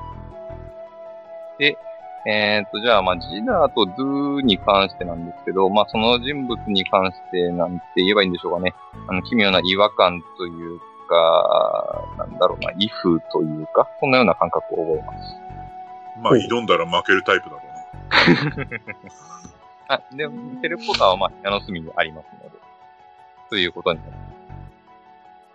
Speaker 2: います。で、えーっと、じゃあ、まあ、ジダーとドゥに関してなんですけど、まあ、その人物に関してなんて言えばいいんでしょうかね。あの、奇妙な違和感というか、なんだろうな、威風というか、そんなような感覚を覚えます。
Speaker 7: まあ、挑んだら負けるタイプだろうな。
Speaker 2: あ、で、テレポーターはまあ、部屋の隅にありますので、ということになります。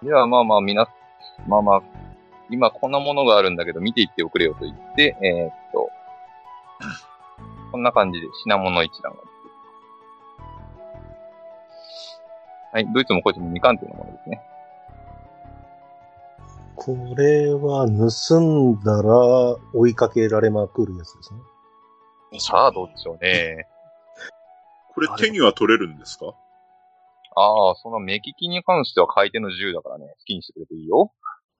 Speaker 2: では、まあまあ、みな、まあまあ、今こんなものがあるんだけど、見ていっておくれよと言って、えー、っと、こんな感じで品物一覧が出てきます。はい、どいつもこいつもに鑑定のものですね。
Speaker 6: これは盗んだら追いかけられまくるやつですね。
Speaker 2: さあ、どうでしょうね。
Speaker 7: これ手には取れるんですか？
Speaker 2: ああ、その目利きに関しては買い手の自由だからね、好きにしてくれていいよ。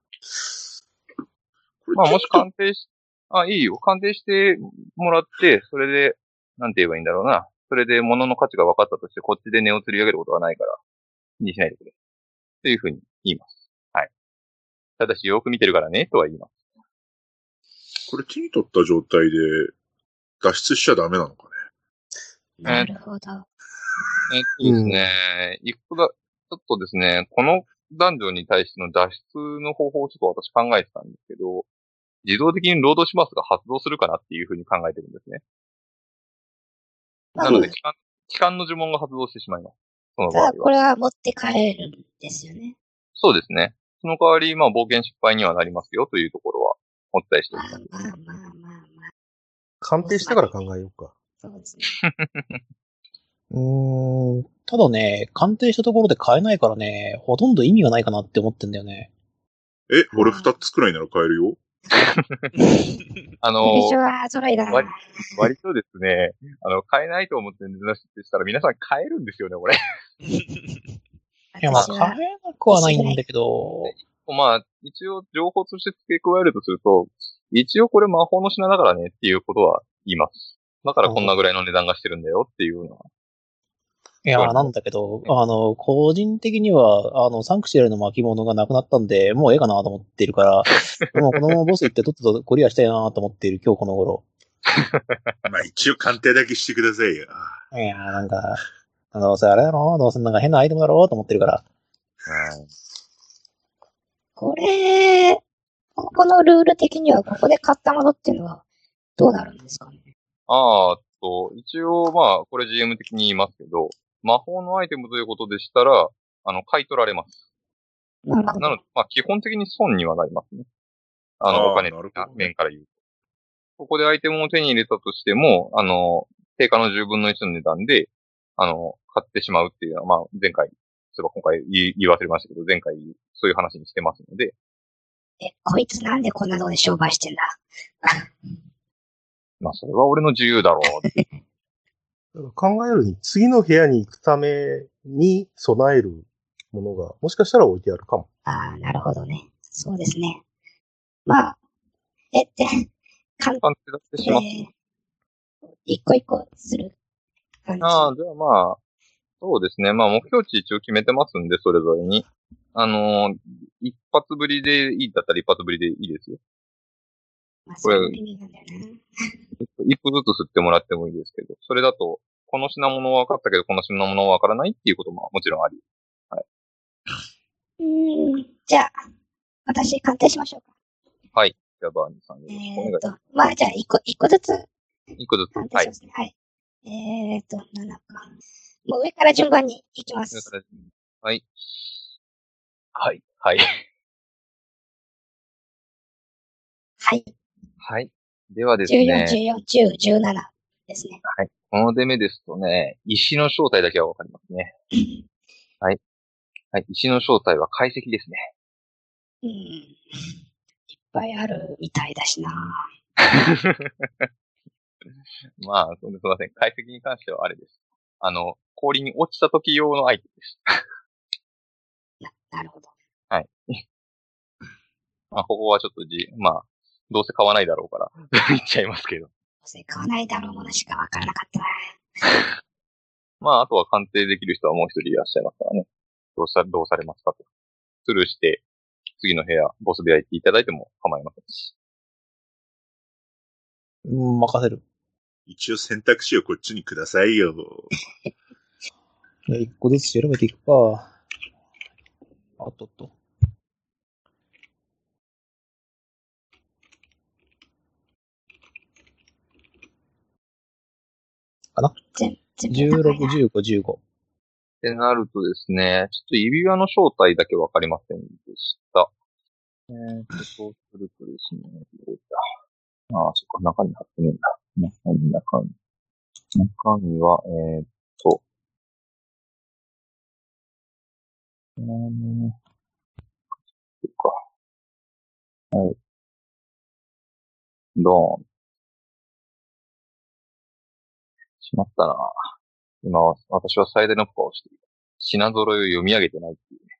Speaker 2: まあ、もし鑑定し、あ、いいよ。鑑定してもらって、それで、なんて言えばいいんだろうな。それで物の価値が分かったとして、こっちで値を釣り上げることはないから、気にしないでくれ。というふうに言います。はい。ただし、よく見てるからね、とは言います。
Speaker 7: これ手に取った状態で、脱出しちゃダメなのかね。
Speaker 3: なるほど。
Speaker 2: えっとですね、いくら、ちょっとですね、このダンジョンに対しての脱出の方法をちょっと私考えてたんですけど、自動的にロードしますが発動するかなっていうふうに考えてるんですね。なので、機関、機関の呪文が発動してしまいます。その場合は。
Speaker 3: これは持って帰るんですよね。
Speaker 2: そうですね。その代わり、まあ、冒険失敗にはなりますよというところはお伝えしておきます。
Speaker 3: まあまあまあまあまあ。
Speaker 6: 鑑定してから考えようか。
Speaker 3: そうですね。
Speaker 1: うーん、ただね、鑑定したところで買えないからね、ほとんど意味がないかなって思ってんだよね。
Speaker 7: え、俺二つくらいなら買えるよ。
Speaker 2: あの
Speaker 3: 最初は揃いだな。
Speaker 2: 割、割とですね、あの、買えないと思って値段してしたら皆さん買えるんですよね、これ。
Speaker 1: いや、まあ、買えなくはないんだけど。
Speaker 2: まあ、一応情報として付け加えるとすると、一応これ魔法の品だからねっていうことは言います。だからこんなぐらいの値段がしてるんだよっていうのは。
Speaker 1: いやー、なんだけど、あの、個人的には、あの、サンクシュアリの巻物がなくなったんで、もうええかなと思っているから、もうこのままボス行ってとっととクリアしたいなと思っている今日この頃。
Speaker 7: まあ一応鑑定だけしてくださいよ。
Speaker 1: いやー、なんか、どうせあれだろどうせなんか変なアイテムだろうと思ってるから。
Speaker 2: うん。
Speaker 3: これ、ここのルール的にはここで買ったものっていうのはどうなるんですかね。
Speaker 2: あーっと、一応まあ、これ ジーエム 的に言いますけど、魔法のアイテムということでしたら、あの、買い取られます。
Speaker 3: なるほど。
Speaker 2: なので、まあ、基本的に損にはなりますね。あの、
Speaker 7: あー
Speaker 2: お金の
Speaker 7: なるほどね
Speaker 2: 面から言うと。ここでアイテムを手に入れたとしても、あの、定価のじゅうぶんのいちの値段で、あの、買ってしまうっていうのは、まあ、前回、そういえば今回言い言い忘れましたけど、前回そういう話にしてますので、
Speaker 3: え、こいつなんでこんなので商売してんだ。
Speaker 2: まあ、それは俺の自由だろうって。
Speaker 6: だから考えるに、次の部屋に行くために備えるものが、もしかしたら置いてあるかも。
Speaker 3: ああ、なるほどね。そうですね。まあ、えって、かん、
Speaker 2: 鑑定だってします。
Speaker 3: えー、一個一個する感じ。
Speaker 2: ああ、じゃあまあ、そうですね。まあ、目標値一応決めてますんで、それぞれに。あのー一発ぶりでいいだったら一発ぶりでいいですよ。
Speaker 3: まあ、それも微妙なんだよな。
Speaker 2: 一歩ずつ吸ってもらってもいいですけど、それだと、この品物は分かったけど、この品物は分からないっていうことももちろんあり。
Speaker 3: うーん、じゃあ、私鑑定しましょうか。
Speaker 2: はい。じゃあ、バーニーさんよろしくお願いし
Speaker 3: えーと、まあ、じゃあ、一個、一個ずつ
Speaker 2: ます。一個ずつ。はい
Speaker 3: 鑑定しま。すね。はい。えーと、ななか。もう上から順番に行きます。
Speaker 2: はい。はい。はい。
Speaker 3: はい。
Speaker 2: はい。ではです
Speaker 3: じゅうよん、
Speaker 2: ね。
Speaker 3: じゅうよん、じゅう、じゅうななですね。
Speaker 2: はい。この出目ですとね、石の正体だけはわかりますね。はい。はい。石の正体は解析ですね。
Speaker 3: うん。いっぱいあるみたいだしな。
Speaker 2: まあ、すみません。解析に関してはあれです。あの、氷に落ちた時用のアイテムです。
Speaker 3: な、なるほど。
Speaker 2: はい。まあ、ここはちょっとじ、まあ、どうせ買わないだろうから、言っちゃいますけど。
Speaker 3: どうせ買わないだろうものしかわからなかったな。
Speaker 2: まあ、あとは鑑定できる人はもう一人いらっしゃいますからね。どうさ、どうされますかと。スルーして、次の部屋、ボス部屋行っていただいても構いませんし。
Speaker 1: うん、任せる。
Speaker 7: 一応選択肢をこっちにくださいよ。
Speaker 1: 一個ずつ調べていくか。あっとっと。かな
Speaker 3: 全全部
Speaker 1: じゅうろく、
Speaker 3: 高いな。
Speaker 1: じゅうご、じゅうご。
Speaker 2: ってなるとですね、ちょっと指輪の正体だけわかりませんでした。えーと、そうするとですね、どうだ。ああ、そっか、中に貼ってねえんだ。中身、中身。中身は、えーっと、うーん、そっか。はい。ドーン。しまったな。今は、私は最大のポカをしている。品揃いを読み上げてないっていうね。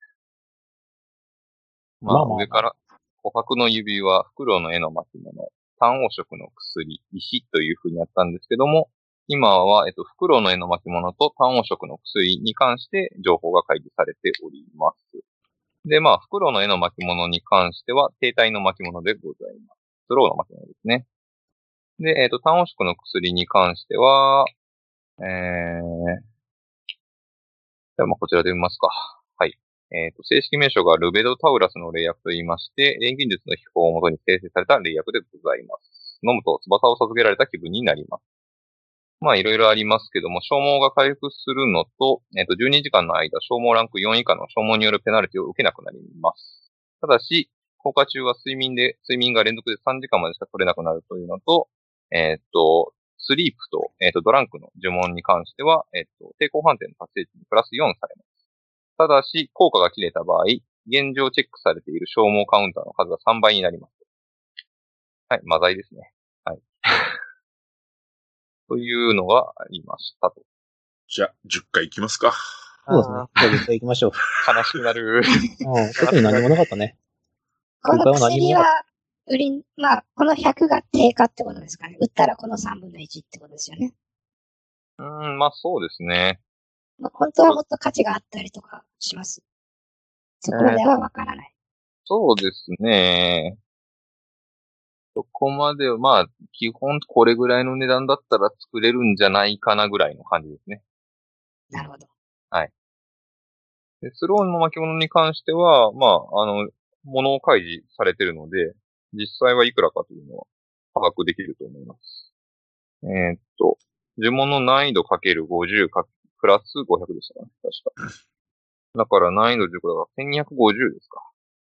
Speaker 2: まあ、
Speaker 1: まあまあまあ
Speaker 2: 上から、琥珀の指輪、フクロウの絵の巻物、単黄色の薬、石という風にやったんですけども、今は、えっと、フクロウの絵の巻物と単黄色の薬に関して情報が開示されております。で、まあ、フクロウの絵の巻物に関しては、定体の巻物でございます。スローの巻物ですね。で、えっと、単黄色の薬に関しては、えー、じゃあまあこちらで見ますか。はい。えっと、正式名称がルベドタウラスの霊薬と言いまして、錬金術の秘宝をもとに生成された霊薬でございます。飲むと翼を授けられた気分になります。まあいろいろありますけども、消耗が回復するのと、えっと、じゅうにじかんの間、消耗ランクよん以下の消耗によるペナルティを受けなくなります。ただし、効果中は睡眠で、睡眠が連続でさんじかんまでしか取れなくなるというのと、えっと、スリープと、えっと、ドランクの呪文に関しては、えっと、抵抗判定の達成値にプラスよんされます。ただし、効果が切れた場合、現状チェックされている消耗カウンターの数がさんばいになります。はい、マザイですね。はい。というのがありましたと。
Speaker 7: じゃあ、じゅっかい行きますか。
Speaker 1: そうですね。じゃあ実際行きましょう。
Speaker 2: 悲しくなる。
Speaker 1: うん、特に何もなかったね。
Speaker 3: この
Speaker 1: 今回は何も
Speaker 3: 薬は、売り、まあ、このひゃくが定価ってことですかね。売ったらこのさんぶんのいちってことですよね。
Speaker 2: うーん、まあそうですね。
Speaker 3: まあ、本当はもっと価値があったりとかします。そこまではわからない。
Speaker 2: そうですね。そこまでは、まあ、基本これぐらいの値段だったら作れるんじゃないかなぐらいの感じですね。
Speaker 3: なるほど。
Speaker 2: はい。でスローンの巻物に関しては、まあ、あの、物を開示されてるので、実際はいくらかというのは把握できると思います。えー、っと、呪文の難易度 かけるごじゅう かプラスごひゃくでしたかね、確か。だから難易度じゅうだからせんにひゃくごじゅうですか。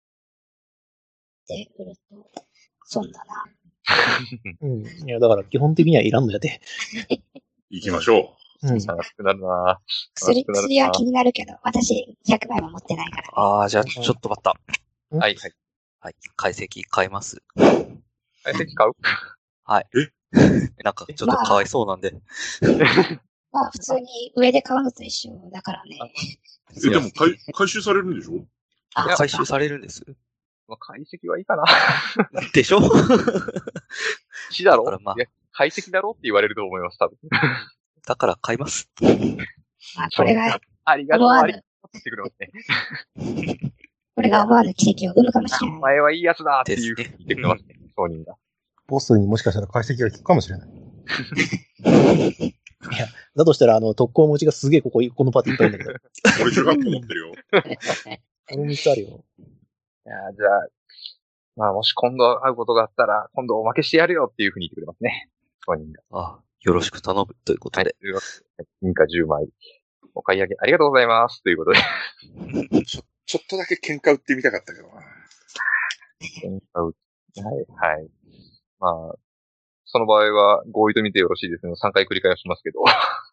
Speaker 3: で、売ると、損だな。
Speaker 1: うん。いや、だから基本的にはいらんのやで。
Speaker 7: 行きましょ
Speaker 1: う。うん。
Speaker 2: 悲しくなるな
Speaker 3: 薬、薬は気になるけど、私ひゃくまいも持ってないから、ね。
Speaker 4: ああ、じゃあちょっと待った。
Speaker 2: はい、はい。
Speaker 4: はい。解析買います。
Speaker 2: 解析買う
Speaker 4: はい。
Speaker 7: え
Speaker 4: なんかちょっとかわいそうなんで。
Speaker 3: まあ、まあ、普通に上で買うのと一緒だからね。
Speaker 7: え、でも回、回収されるんでしょ？
Speaker 3: あ、
Speaker 4: 回収されるんです。
Speaker 2: まあ、解析はいいかな。
Speaker 4: でしょ？
Speaker 2: 死だろ、
Speaker 4: まあ、
Speaker 2: いや解析だろって言われると思います、多分。
Speaker 4: だから買います。
Speaker 3: まあ、これが、
Speaker 2: ありがとう、ありがとうってくれますね。
Speaker 3: これが思わぬ奇跡を生むかもしれない。
Speaker 2: お前はいいやつだっていうふうに言ってくれますね、商人が。
Speaker 6: ボスにもしかしたら解析が効くかもしれない。
Speaker 1: いや、だとしたら、あの、特攻持ちがすげえここ、このパーティーいっぱいいるんだけど。
Speaker 7: 俺じゅうはちこ持ってるよ。
Speaker 1: あのみっつあるよ。
Speaker 2: いや、じゃあ、まあもし今度会うことがあったら、今度おまけしてやるよっていうふうに言ってくれますね。商人が。
Speaker 4: ああ、よろしく頼むということで。
Speaker 2: はい。銀貨じゅうまい。お買い上げありがとうございます。ということで。
Speaker 7: ちょ、ちょっとだけ喧嘩売ってみたかったけどな。
Speaker 2: 喧嘩売って、はい、はい。まあ、その場合は合意と見てよろしいですね。さんかい繰り返しますけど。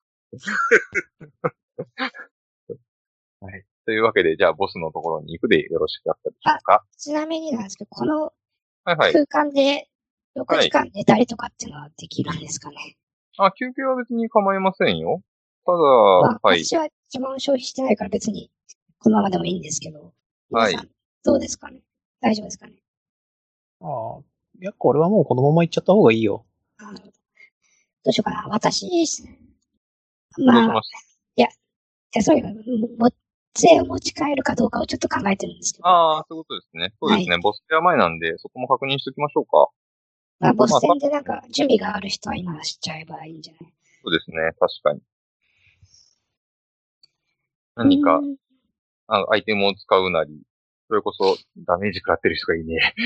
Speaker 2: はい。というわけで、じゃあボスのところに行くでよろしかったでしょうか。
Speaker 3: ちなみになんですけど、この
Speaker 2: はいはい。
Speaker 3: 空間でろくじかん寝たりとかっていうのはできるんですかね。
Speaker 2: あ、休憩は別に構いませんよ。ただ、
Speaker 3: まあ、
Speaker 2: はい。
Speaker 3: 私は一番消費してないから別にこのままでもいいんですけど。
Speaker 2: はい
Speaker 3: 皆さん、どうですかね。大丈夫ですかね。
Speaker 1: ああ。いや、これはもうこのまま行っちゃった方がいいよ。
Speaker 3: あどうしようかな。私、
Speaker 2: どうし
Speaker 3: まあ、
Speaker 2: まし
Speaker 3: いや、いや、そういうも、杖を持ち帰るかどうかをちょっと考えてるんですけど。
Speaker 2: ああ、そういうことですね。そうですね。はい、ボスペア前なんで、そこも確認しておきましょうか。
Speaker 3: まあ、ボス戦でなんか、準備がある人は今しちゃえばいいんじゃない？
Speaker 2: そうですね。確かに。何か、あのアイテムを使うなり、それこそダメージ食らってる人がいいね。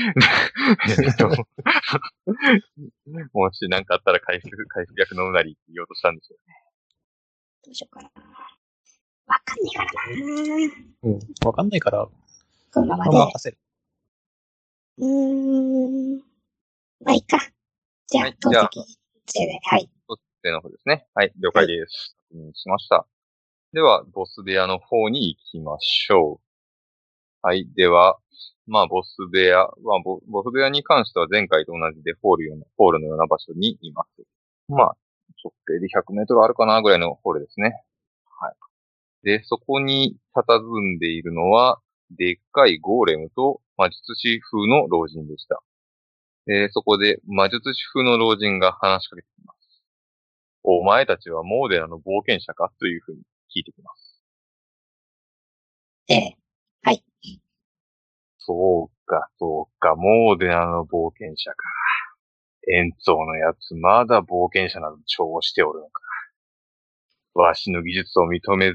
Speaker 2: もし何かあったら回復、回復薬飲むなりって言おうとしたんですよね。
Speaker 3: どうしようかな。わかんないからな。
Speaker 1: うん。わかんないから、
Speaker 3: このままで。
Speaker 1: 任せる。
Speaker 3: うーん。まあいいか。じゃあ、投石杖で、はい。
Speaker 2: 投石杖の方ですね。はい、了解です。確認しました。では、ボス部屋の方に行きましょう。はい。では、まあ、ボス部屋、まあボ、ボス部屋に関しては前回と同じでホールような、ホールのような場所にいます。まあ、直径でひゃくメートルあるかなぐらいのホールですね。はい。で、そこに佇んでいるのは、でっかいゴーレムと魔術師風の老人でした。で、そこで魔術師風の老人が話しかけてきます。お前たちはモーデナの冒険者かというふうに聞いてきます。
Speaker 3: ええ。はい。
Speaker 2: そうか、そうか、モーデナの冒険者か。円筒のやつ、まだ冒険者など調しておるのか。わしの技術を認めず、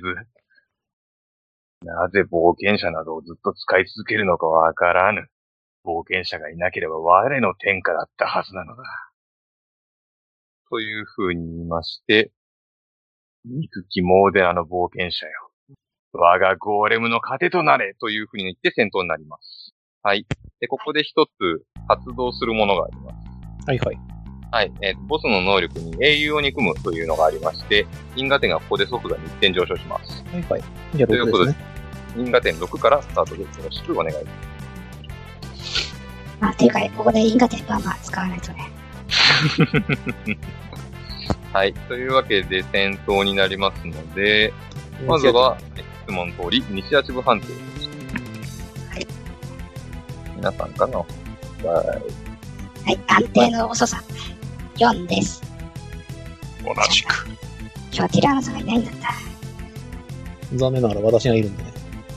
Speaker 2: なぜ冒険者などをずっと使い続けるのかわからぬ。冒険者がいなければ我の天下だったはずなのだ。という風に言いまして、憎きモーデナの冒険者よ。我がゴーレムの糧となれという風に言って戦闘になります。はい。で、ここで一つ発動するものがあります。
Speaker 1: はいはい。
Speaker 2: はい。えー、ボスの能力に英雄を憎むというのがありまして、因果点がここで即座にいってん上昇します。
Speaker 1: はいはい。じゃあろくですね。ということで、
Speaker 2: 因果点ろくからスタートでよろしくお願いします。
Speaker 3: まあ、ていうか、ここで因果点バンバン使わないとね。
Speaker 2: はい。というわけで戦闘になりますので、まずは、質問通り、イニシアチブ判定です。
Speaker 3: はい。
Speaker 2: 皆さんからの、はい。
Speaker 3: はい、安定の遅さ。よんです。
Speaker 8: 同じく。
Speaker 3: 今日はティラーノさんがいないんだった。
Speaker 1: 残念ながら私がいるんでね。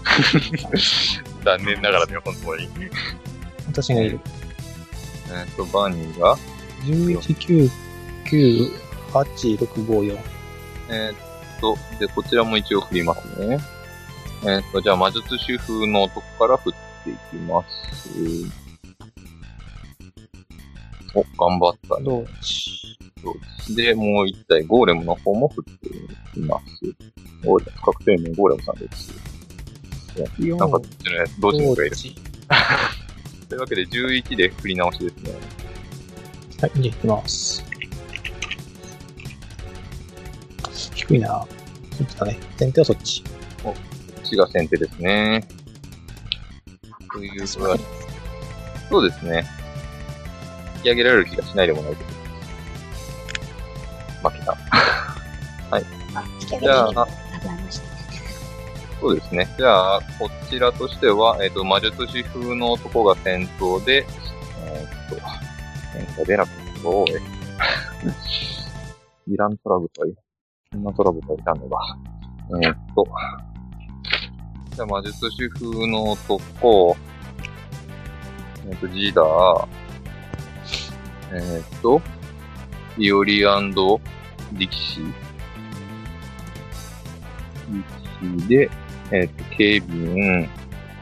Speaker 2: 残念ながらね、本当に。
Speaker 1: 私がいる。
Speaker 2: えっと、バニーが
Speaker 1: じゅういち、きゅう、きゅう、はち、ろく、ご、よん。
Speaker 2: えーっと、で、こちらも一応振りますね。えーっと、じゃあ、魔術師風のとこから振っていきます。お、頑張ったね。
Speaker 1: どうし。
Speaker 2: で、もう一体、ゴーレムの方も振っていきます。ゴーレム、確定名ゴーレムさんです。なんか、どっちのやつ、どっちのがいる。というわけで、じゅういちで振り直しですね。
Speaker 1: はい、じゃあ行きます。低いな。そっちだね。先手はそっち。
Speaker 2: お、こっちが先手ですね。という具合。そうですね。引き上げられる気がしないでもないけど。負けた。はい。じゃあ、そうですね。じゃあ、こちらとしては、えっと、魔術師風の男が先頭で、えー、っと、変化出なくて、おい。イラントラブ隊そんなトラブルがいたのが。えー、っと、じゃあ魔術師風の男、えー、っと、ジダー、えー、っと、イオリ&力士力士で、えー、っと、ケビン、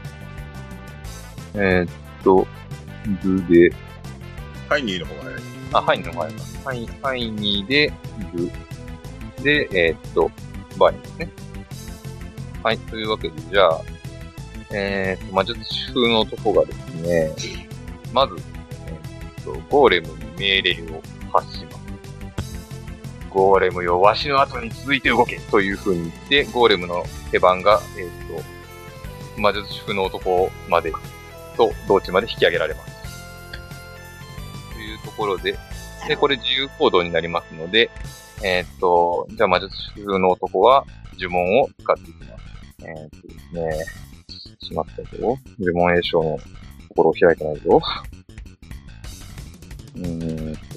Speaker 2: えー、っと、ズで、
Speaker 7: ハイニーの方が早い。
Speaker 2: あ、ハイニーの方が早い。ハイ、ハイニーで、ズで、えー、っと、バーニーですね。はい、というわけで、じゃあ、えー、っと、魔術師風の男がですね、まず、えー、っと、ゴーレムに命令を発します。ゴーレムよ、わしの後に続いて動けという風に言って、ゴーレムの手番が、えー、っと、魔術師風の男まで、と、同地まで引き上げられます。というところで、で、これ自由行動になりますので、えー、っと、じゃあ魔術師風の男は呪文を使っていきます。えー、っとですね、しまったぞ。呪文栄唱のところを開いてないぞ。うーん。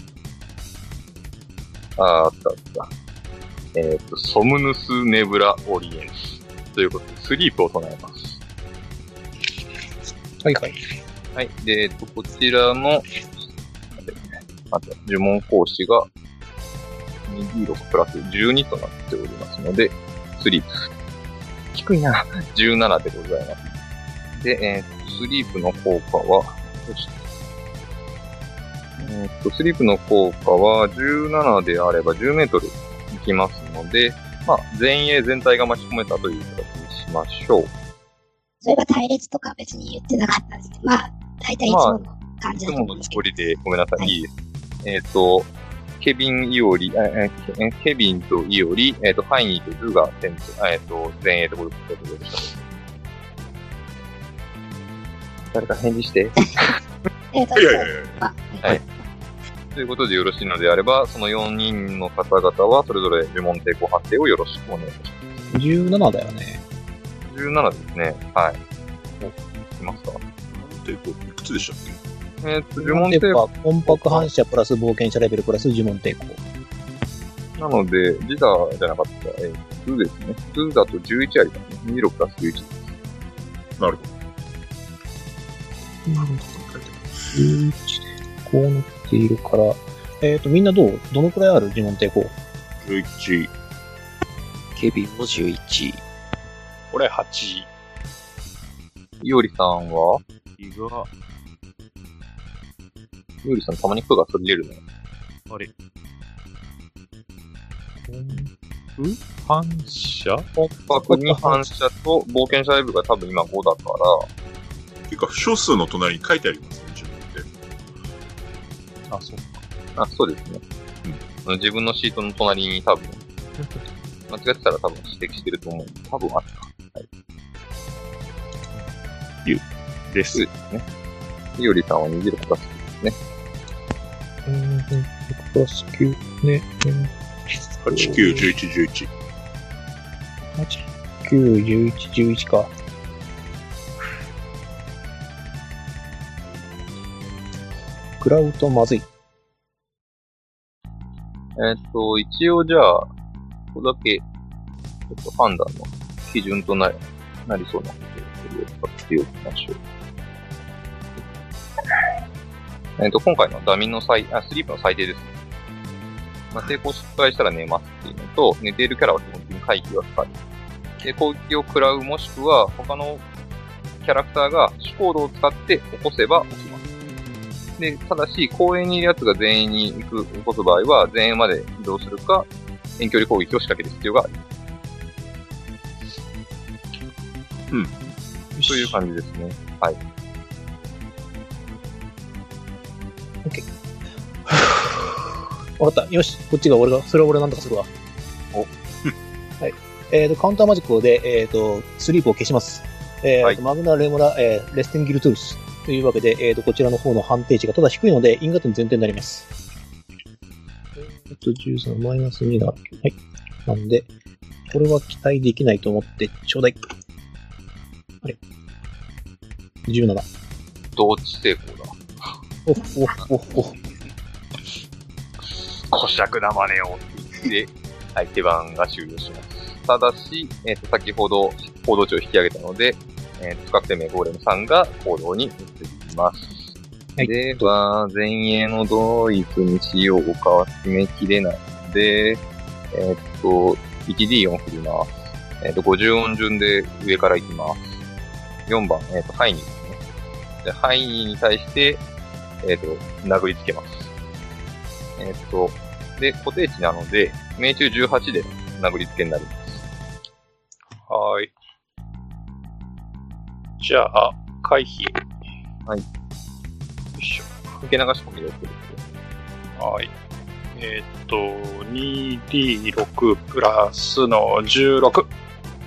Speaker 2: あー、あったあった。えー、っと、ソムヌスネブラオリエンス。ということで、スリープを唱えます。
Speaker 1: はいはい。
Speaker 2: はい。で、えっと、こちらの、あと、呪文講師が、にディーろく プラスじゅうにとなっておりますので、スリープ。低いな。じゅうななでございます。で、えー、っと、スリープの効果は、えー、っと、スリープの効果はじゅうななであればじゅうメートル行きますので、まあ、前衛全体が巻き込めたという形にしましょう。
Speaker 3: それは隊列とか別に言ってなかったですね。まあ、大体いつもの感じだと思うんですけど。
Speaker 2: いつもの通りで、ごめんなさい、はい、いいです。えっ、ー、と、ケビン・イオリ、えー、ケビンとイオリ、えっ、ー、と、ハイニーとズが先頭、えっ、ー、と、前衛ということでした。誰か返事して。
Speaker 3: えっと、
Speaker 7: いやいやいや。
Speaker 2: はい。ということでよろしいのであれば、そのよにんの方々は、それぞれ呪文抵抗発生をよろしくお願いします。
Speaker 1: じゅうななだよね。
Speaker 2: じゅうななですね。はい。お、いきますか。
Speaker 7: 抵抗いくつでしたっ
Speaker 2: け？えー、っと、呪文抵抗。
Speaker 1: 音波反射プラス冒険者レベルプラス呪文抵抗。
Speaker 2: なので、ジダーじゃなかった。えー、にですね。にだとじゅういちありだね。にじゅうろくプラスじゅういちです。
Speaker 7: なるほど。
Speaker 1: なるほど。じゅういちでこうなっているから、えっ、ー、と、みんなどうどのくらいある呪文抵抗？
Speaker 7: じゅういち。
Speaker 4: ケビンもじゅういち。
Speaker 8: 俺はち。
Speaker 2: イオリさんは
Speaker 5: 胃が、
Speaker 2: イオリさんたまに声が途切れるね。
Speaker 5: あれ音符反射
Speaker 2: 音符に反射と冒険者レベルが多分今ごだから。
Speaker 7: てか、負傷数の隣に書いてありますね、自分で。
Speaker 2: あ、そうか。あ、そうですね。うん。自分のシートの隣に多分、間違ってたら多分指摘してると思う。多分あった。はい。
Speaker 5: ゆ、です。
Speaker 2: ですね。イオリさんはにじゅうろくプラスきゅうですね。
Speaker 1: うん、ろくプラスきゅうね。
Speaker 7: はち、きゅう、じゅういち、じゅういち。
Speaker 1: はち、きゅう、じゅういち、じゅういちか。食らうとまずい。
Speaker 2: えっと、一応じゃあ、ここだけ、ちょっと判断の基準となり、なりそうなことを使っておきましょう。えっと、今回のダミの最、あ、スリープの最低ですね。まあ、成功失敗したら寝ますっていうのと、寝ているキャラは基本的に回避がかかる。で、攻撃を食らうもしくは、他のキャラクターが主コードを使って起こせば起きます。で、ただし、公園にいる奴が全員に行く、起こす場合は、全員まで移動するか、遠距離攻撃を仕掛ける必要があります。うん。という感じですね。はい。
Speaker 1: OK。わかった。よし。こっちが俺が、それは俺なんとかするわ。
Speaker 2: お。
Speaker 1: はい。えっ、ー、と、カウンターマジックで、えっ、ー、と、スリープを消します。えーはい、マグナレモラ、えー、レステンギルトゥースというわけで、えっ、ー、と、こちらの方の判定値がただ低いので、因果点前提になります。えっと、じゅうさんマイナスにだ。はい。なんで、これは期待できないと思って、ちょうだい。あれ ?じゅうなな。
Speaker 2: 同値成功だ。
Speaker 1: おおおお
Speaker 2: 小尺な真似を言って、相手番が終了します。ただし、えっ、ー、と、先ほど行動値を引き上げたので、えっ、ー、と、不確定名ゴーレムさんが行動に移ります。はい、では、前衛のドイツにしようかは決めきれないので、えっ、ー、と、いちディーよん 振ります。えっ、ー、と、ごじゅう音順で上から行きます。よんばん、えっ、ー、と、ハイニーですね。で、ハイニーに対して、えっ、ー、と、殴りつけます。えっ、ー、と、で、固定値なので、命中じゅうはちで殴りつけになります。
Speaker 8: はーい。じゃあ、回避。
Speaker 2: はい。よいしょ。受け流し込みで OK です
Speaker 8: よ。はい。えー、っと、にディーろく プラスのじゅうろく。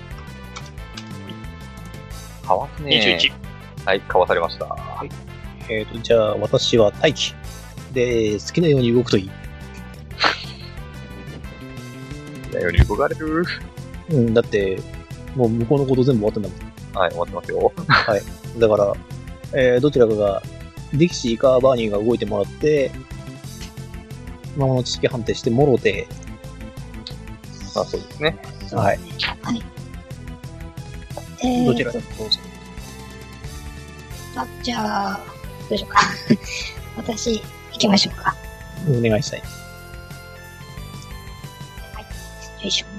Speaker 2: かわすねー。
Speaker 8: にじゅういち。
Speaker 2: はい、かわされました。はい。
Speaker 1: えっ、ー、と、じゃあ、私は待機。で、好きなように動くといい。
Speaker 2: 好きなように動かれる。
Speaker 1: うん、だって、もう向こうのこと全部終わったんだもん。
Speaker 2: はい、終わってますよ。
Speaker 1: はい。だから、えー、どちらかが、ディキシーかバーニーが動いてもらって、魔物知識判定してもろて。
Speaker 2: あ、そうですね。
Speaker 1: はい。
Speaker 3: はい。えー、
Speaker 1: どちらかどうぞ。
Speaker 3: あ、じゃあ、どうしようか。私、行きましょうか。
Speaker 1: お願いしたい。
Speaker 3: はい。よいしょ。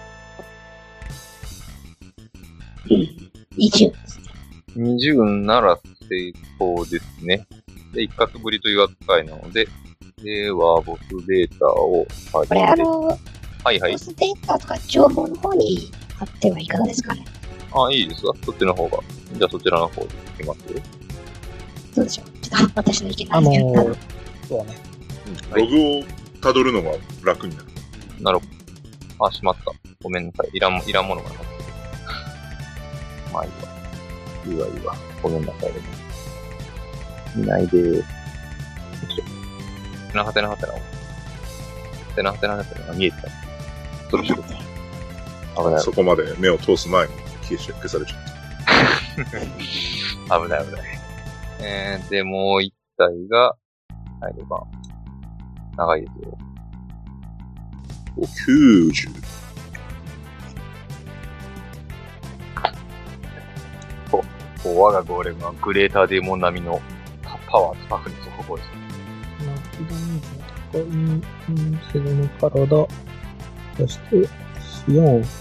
Speaker 3: にじゅうですね。
Speaker 2: にじゅうなら成功ですね。で、一括ぶりという扱いなので、では、ボスデータを
Speaker 3: これあの、
Speaker 2: はいはい。
Speaker 3: ボスデータとか情報の方に貼ってはいかがですかね。
Speaker 2: あ、いいですか？そっちの方が。じゃあそちらの方でいきますよ。
Speaker 3: どうでしょう？ちょっと私の意見なんですけど。
Speaker 1: あのー、そうだね。
Speaker 2: うん、
Speaker 7: ログを辿るのが楽になる。
Speaker 2: なるほど。あ、しまった。ごめんなさい。いらん、いらんものがなかった。まあいいわ。いいわ、いいわ。ごめんなさい。見ないでーす。てなはてなはてな。てなはてなはてなが見えてた。それしろ。危ない。
Speaker 7: そこまで目を通す前に消し消されちゃ
Speaker 2: った。危ない危ない。えー、で、もう一体が、入れば、長いですよ。
Speaker 7: お、きゅうじゅう。
Speaker 2: こう、我がゴーレムはグレーターデーモン並みのパワーとタフに速報です。
Speaker 1: 泣きダメージ高い、セドの体、そして、シオン。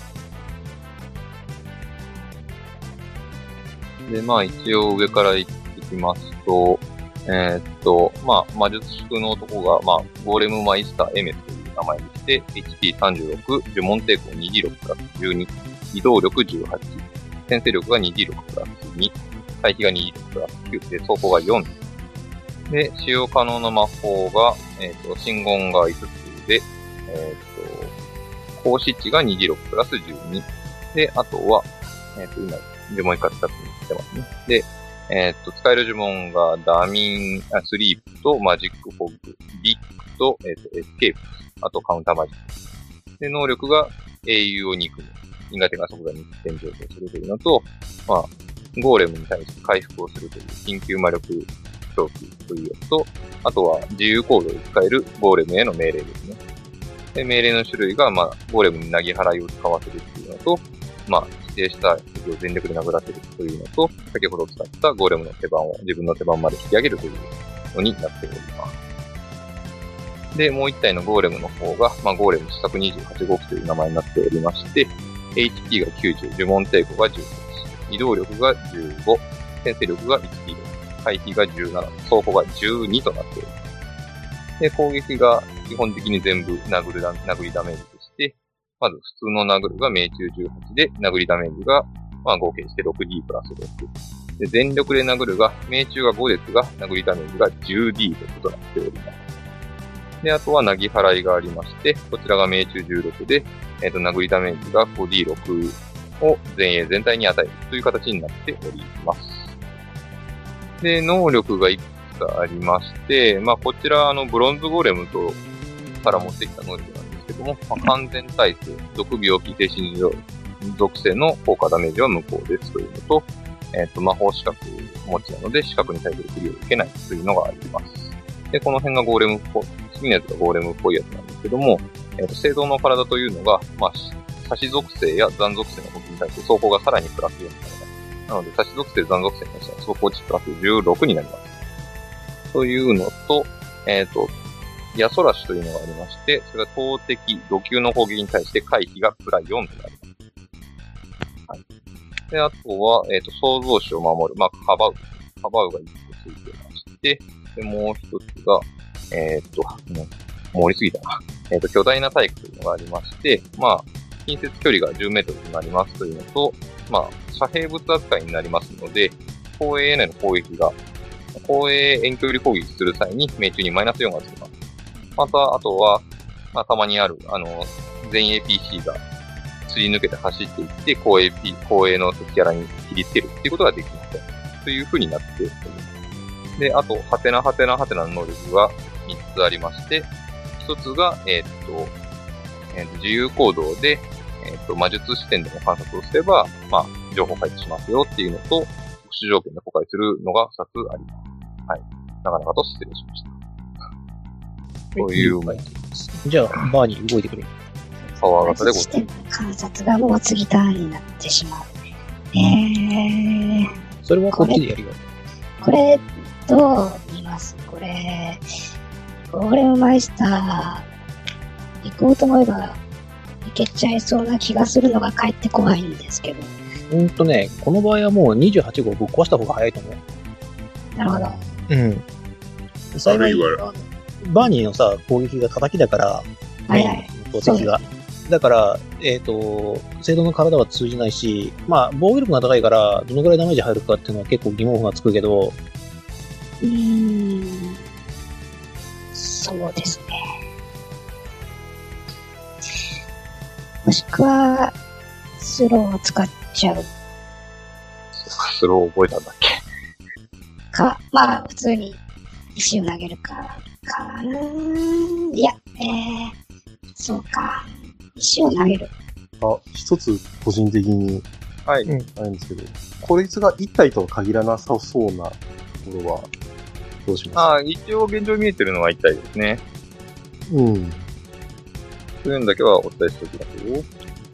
Speaker 2: で、まあ一応上から行ってきますと、えー、っと、まあ魔術師の男が、まあ、ゴーレムマイスターエメスという名前でして、エイチピーさんじゅうろく、呪文抵抗 にディーろく プラスじゅうに、移動力じゅうはち、先制力が にディーろく プラスに、回避が にディーろく プラスきゅうで、走行がよん。で、使用可能な魔法が、えっ、ー、と、真言がいつつで、えっ、ー、と、行使値が にディーろく プラスじゅうに。で、あとは、えっ、ー、と、今、呪文一括二つにしてますね。で、えっ、と、使える呪文がダミン、あスリープとマジックフォグ、ビッグと、えっ、と、エスケープ、あとカウンターマジック。で、能力が英雄をに組む。因果点が即座に点上昇するというのと、まあ、ゴーレムに対して回復をするという緊急魔力狂気というやつと、あとは自由行動で使えるゴーレムへの命令ですね。で、命令の種類が、まあ、ゴーレムに投げ払いを使わせるっていうのと、まあ、 定した敵を全力で殴らせるというのと、先ほど使ったゴーレムの手番を自分の手番まで引き上げるというのになっております。で、もう一体のゴーレムの方が、まあ、ゴーレム試作にじゅうはち号機という名前になっておりまして、エイチピー がきゅうじゅう、呪文抵抗がじゅうはち、移動力がじゅうご、先制力がいちピーろく、回避がじゅうなな、走行がじゅうにとなっております。で、攻撃が基本的に全部殴るだ、殴りダメージでして、まず普通の殴るが命中じゅうはちで、殴りダメージが、まあ合計して ろくディー プラスろく。で、全力で殴るが、命中がごですが、殴りダメージが じゅうディー となっております。で、あとは、なぎ払いがありまして、こちらが命中じゅうろくで、えっと、殴りダメージが ごディーろく を前衛全体に与えるという形になっております。で、能力がいくつかありまして、まあ、こちら、あの、ブロンズゴーレムと、から持ってきた能力なんですけども、まあ、完全耐性、毒病気、低心状属性の効果ダメージは無効ですというのと、えっと、魔法資格持ちなので、資格に対するクリを受けないというのがあります。で、この辺がゴーレムっぽい、次のやつがゴーレムっぽいやつなんですけども、えっと、聖堂の体というのが、まあ、差し属性や残属性のことに対して走行がさらにプラスよんになります。なので、差し属性、残属性に対しては走行値プラスじゅうろくになります。というのと、えっと、ヤソラシというのがありまして、それが投擲、土球の攻撃に対して回避がプラよんとなります。はい。で、あとは、えっと、創造主を守る。まあ、かばう。かばうがいっこついてまして、で、もう一つが、えっと、もう、盛りすぎたな。えっと、巨大な体育というのがありまして、まあ、近接距離がじゅうメートルとなりますというのと、まあ、遮蔽物扱いになりますので、後衛への攻撃が、後衛遠距離攻撃する際に命中にマイナスよんがつきます。また、あとは、まあ、たまにある、あの、前衛 ピーシー がすり抜けて走っていって、後衛 P、後衛の敵キャラに切りつけるっていうことができます。という風になっております。で、あと、ハテナハテナハテナの能力がみっつありまして、ひとつが、えー、っと、えー、っと、自由行動で、えー、っと、魔術視点での観察をすれば、まあ、情報開示しますよっていうのと、特殊条件で公開するのがふたつあります。はい。長々と失礼しました。という、
Speaker 1: じゃあ、バーに動いてくれる。
Speaker 2: パワー型でございます。
Speaker 3: 視点の観察がもう次ターンになってしまう。えー。
Speaker 1: それはこっちでやるよ。
Speaker 3: これ、どう見ますこれ、ゴーレムマイスター、行こうと思えば、いけちゃいそうな気がするのがかえって怖いんですけど。
Speaker 1: うんとね、この場合はもうにじゅうはち号ぶっ壊した方が早いと思う。
Speaker 3: なるほど。
Speaker 1: うん。幸い、バーニーのさ、攻撃が叩きだから、
Speaker 3: はいはい。
Speaker 1: 投擲が。だから、えっと、聖堂の体は通じないし、まあ、防御力が高いから、どのぐらいダメージ入るかっていうのは結構疑問符がつくけど、
Speaker 3: うーん。そうですね。もしくは、スローを使っちゃう。
Speaker 2: スロー覚えたんだっけ
Speaker 3: か、まあ、普通に石を投げるか、かな。いや、えー、そうか。石を投げる。
Speaker 6: あ、一つ個人的に、
Speaker 2: はい。
Speaker 6: あるんですけど、こいつが一体とは限らなさそうなところは、どうしますか？
Speaker 2: ああ、一応現状見えてるのは一体ですね。
Speaker 6: うん。
Speaker 2: そういうのだけはお伝えしておきますよ。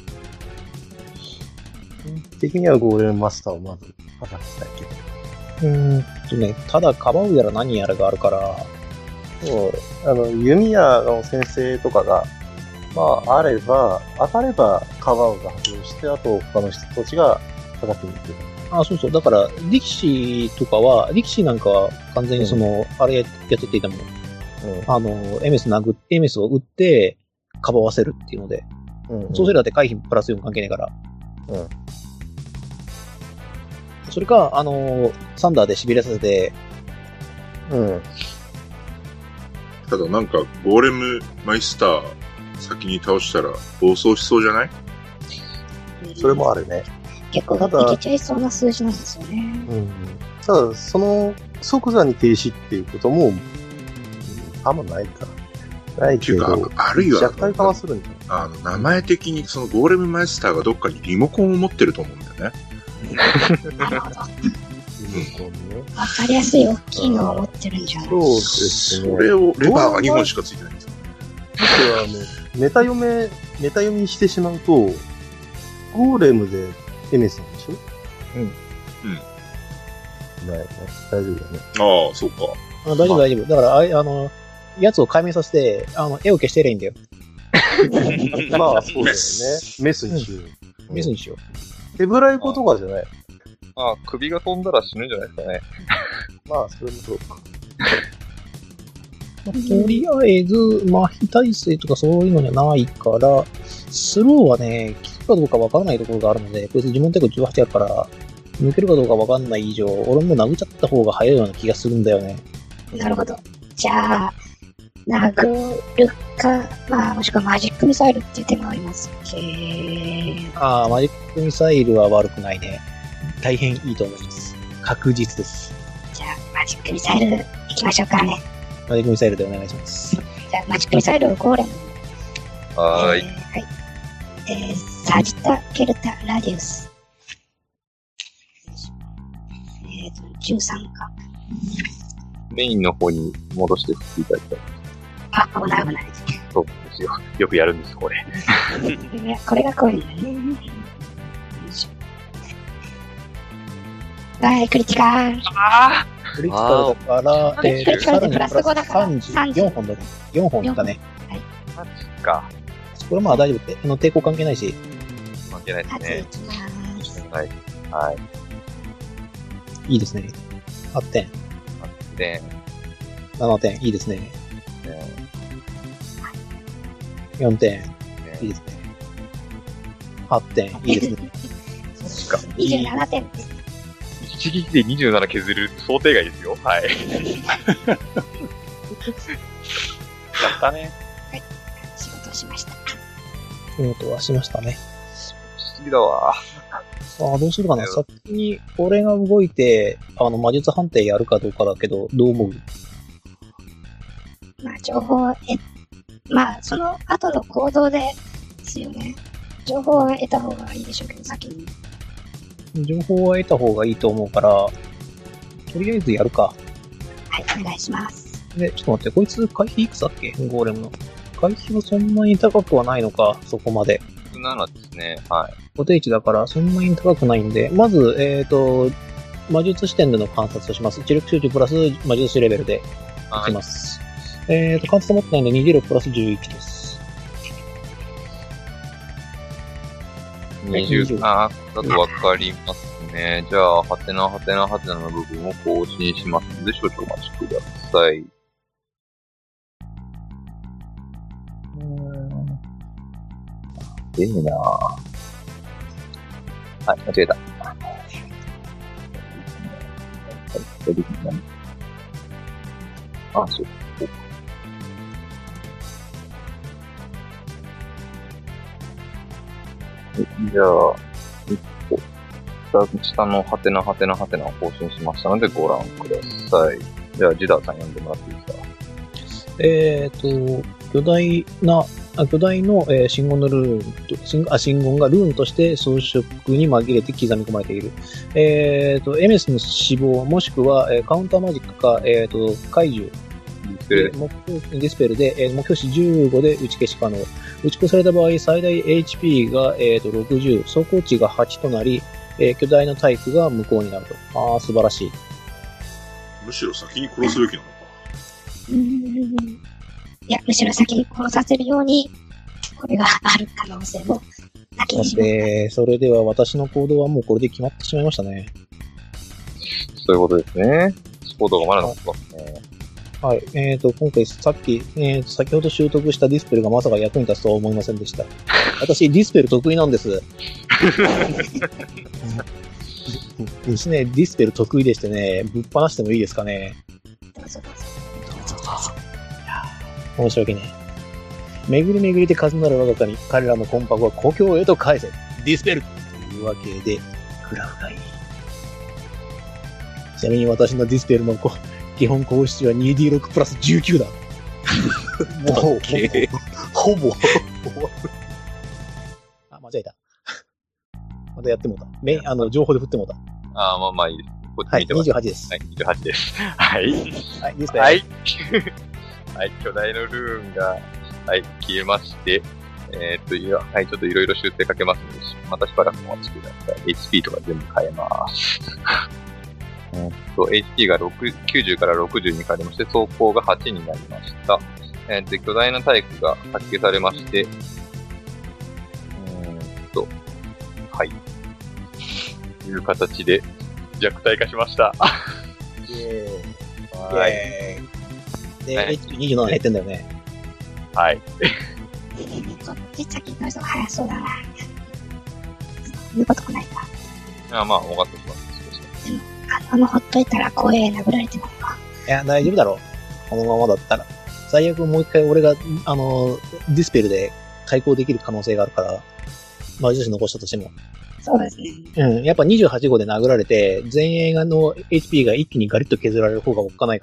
Speaker 6: 的にはゴーレムマスターをまず叩きたいけど。
Speaker 1: うーんとね、ただかばうやら何やらがあるから、
Speaker 6: そう、あの、弓矢の先生とかが、まあ、あれば、当たれば、カバーが発動して、あと、他の人たちが叩きに行く。
Speaker 1: あ、そうそう。だから、力士とかは、力士なんかは完全にその、うん、あれやってていたもん。うん、あの、エメス殴って、エメスを撃って、かばわせるっていうので。うんうん、そうすればだって回避プラスよん関係ねえから。うん。それか、あの、サンダーで痺れさせて、
Speaker 6: うん。
Speaker 7: ただなんか、ゴーレムマイスター、先に倒したら暴走しそうじゃない？
Speaker 6: それもあるね。
Speaker 3: 結構いけちゃいそうな数字なんですよね。うん。
Speaker 6: ただ、その即座に停止っていうことも、うん、あんまないか。ないけど、
Speaker 7: あるいは、
Speaker 6: 弱体化はするんじゃない？
Speaker 7: あの、名前的にそのゴーレムマイスターがどっかにリモコンを持ってると思うんだよね。
Speaker 3: なるほど。わかりやすい大きいのを持ってるんじゃない
Speaker 6: そうですね。
Speaker 7: それを、レバーがにほんしかついてないんですよ。
Speaker 6: あとは、あの、メタ読め、メタ読みしてしまうと、ゴーレムでエメスなんでしょ？
Speaker 1: うん。うん。
Speaker 6: まあ、大丈夫だね。
Speaker 7: ああ、そうか。
Speaker 1: あ大丈夫、大丈夫。だから、ああの、やつを解明させて、あの、絵を消してりゃいいんだよ。
Speaker 6: まあ、そうだよね。メスにしよ
Speaker 1: う。メスにしよ
Speaker 6: う。手ぶらい子とかじゃない。
Speaker 2: ああ、首が飛んだら死ぬんじゃないですかね。
Speaker 6: まあ、それもそうか。
Speaker 1: とりあえず、麻痺耐性とかそういうのじゃないから、スローはね、効くかどうかわからないところがあるので、こいつ自分テクじゅうはちやから、抜けるかどうかわかんない以上、俺も殴っちゃった方が早いような気がするんだよね。
Speaker 3: なるほど。じゃあ、殴るか、まあ、もしくはマジックミサイルっていう手もありますっけ。
Speaker 1: ああ、マジックミサイルは悪くないね。大変いいと思います。確実です。
Speaker 3: じゃあ、マジックミサイル行きましょうかね。
Speaker 1: マジックミサイルでお願いします。
Speaker 3: じゃあ、マジックミサイルをゴーレム。
Speaker 2: はーい。
Speaker 3: えー、はい。えー、サジタケルタラディウス。えっと、じゅうさんか。
Speaker 2: メインの方に戻して振っていただきたい。
Speaker 3: あ、危ない危ない。
Speaker 2: そうですよ。よくやるんです、これ。
Speaker 3: いや、これがこういうのね。はい、クリティカル。
Speaker 2: あ
Speaker 1: あクリティカルだから、えー、さらにプラスさんじゅうよんほんだね。よんほんいったね。
Speaker 3: はい。
Speaker 2: マジか。
Speaker 1: これまあ大丈夫って、あの、抵抗関係ないし。
Speaker 2: 関係ないですね。はい。はい。
Speaker 1: いいですね。はってん。は
Speaker 2: ってん。
Speaker 1: ななてん。いいですね。よんてん。いいですね。はってん。いいですね。
Speaker 3: にじゅうななてん。
Speaker 2: 一撃でにじゅうなな削る想定外ですよ。はい。やったね。
Speaker 3: はい。仕事をしました。
Speaker 1: 仕事はしましたね。
Speaker 2: しすぎだわ。
Speaker 1: ああ、どうするかな。先に俺が動いて、あの、魔術判定やるかどうかだけど、どう思う？
Speaker 3: まあ、情報を得、まあ、その後の行動ですよね。情報は得た方がいいでしょうけど、先に。
Speaker 1: 情報は得た方がいいと思うから、とりあえずやるか。
Speaker 3: はい、お願いします。
Speaker 1: で、ちょっと待って、こいつ回避いくつだっけ？ゴーレムの。回避はそんなに高くはないのか、そこまで。
Speaker 2: ななですね。はい。
Speaker 1: 固定値だからそんなに高くないんで、まず、えっと、魔術視点での観察をします。知力集中プラス魔術師レベルでいきます。はい、えっと、観察持ってないんでにじゅうろくプラスじゅういちです。
Speaker 2: にじゅう、あー、だとわかりますね。じゃあ、はてなはてなはてなの部分を更新しますので、少々お待ちください。ええなぁ。はい、間違えた。あ、そう。じゃあ、一個。下のハテナハテナハテナを更新しましたのでご覧ください。じゃあ、ジダーさん読んでもらっていいですか？
Speaker 1: えっと、巨大な、巨大の、えー、信号のルーンと、信あ信号がルーンとして装飾に紛れて刻み込まれている。えっ、ー、と、エメスの死亡、もしくは、えー、カウンターマジックか、えっ、ー、と、怪獣。ディスペルで、えー、目標値じゅうごで打ち消し可能。打ち消された場合、最大 エイチピー が、えー、とろくじゅう、走行値がはちとなり、えー、巨大なタイプが無効になると。ああ、素晴らしい。
Speaker 7: むしろ先に殺すべきなのか。
Speaker 3: うーん。いや、むしろ先に殺させるように、これがある可能性も先にしまった。
Speaker 1: で、それでは私の行動はもうこれで決まってしまいましたね。
Speaker 2: そういうことですね。行動がまだ残ってますね。
Speaker 1: はい。えっ、ー、と、今回さっき、えーと、先ほど習得したディスペルがまさか役に立つとは思いませんでした。私、ディスペル得意なんです。ですね、ディスペル得意でしてね、ぶっ放してもいいですかね。
Speaker 3: どうぞどうぞ。
Speaker 1: 申し訳ねえ。巡り巡りで数なる我が家に彼らの魂魄は故郷へと返せ。ディスペルというわけで、食らうがいい。ちなみに私のディスペルのこ基本公式は にディーろく プラスじゅうきゅうだ。もう、ほぼ、あ、間違えた。またやってもうた。めあの、情報で振ってもうた。
Speaker 2: ああ、まあまあいいです。こっち
Speaker 1: はい、
Speaker 2: 見てます。
Speaker 1: にじゅうはちです。
Speaker 2: はい、にじゅうはちです。はい。
Speaker 1: はい、ディスペル。
Speaker 2: はい。はい、巨大のルーンが、はい、消えまして、 えー、っと、いや、はい、ちょっといろいろ修正かけますので、またしばらくお待ちください。エイチピー とか全部変えます。えっと、エイチピー がきゅうじゅうからろくじゅうに変わりまして、走行がはちになりました。えー、っと、巨大な体育が発揮されまして、えー、っと、はい。という形で弱体化しました。
Speaker 1: イェーイ。
Speaker 2: はい。
Speaker 1: で、エイチピーにじゅうなな 減ってんだよね。
Speaker 2: はい。
Speaker 3: こっち先の人が早そうだな。そういうこともないか。
Speaker 2: いや、まあ、分かってきます。
Speaker 3: でも、あのままほっといたら怖え殴られてもいいか。
Speaker 1: いや、大丈夫だろう。このままだったら。最悪もう一回俺が、あの、ディスペルで開口できる可能性があるから、まあ、女子残したとしても。
Speaker 3: そうですね。
Speaker 1: うん。やっぱにじゅうはち号で殴られて、前衛の エイチピー が一気にガリッと削られる方がおっかないから、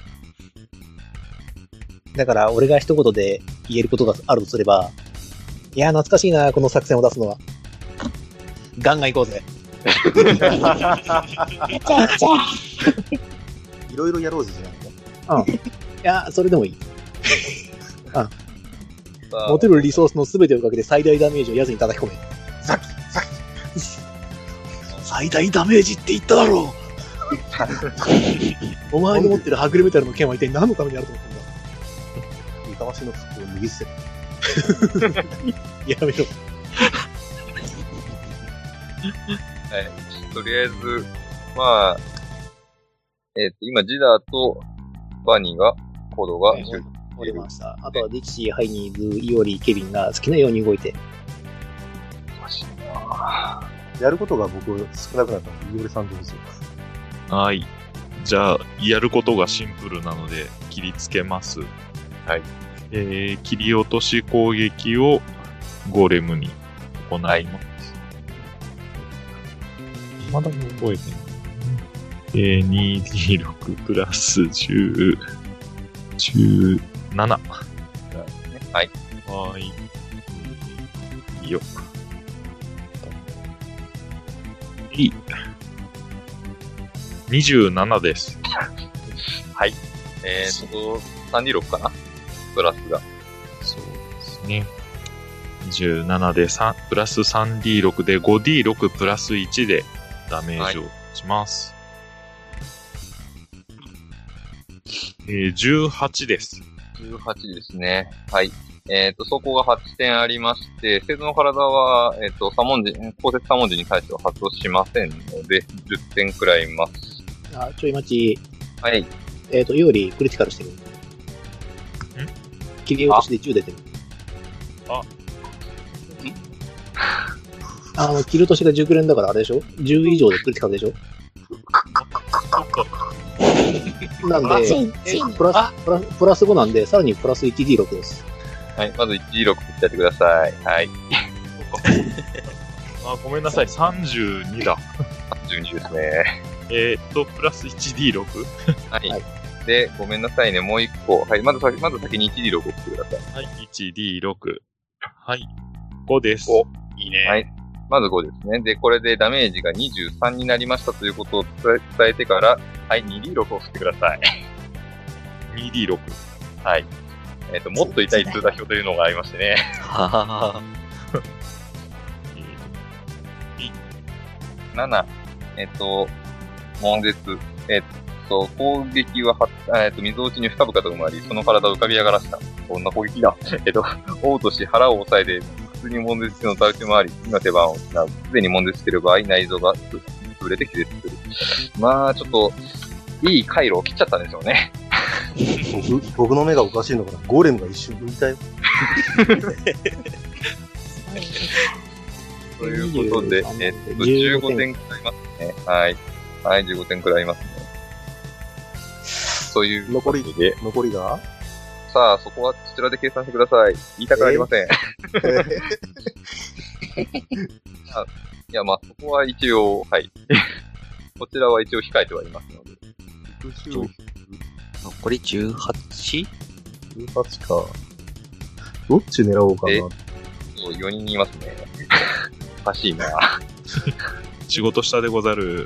Speaker 1: だから俺が一言で言えることがあるとすれば、いや、懐かしいな、この作戦を出すのは。ガンガン行こうぜ。
Speaker 3: やっちゃえやっちゃ
Speaker 6: いろいろやろうぜじゃないの。
Speaker 1: うん。いや、それでもいい。うん。持てるリソースの全てをかけて最大ダメージを奴に叩き込め。
Speaker 6: さっき、さっき。
Speaker 1: 最大ダメージって言っただろう。お前の持ってるハグルメタルの剣は一体何のためにあると思ったんだ。
Speaker 6: 魂の服を脱ぎ捨て
Speaker 1: やめろ。
Speaker 2: はい。とりあえず、まあ、えっ、ー、と、今、ジダーとバニーが、コードが、終
Speaker 1: わりました。あとは、ディキシー、ハイニーズ、イオリー、ケビンが好きなように動いて。
Speaker 2: おかしいなぁ。
Speaker 6: やることが僕少なくなったので、イオリさんどうぞ。
Speaker 5: はい。じゃあ、やることがシンプルなので、切りつけます。
Speaker 2: はい。
Speaker 5: えー、切り落とし攻撃をゴーレムに行います。はい、まだ覚えてない。えー、にディーろく プラスじゅう、じゅうなな。
Speaker 2: はい。
Speaker 5: はい。いいよ。いい。にじゅうななです。
Speaker 2: はい。えーっと、さんディーろく かなプラスが。
Speaker 5: そうですね。にじゅうななでさん、プラス さんディーろく で ごディーろく プラスいちでダメージをします。はい、えー、じゅうはちです。
Speaker 2: じゅうはちですね。はい。えっ、ー、と、走行がはちてんありまして、生徒の体は、えっ、ー、と、さん文字、鋼鉄さん文字に対しては発動しませんので、じゅってんくらいいます。
Speaker 1: あ、ちょい待ち。
Speaker 2: はい。
Speaker 1: えっ、ー、と、よりクリティカルしてる。ん切り落としでじゅう出てる。
Speaker 5: あ。
Speaker 1: あの、切り落としがじゅうく連だからあれでしょ ?じゅう 以上でクリティカルでしょなんで、プラス、プラス、プラスごなんで、さらにプラス いちディーろく です。
Speaker 2: はい、まず いちディーろく 振ってやってください。はい。
Speaker 5: あ、ごめんなさい、さんじゅうにだ。
Speaker 2: さんじゅうにですね。
Speaker 5: えーっと、プラス いちディーろく?
Speaker 2: はい。はい、で、ごめんなさいね、もう一個。はい、まず先、まず先に いちディーろく を振ってください。
Speaker 5: はい、いちディーろく。はい。ごです。
Speaker 2: ご。いいね。はい。まずごですね。で、これでダメージがにじゅうさんになりましたということを伝えてから、はい、にディーろく を振ってください。
Speaker 5: にディーろく。
Speaker 2: はい。えっ、ー、と、もっと痛い通打表というのがありましてね。ははは。なな。えっ、ー、と、悶絶。えっ、ー、と、攻撃はは、えっ、ー、と、溝落ちに深々と埋まり、その体を浮かび上がらした。こんな攻撃だ。えっと、王とし腹を押さえて、普通に悶絶しての倒し回り、今手番を失う。すでに悶絶している場合、内臓が潰れて気絶する。まあ、ちょっと、いい回路を切っちゃったんですよね。
Speaker 6: 僕、僕の目がおかしいのかな。ゴーレムが一瞬浮いたよ。
Speaker 2: ということで、えっと、じゅうごてんくらいますね。はい。はい、じゅうごてんくらいますね。そういうことで。
Speaker 6: 残り、残りが
Speaker 2: さあ、そこはそちらで計算してください。言いたくありません。えー、あいや、まあ、そこは一応、はい。こちらは一応控えてはいますので。
Speaker 4: 残り じゅうはち?じ
Speaker 6: ゅうはち か。どっち狙おうかな。
Speaker 2: そう、よにんいますね。おかしいな。
Speaker 5: 仕事したでござる。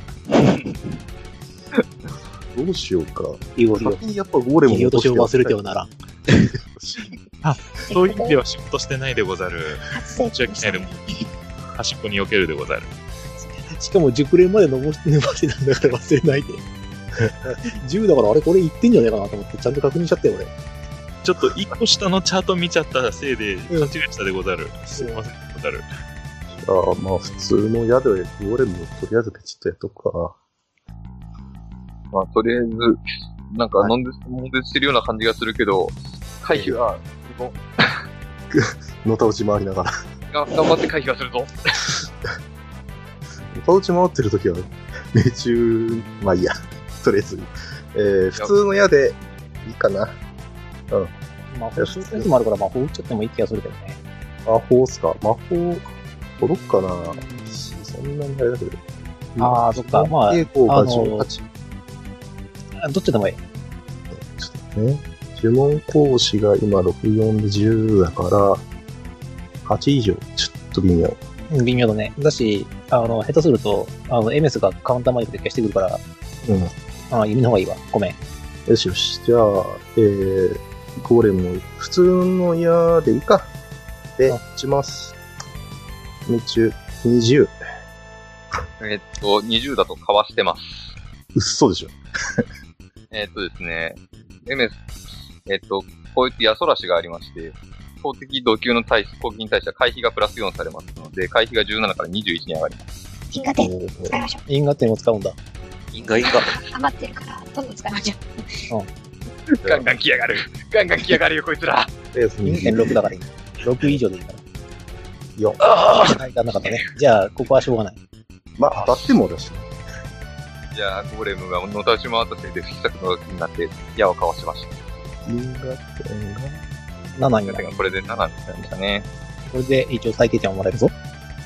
Speaker 6: どうしようか。
Speaker 1: いいよ、いいよ。
Speaker 6: 先にやっぱゴーレム
Speaker 1: 切り落としを忘れてはならん。
Speaker 5: あ、 そういう意味では仕事してないでござる。
Speaker 3: 初成
Speaker 5: 中期内でも端っこに避けるでござる。
Speaker 1: しかも熟練まで伸ばして伸ばしてたんだから忘れないで。じゅうだからあれこれ言ってんじゃないかなと思ってちゃんと確認しちゃったよ俺。
Speaker 5: ちょっと一個下のチャート見ちゃったせいで勘違いしたでござる。すいませんでござる。
Speaker 6: ああ、まあ普通の宿でゴーレムをとりあえずペチッとやっとくか。
Speaker 2: まあ、とりあえず、なんか、飲んで、飲んでしてるような感じがするけど、回避は、
Speaker 6: のたうち回りながら。
Speaker 2: が頑張って回避はするぞ。
Speaker 6: のたうち回ってるときは、命中、まあいいや。とりあえず、えー、普通の矢でいいかな。うん。
Speaker 1: 魔法するやつもあるから魔法打っちゃってもいい気がするけどね。
Speaker 6: 魔法っすか魔法、届くかなそんなにあれだけど。
Speaker 1: ああ、そっか。まあ、あ
Speaker 6: 抵抗が
Speaker 1: の
Speaker 6: じゅうはち。
Speaker 1: どっちでもいい。
Speaker 6: ちょっとね。呪文講師が今ろくじゅうよんでじゅうだから、はち以上。ちょっと微妙。
Speaker 1: 微妙だね。だし、あの、下手すると、あの、エムエス がカウンターマイクで消してくるから、
Speaker 6: うん。
Speaker 1: ああ、弓の方がいいわ。ごめん。
Speaker 6: よしよし。じゃあ、えー、ゴーレムの普通の矢でいいか。で、打ちます。命中にじゅう。
Speaker 2: えっと、にじゅうだとかわしてます。
Speaker 6: うっそでしょ。
Speaker 2: えっとですね、エムエス、えっと、こういった矢そらしがありまして、法的度級の対攻撃に対しては回避がプラスよんされますので、回避がじゅうななからにじゅういちに上がります。
Speaker 3: 因果点使いましょう。
Speaker 1: 因果点を使うんだ。
Speaker 4: 因果因果。
Speaker 3: 余ってるから、どんどん使いましょう。
Speaker 2: ガンガン来やがる。ガンガン来やがるよ、こいつら。
Speaker 6: えー、
Speaker 1: にてんろくだからいい。ろく以上でいいから。
Speaker 6: よん。
Speaker 1: ああ、いかなかったね。じゃあ、ここはしょうがない。
Speaker 6: まあ、当たってもだしね。
Speaker 2: じゃあ、ゴーレムがのたうち回ったせいで不規則のになって、矢をかわしました。
Speaker 6: 因果点が、
Speaker 1: ななになる。
Speaker 2: これでななになりましたね。
Speaker 1: これで一応最低点をもらえるぞ。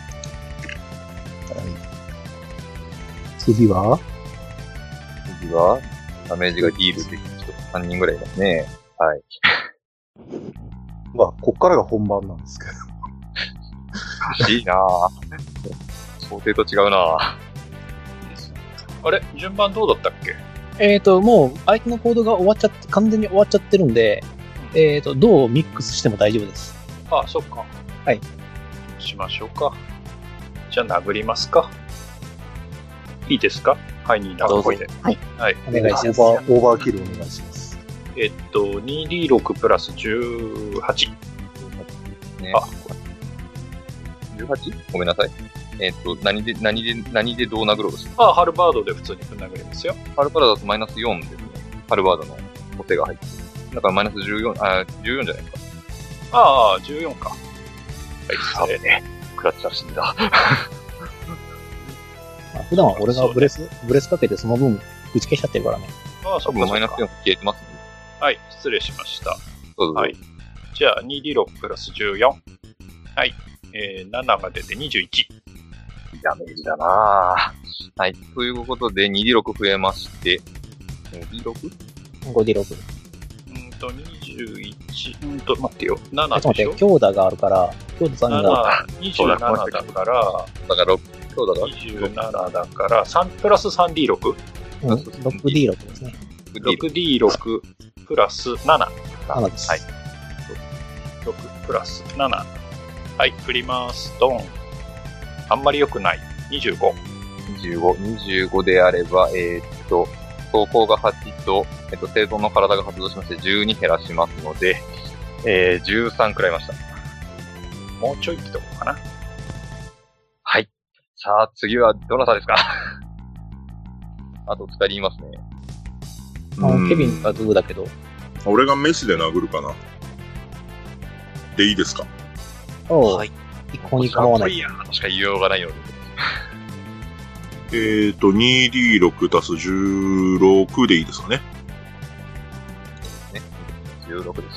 Speaker 6: 次は
Speaker 2: 次は、ダメージがディールできる人さんにんぐらいいますね。はい。
Speaker 6: まあ、こっからが本番なんですけど。
Speaker 2: おかしいなぁ。想定と違うなぁ。
Speaker 8: あれ順番どうだったっけ？
Speaker 1: えっと、もう、相手のコードが終わっちゃって、完全に終わっちゃってるんで、えっと、どうミックスしても大丈夫です。
Speaker 8: ああ、そっか。
Speaker 1: はい。
Speaker 8: しましょうか。じゃあ殴りますか。いいですか？はい、になるほいで。
Speaker 3: はい。
Speaker 8: はい。
Speaker 1: お願いします。
Speaker 6: オーバー、オーバーキルお願いします。
Speaker 8: えっと、にディーろく プラスじゅうはち。
Speaker 2: ね、
Speaker 8: あ、
Speaker 2: じゅうはち？ ごめんなさい。えっと、何で、何で、何でどう殴ろうとして
Speaker 8: あ、ハルバードで普通に殴りますよ。
Speaker 2: ハルバードだとマイナスよんですね。ハルバードの補正が入ってる。だからマイナスじゅうよん、あ、じゅうよんじゃないですか。
Speaker 8: ああ、じゅうよんか。はい、失礼ね。
Speaker 2: クラッチは死んだ。
Speaker 1: 普段は俺がブレス、ブレスかけてその分打ち消しちゃってるからね。
Speaker 8: ああ、そ
Speaker 2: 多分
Speaker 8: っかそっか。
Speaker 2: マイナスよん消えてますね。
Speaker 8: はい、失礼しました。
Speaker 2: どうぞ。
Speaker 8: はい。じゃあ、にディーろく プラスじゅうよん。はい。えー、ななが出てにじゅういち。
Speaker 2: ダメージだなぁ。はい。ということで、にディーろく 増えまして、ごディーろく?
Speaker 1: ごディーろく。
Speaker 8: うんと、にじゅういち、うんと、待ってよ。なな
Speaker 1: ちょっと待って、
Speaker 8: でしょ
Speaker 1: 強打があるから、強打さんが、
Speaker 8: なな、にじゅうななだから、
Speaker 2: だからろく、そうだから、
Speaker 8: にじゅうななだから、さんプラス さんディーろく。
Speaker 1: うん、ろくディーろくですね。
Speaker 8: ろくディーろく プラスなな。
Speaker 1: ななです。
Speaker 8: はい。ろくプラスなな。はい、振ります。ドン。あんまり良くない。にじゅうご。
Speaker 2: にじゅうご、にじゅうごであれば、えー、っと、走行がはちと、えっと、生存の体が発動しましてじゅうに減らしますので、えー、じゅうさんくらいました。
Speaker 8: もうちょいってとこかな。
Speaker 2: はい。さあ、次はどなたですか？あとふたりいますね。
Speaker 1: あのケビンがドゥだけど。
Speaker 7: 俺がメスで殴るかな。でいいですか？
Speaker 1: おう。
Speaker 4: はい。
Speaker 1: 一向に構わない。
Speaker 2: いやーとしか言いようがないので。
Speaker 7: えーと、にディーろく 足すじゅうろくでいいですかね。
Speaker 2: ね。じゅうろくです。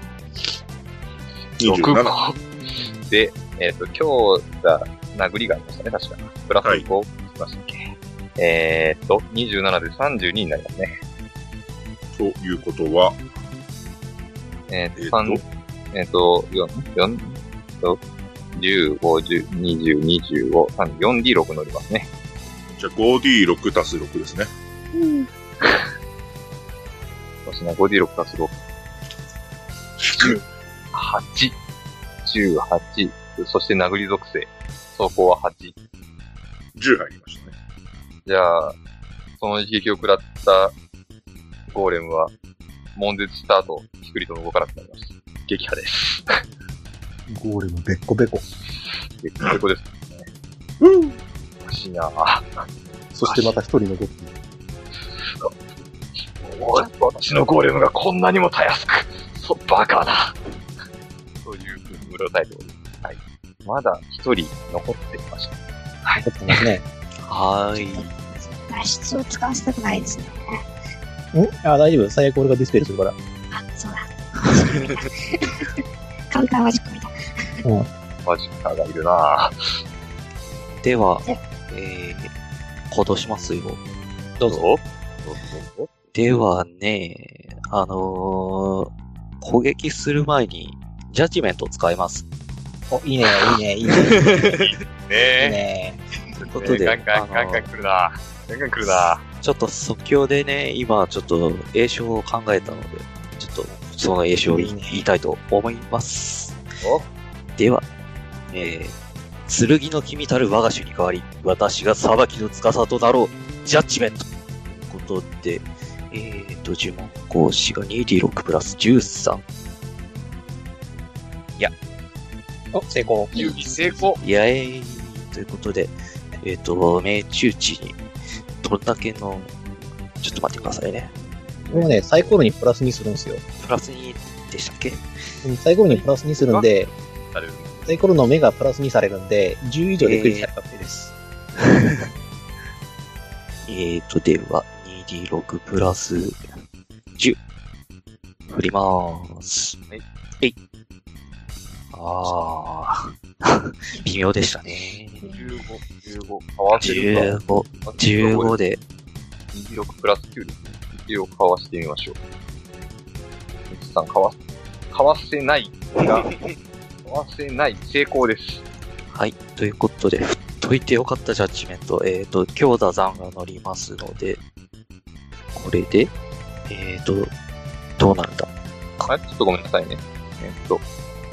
Speaker 7: にじゅうなな。
Speaker 2: で、えっ、と、今日が殴りがありましたね、確か。プラスごしましたっけ。はい、えっと、にじゅうななでさんじゅうにになりますね。
Speaker 7: ということは、
Speaker 2: えっ、ー、と、えっ、ー、と、よん、よん、と、じゅうご、じゅう、にじゅう、にじゅうご、さん、よんディーろく 乗りますね。
Speaker 7: じゃあ ごディーろく 足すろくですね。
Speaker 3: うん。
Speaker 2: そうですね、ごディーろく 足すろく。 はち、じゅうはち、そして殴り属性。走行ははち。
Speaker 7: じゅう入りましたね。
Speaker 2: じゃあ、その一撃を食らったゴーレムは、悶絶した後、ピクリと動かなくなります。撃破です。
Speaker 6: ゴーレムべっこべこ。
Speaker 2: べっこべこですね。
Speaker 6: うん。
Speaker 2: おかしいなぁ。
Speaker 6: そしてまた一人残っている。
Speaker 2: おい、私のゴーレムがこんなにもたやすく、そ、バカだ。というふうにうろたえております。はい。まだ一人残っていました。はい。
Speaker 1: 残ってますね。
Speaker 4: はーい。
Speaker 3: 脱出を使わせたくないですね。
Speaker 1: んあ、大丈夫。最悪俺がディスペルするから。
Speaker 3: あ、そうだ。カウンターマジックみたい。
Speaker 1: うん。
Speaker 2: マジッカーがいるなぁ。
Speaker 4: では
Speaker 3: え、
Speaker 4: えー、行動しますよ。
Speaker 1: どうぞ。
Speaker 2: どうぞどうぞ。
Speaker 4: ではね、あのー、攻撃する前に、ジャッジメントを使います。
Speaker 1: お、いいね、いいね、いいね。いい
Speaker 2: ねえ。
Speaker 1: ね。
Speaker 4: ということで、
Speaker 2: ガンガン、ガンガン来るなガンガン来るな
Speaker 4: ちょっと即興でね、今ちょっと詠唱を考えたので、ちょっとその詠唱を言い言いたいと思います。
Speaker 2: お
Speaker 4: では、えー、剣の君たる我が主に代わり、私が裁きの司となろう、ジャッジメントということで、えーと、呪文講師が にディーろく プラスじゅうさん。
Speaker 1: お、成功。
Speaker 2: 有意成功。
Speaker 4: イエーイということで、えっ、と、命中値に、どんだけの、ちょっと待ってくださいね。
Speaker 1: これもね、サイコロにプラスにするんですよ。
Speaker 4: プラスにでしたっけ？
Speaker 1: うんサイコロにプラスにするんで、
Speaker 2: される。
Speaker 1: サイコロの目がプラスにされるんで、じゅう以上でクリア確定です。
Speaker 4: えーと、では、にディーろく プラスじゅう。振りまーす。
Speaker 2: はい。
Speaker 4: えい。あー。微妙でしたね。
Speaker 2: じゅうご、じゅうご、かわせるか。
Speaker 4: じゅうご、じゅうごで、
Speaker 2: にじゅうろくプラスきゅうですね。一応かわしてみましょう。ミツさん、かわ、かわせないが、かわせない成功です。
Speaker 4: はい。ということで、振っといてよかったジャッジメント。えーと、強打残が乗りますので、これで、えーと、どうなるんだ？
Speaker 2: あ、ちょっとごめんなさいね。えっと、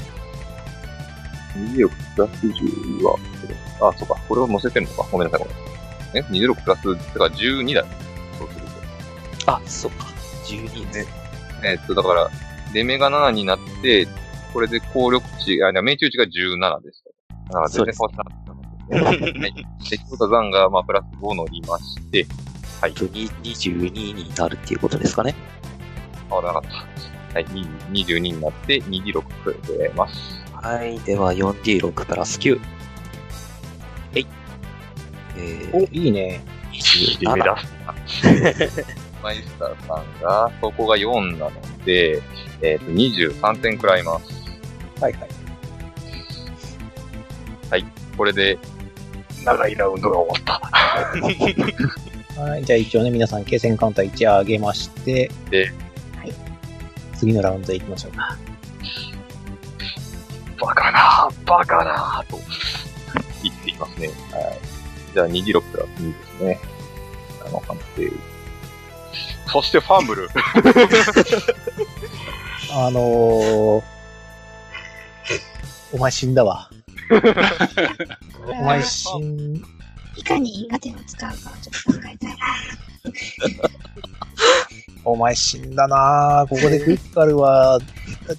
Speaker 2: にじゅうろくプラスじゅうは、あ、そうか、これを乗せてるのか。ごめんなさい、ごめんなさい。え ?にじゅうろくプラス、だからじゅうにだ。そうする
Speaker 4: あ、そっか。じゅうにね。
Speaker 2: と。えっと、だから、出目がななになって、これで効力値、あ、命中値がじゅうななです。だから全然変わってなかったんですね。はい。で、強打残が、まあ、プラスご乗りまして、はい。
Speaker 4: にじゅうにになるっていうことですかね。
Speaker 2: 変わらなかった。はい。にじゅうにになって、にディーろく増えます。
Speaker 4: はい。では、よんディーろく プラスきゅう。えい。え
Speaker 1: お、
Speaker 4: ー、
Speaker 1: いいね。
Speaker 4: にじゅう
Speaker 2: 目
Speaker 4: なな。
Speaker 2: 指す。マイスターさんが、そこがよんなので、えっと、にじゅうさんてんくらいます。
Speaker 1: はいはい。
Speaker 2: はい。これで、長いラウンドが終わった。
Speaker 1: はい。じゃあ一応ね、皆さん、継戦カウンターいち上げまして、
Speaker 2: で、
Speaker 1: はい。次のラウンドへ行きましょうか。
Speaker 2: バカなぁ、バカなぁ、と言っていますね。はい。じゃあ、にディーろくプラスにですね。あの、判定。そして、ファンブル。
Speaker 1: あのー、お前死んだわ。お前死ん、
Speaker 3: いかに因果点を使うかをちょっと考えたいな。
Speaker 1: お前死んだなぁ。ここでクリティカルは、だって、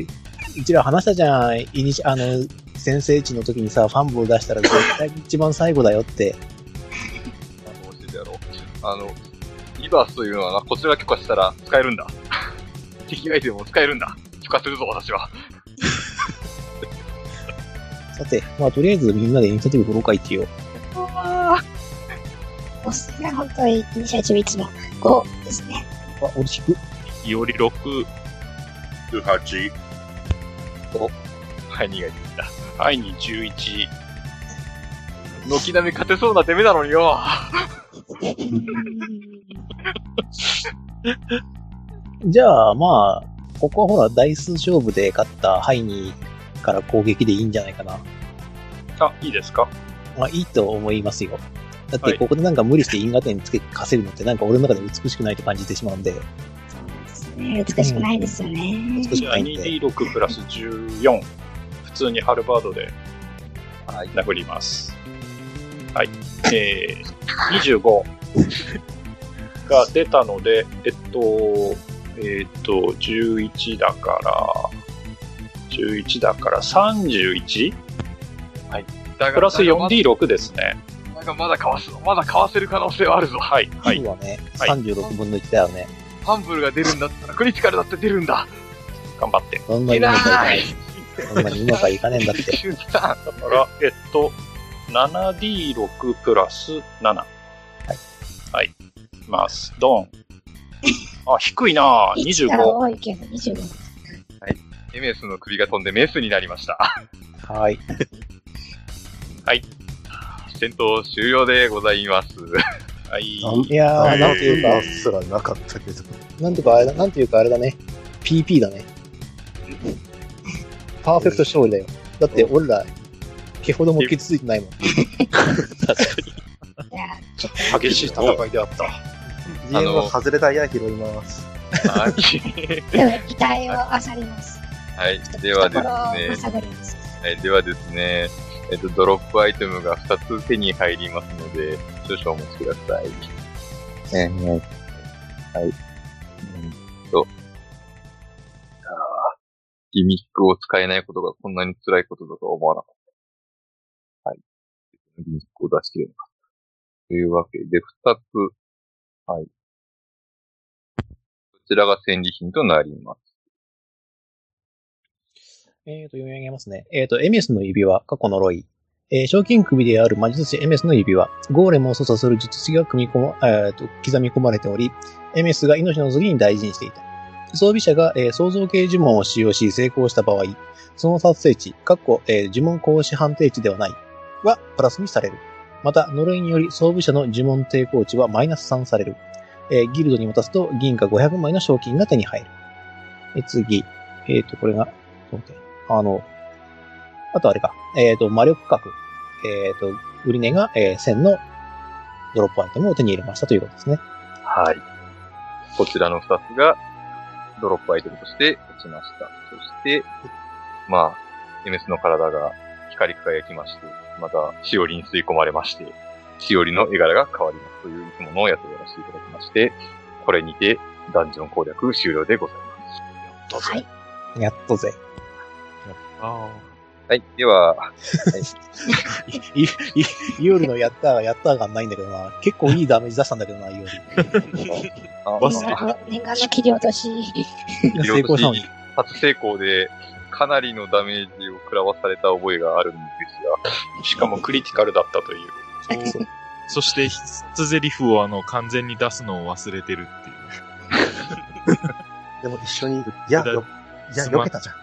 Speaker 1: うちら話したじゃん。イニシ、あの、先生値の時にさ、ファンブル出したら絶対一番最後だよって。
Speaker 2: どうしてやろう。あの、リバースというのはな、こちらが許可したら使えるんだ。敵アイテムも使えるんだ。許可するぞ、私は。
Speaker 1: さて、まあとりあえずみんなでイニシアティブ振ろうか、一応。
Speaker 3: ボスが本当にイニシアチブいつもごですね。
Speaker 1: あ、俺引く。
Speaker 5: いおりろく、
Speaker 7: じゅうはち、
Speaker 2: はい、にがいってきた。
Speaker 8: はいにじゅういち。
Speaker 2: 軒並み勝てそうな出目なのによ。
Speaker 1: じゃあ、まあ、ここはほら、台数勝負で勝ったハイニーから攻撃でいいんじゃないかな。
Speaker 8: あ、いいですか？
Speaker 1: まあ、いいと思いますよ。だっ
Speaker 8: はい
Speaker 1: て、ここでなんか無理して因果点つけ、稼ぐのってなんか俺の中で美しくないと感じてしまうんで。
Speaker 3: そうですね。 ね。美しくないですよね。
Speaker 1: 美しくないんで。
Speaker 8: にディーろく プラスじゅうよん。普通にハルバードで殴ります。はい。えー、にじゅうごが出たので、えっと、えっと、じゅういちだから、じゅういちだから さんじゅういち？ はい。プラス よんディーろく ですね。
Speaker 2: なんかまだかわすのまだかわせる可能性はあるぞ。
Speaker 8: はい。はい。
Speaker 1: はね、さんじゅうろくぶんのいちだよね。
Speaker 2: ファンブルが出るんだったら、クリティカルだって出るんだ。
Speaker 8: 頑張って。
Speaker 1: そんなにうまくいかない。そんなにうまくいかねえんだって。
Speaker 8: だから、えっと、ななディーろく プラスなな。はい。はい。いきます。ドン。あ、低いなぁ。にじゅうご。
Speaker 3: 多いけど、にじゅうご。
Speaker 2: はい。エメスの首が飛んでメスになりました。
Speaker 1: はい。
Speaker 2: はい。戦闘終了でございます。はい。
Speaker 1: いやー、なんていうか、
Speaker 6: すらなかったけど。
Speaker 1: なんとかあれだ、なんていうかあれだね。ピーピー だね。パーフェクト勝利だよ。だって俺ら、毛ほども傷ついてないもん。
Speaker 4: 確かに。
Speaker 3: いやちょっと
Speaker 8: 激しい戦いであった。
Speaker 6: ジーエム は外れた矢拾います。
Speaker 2: はい。
Speaker 3: では、遺体を漁ります。
Speaker 2: はい。ではですね。はい。ではですね。えっと、ドロップアイテムがふたつ手に入りますので、少々お待ちください。えー、はい。うんと。ギミックを使えないことがこんなに辛いことだとは思わなかった。はい。ギミックを出し切れなかった。というわけで、ふたつ。はい。こちらが戦利品となります。
Speaker 1: えーと、読み上げますね。えーと、エメスの指輪、過去呪い。えー、賞金首である魔術師エメスの指輪。ゴーレムを操作する術式が組み込ま、えーと、刻み込まれており、エメスが命の次に大事にしていた。装備者が、えー、創造系呪文を使用し成功した場合、その達成値、過去、えー、呪文行使判定値ではない、はプラスにされる。また、呪いにより装備者の呪文抵抗値はマイナスさんされる。えー、ギルドに渡すと銀貨ごひゃくまいの賞金が手に入る。えー、次。えっ、ー、と、これが、そうね。あの、あとあれか。えっ、ー、と、魔力格。えっ、ー、と、売り値が、えー、せんのドロップアイテムを手に入れましたということですね。
Speaker 2: はい。こちらのふたつがドロップアイテムとして落ちました。そして、まあ、エメスの体が光り輝きまして、また、しおりに吸い込まれまして、しおりの絵柄が変わりますといういつものをやってやらせていただきまして、これにてダンジョン攻略終了でございます。
Speaker 3: はい。
Speaker 1: やっとぜ。
Speaker 5: あ
Speaker 2: はい。では、はい、
Speaker 1: い、い、イオリのやったーがやったーがないんだけどな。結構いいダメージ出したんだけどな、イオリ。
Speaker 2: あ
Speaker 3: 念願の切り落とし。
Speaker 1: 成功したのに。
Speaker 2: 初成功で、かなりのダメージを食らわされた覚えがあるんです
Speaker 8: が、しかもクリティカルだったという。
Speaker 5: そ, そして必殺ゼリフをあの完全に出すのを忘れてるっていう。
Speaker 6: でも一緒に、いや、よ、いや、避けたじゃん。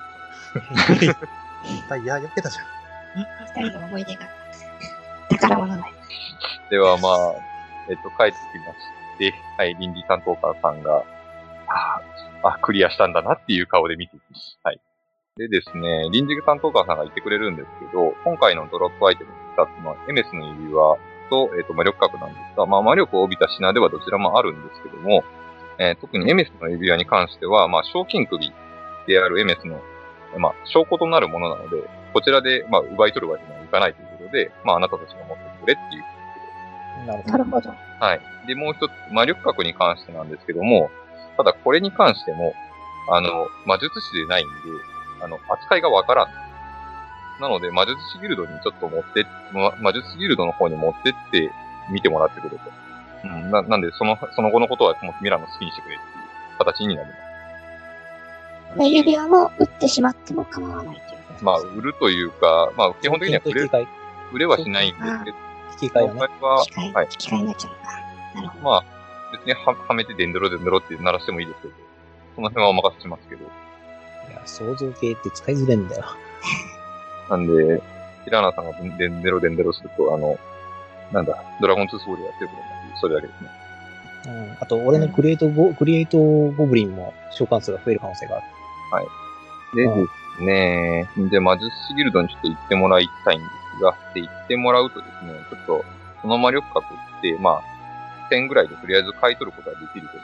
Speaker 6: いや、避けたじゃん。
Speaker 3: 二人の思い出が宝物だよ。
Speaker 2: ではまあ、えっと、帰ってきまして、はい、臨時担当官さんが、ああ、クリアしたんだなっていう顔で見ています。はい。でですね、臨時担当官さんが言ってくれるんですけど、今回のドロップアイテムふたつのエメスの指輪と、えっと、魔力格なんですが、まあ、魔力を帯びた品ではどちらもあるんですけども、えー、特にエメスの指輪に関しては、まあ、賞金首であるエメスの、まあ、証拠となるものなので、こちらで、まあ、奪い取るわけにはいかないということで、まあ、あなたたちが持ってくれっていう。
Speaker 3: なるほど。
Speaker 2: はい。で、もう一つ、魔力格に関してなんですけども、ただこれに関しても、あの、魔術師でないんで、あの、扱いがわからん。なので、魔術師ギルドにちょっと持って、ま、魔術師ギルドの方に持ってって見てもらってくれと。うん。な、なんで、その、その後のことはもう君らの好きにしてくれっていう形になります。
Speaker 3: 指輪も売ってしまっても構わないということです。
Speaker 2: まあ、売るというか、まあ、基本的には売れ、売れはしないんですけど、
Speaker 1: 引き換えはね。
Speaker 2: は、
Speaker 3: 機械、
Speaker 2: はい。
Speaker 3: 機械になっちゃうのか。なるほど。
Speaker 2: まあ、別には、はめてデンドロデンドロって鳴らしてもいいですけど、その辺はお任せしますけど。
Speaker 1: いや、創造系って使いづれんだよ。
Speaker 2: なんで、ヒラーナさんがデンデロデンデロすると、あの、なんだ、ドラゴンツーソウルやってることになってそれだけですね。
Speaker 1: うん。あと、俺のクリエイトゴ、クリエイトゴブリンも召喚数が増える可能性がある。
Speaker 2: はい。でですね、で、魔術師ギルドにちょっと行ってもらいたいんですが、で、行ってもらうとですね、ちょっと、その魔力格って、まあ、せんぐらいでとりあえず買い取ることはできるけど、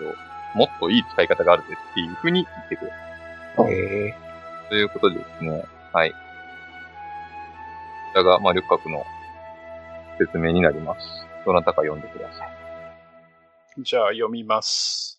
Speaker 2: もっといい使い方があるぜっていう風に言ってくれる。
Speaker 1: へ
Speaker 2: ということでですね、はい。こちらが、まあ、緑角の説明になります。どなたか読んでください。
Speaker 8: じゃあ読みます。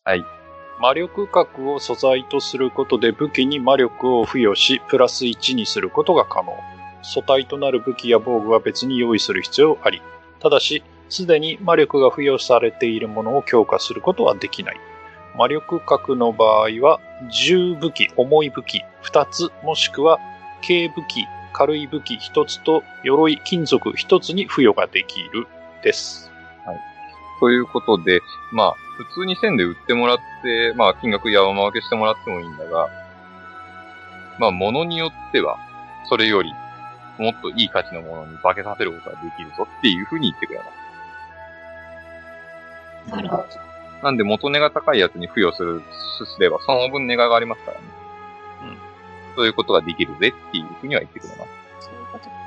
Speaker 2: はい。
Speaker 8: 魔力角を素材とすることで武器に魔力を付与し、プラスいちにすることが可能。素体となる武器や防具は別に用意する必要あり。ただし、すでに魔力が付与されているものを強化することはできない。魔力角の場合は、重武器、重い武器ふたつ、もしくは軽武器、軽い武器ひとつと鎧、金属ひとつに付与ができるです。
Speaker 2: はい。ということで、まあ、普通に線で売ってもらって、まあ、金額山分けしてもらってもいいんだが、まあ、物によっては、それより、もっといい価値のものに化けさせることができるぞっていうふうに言ってくれます。
Speaker 3: なるほど。
Speaker 2: なんで元値が高いやつに付与する、すれば、その分値が上がりますからね。うん。そういうことができるぜっていうふうには言ってくれます。
Speaker 3: そういうことか。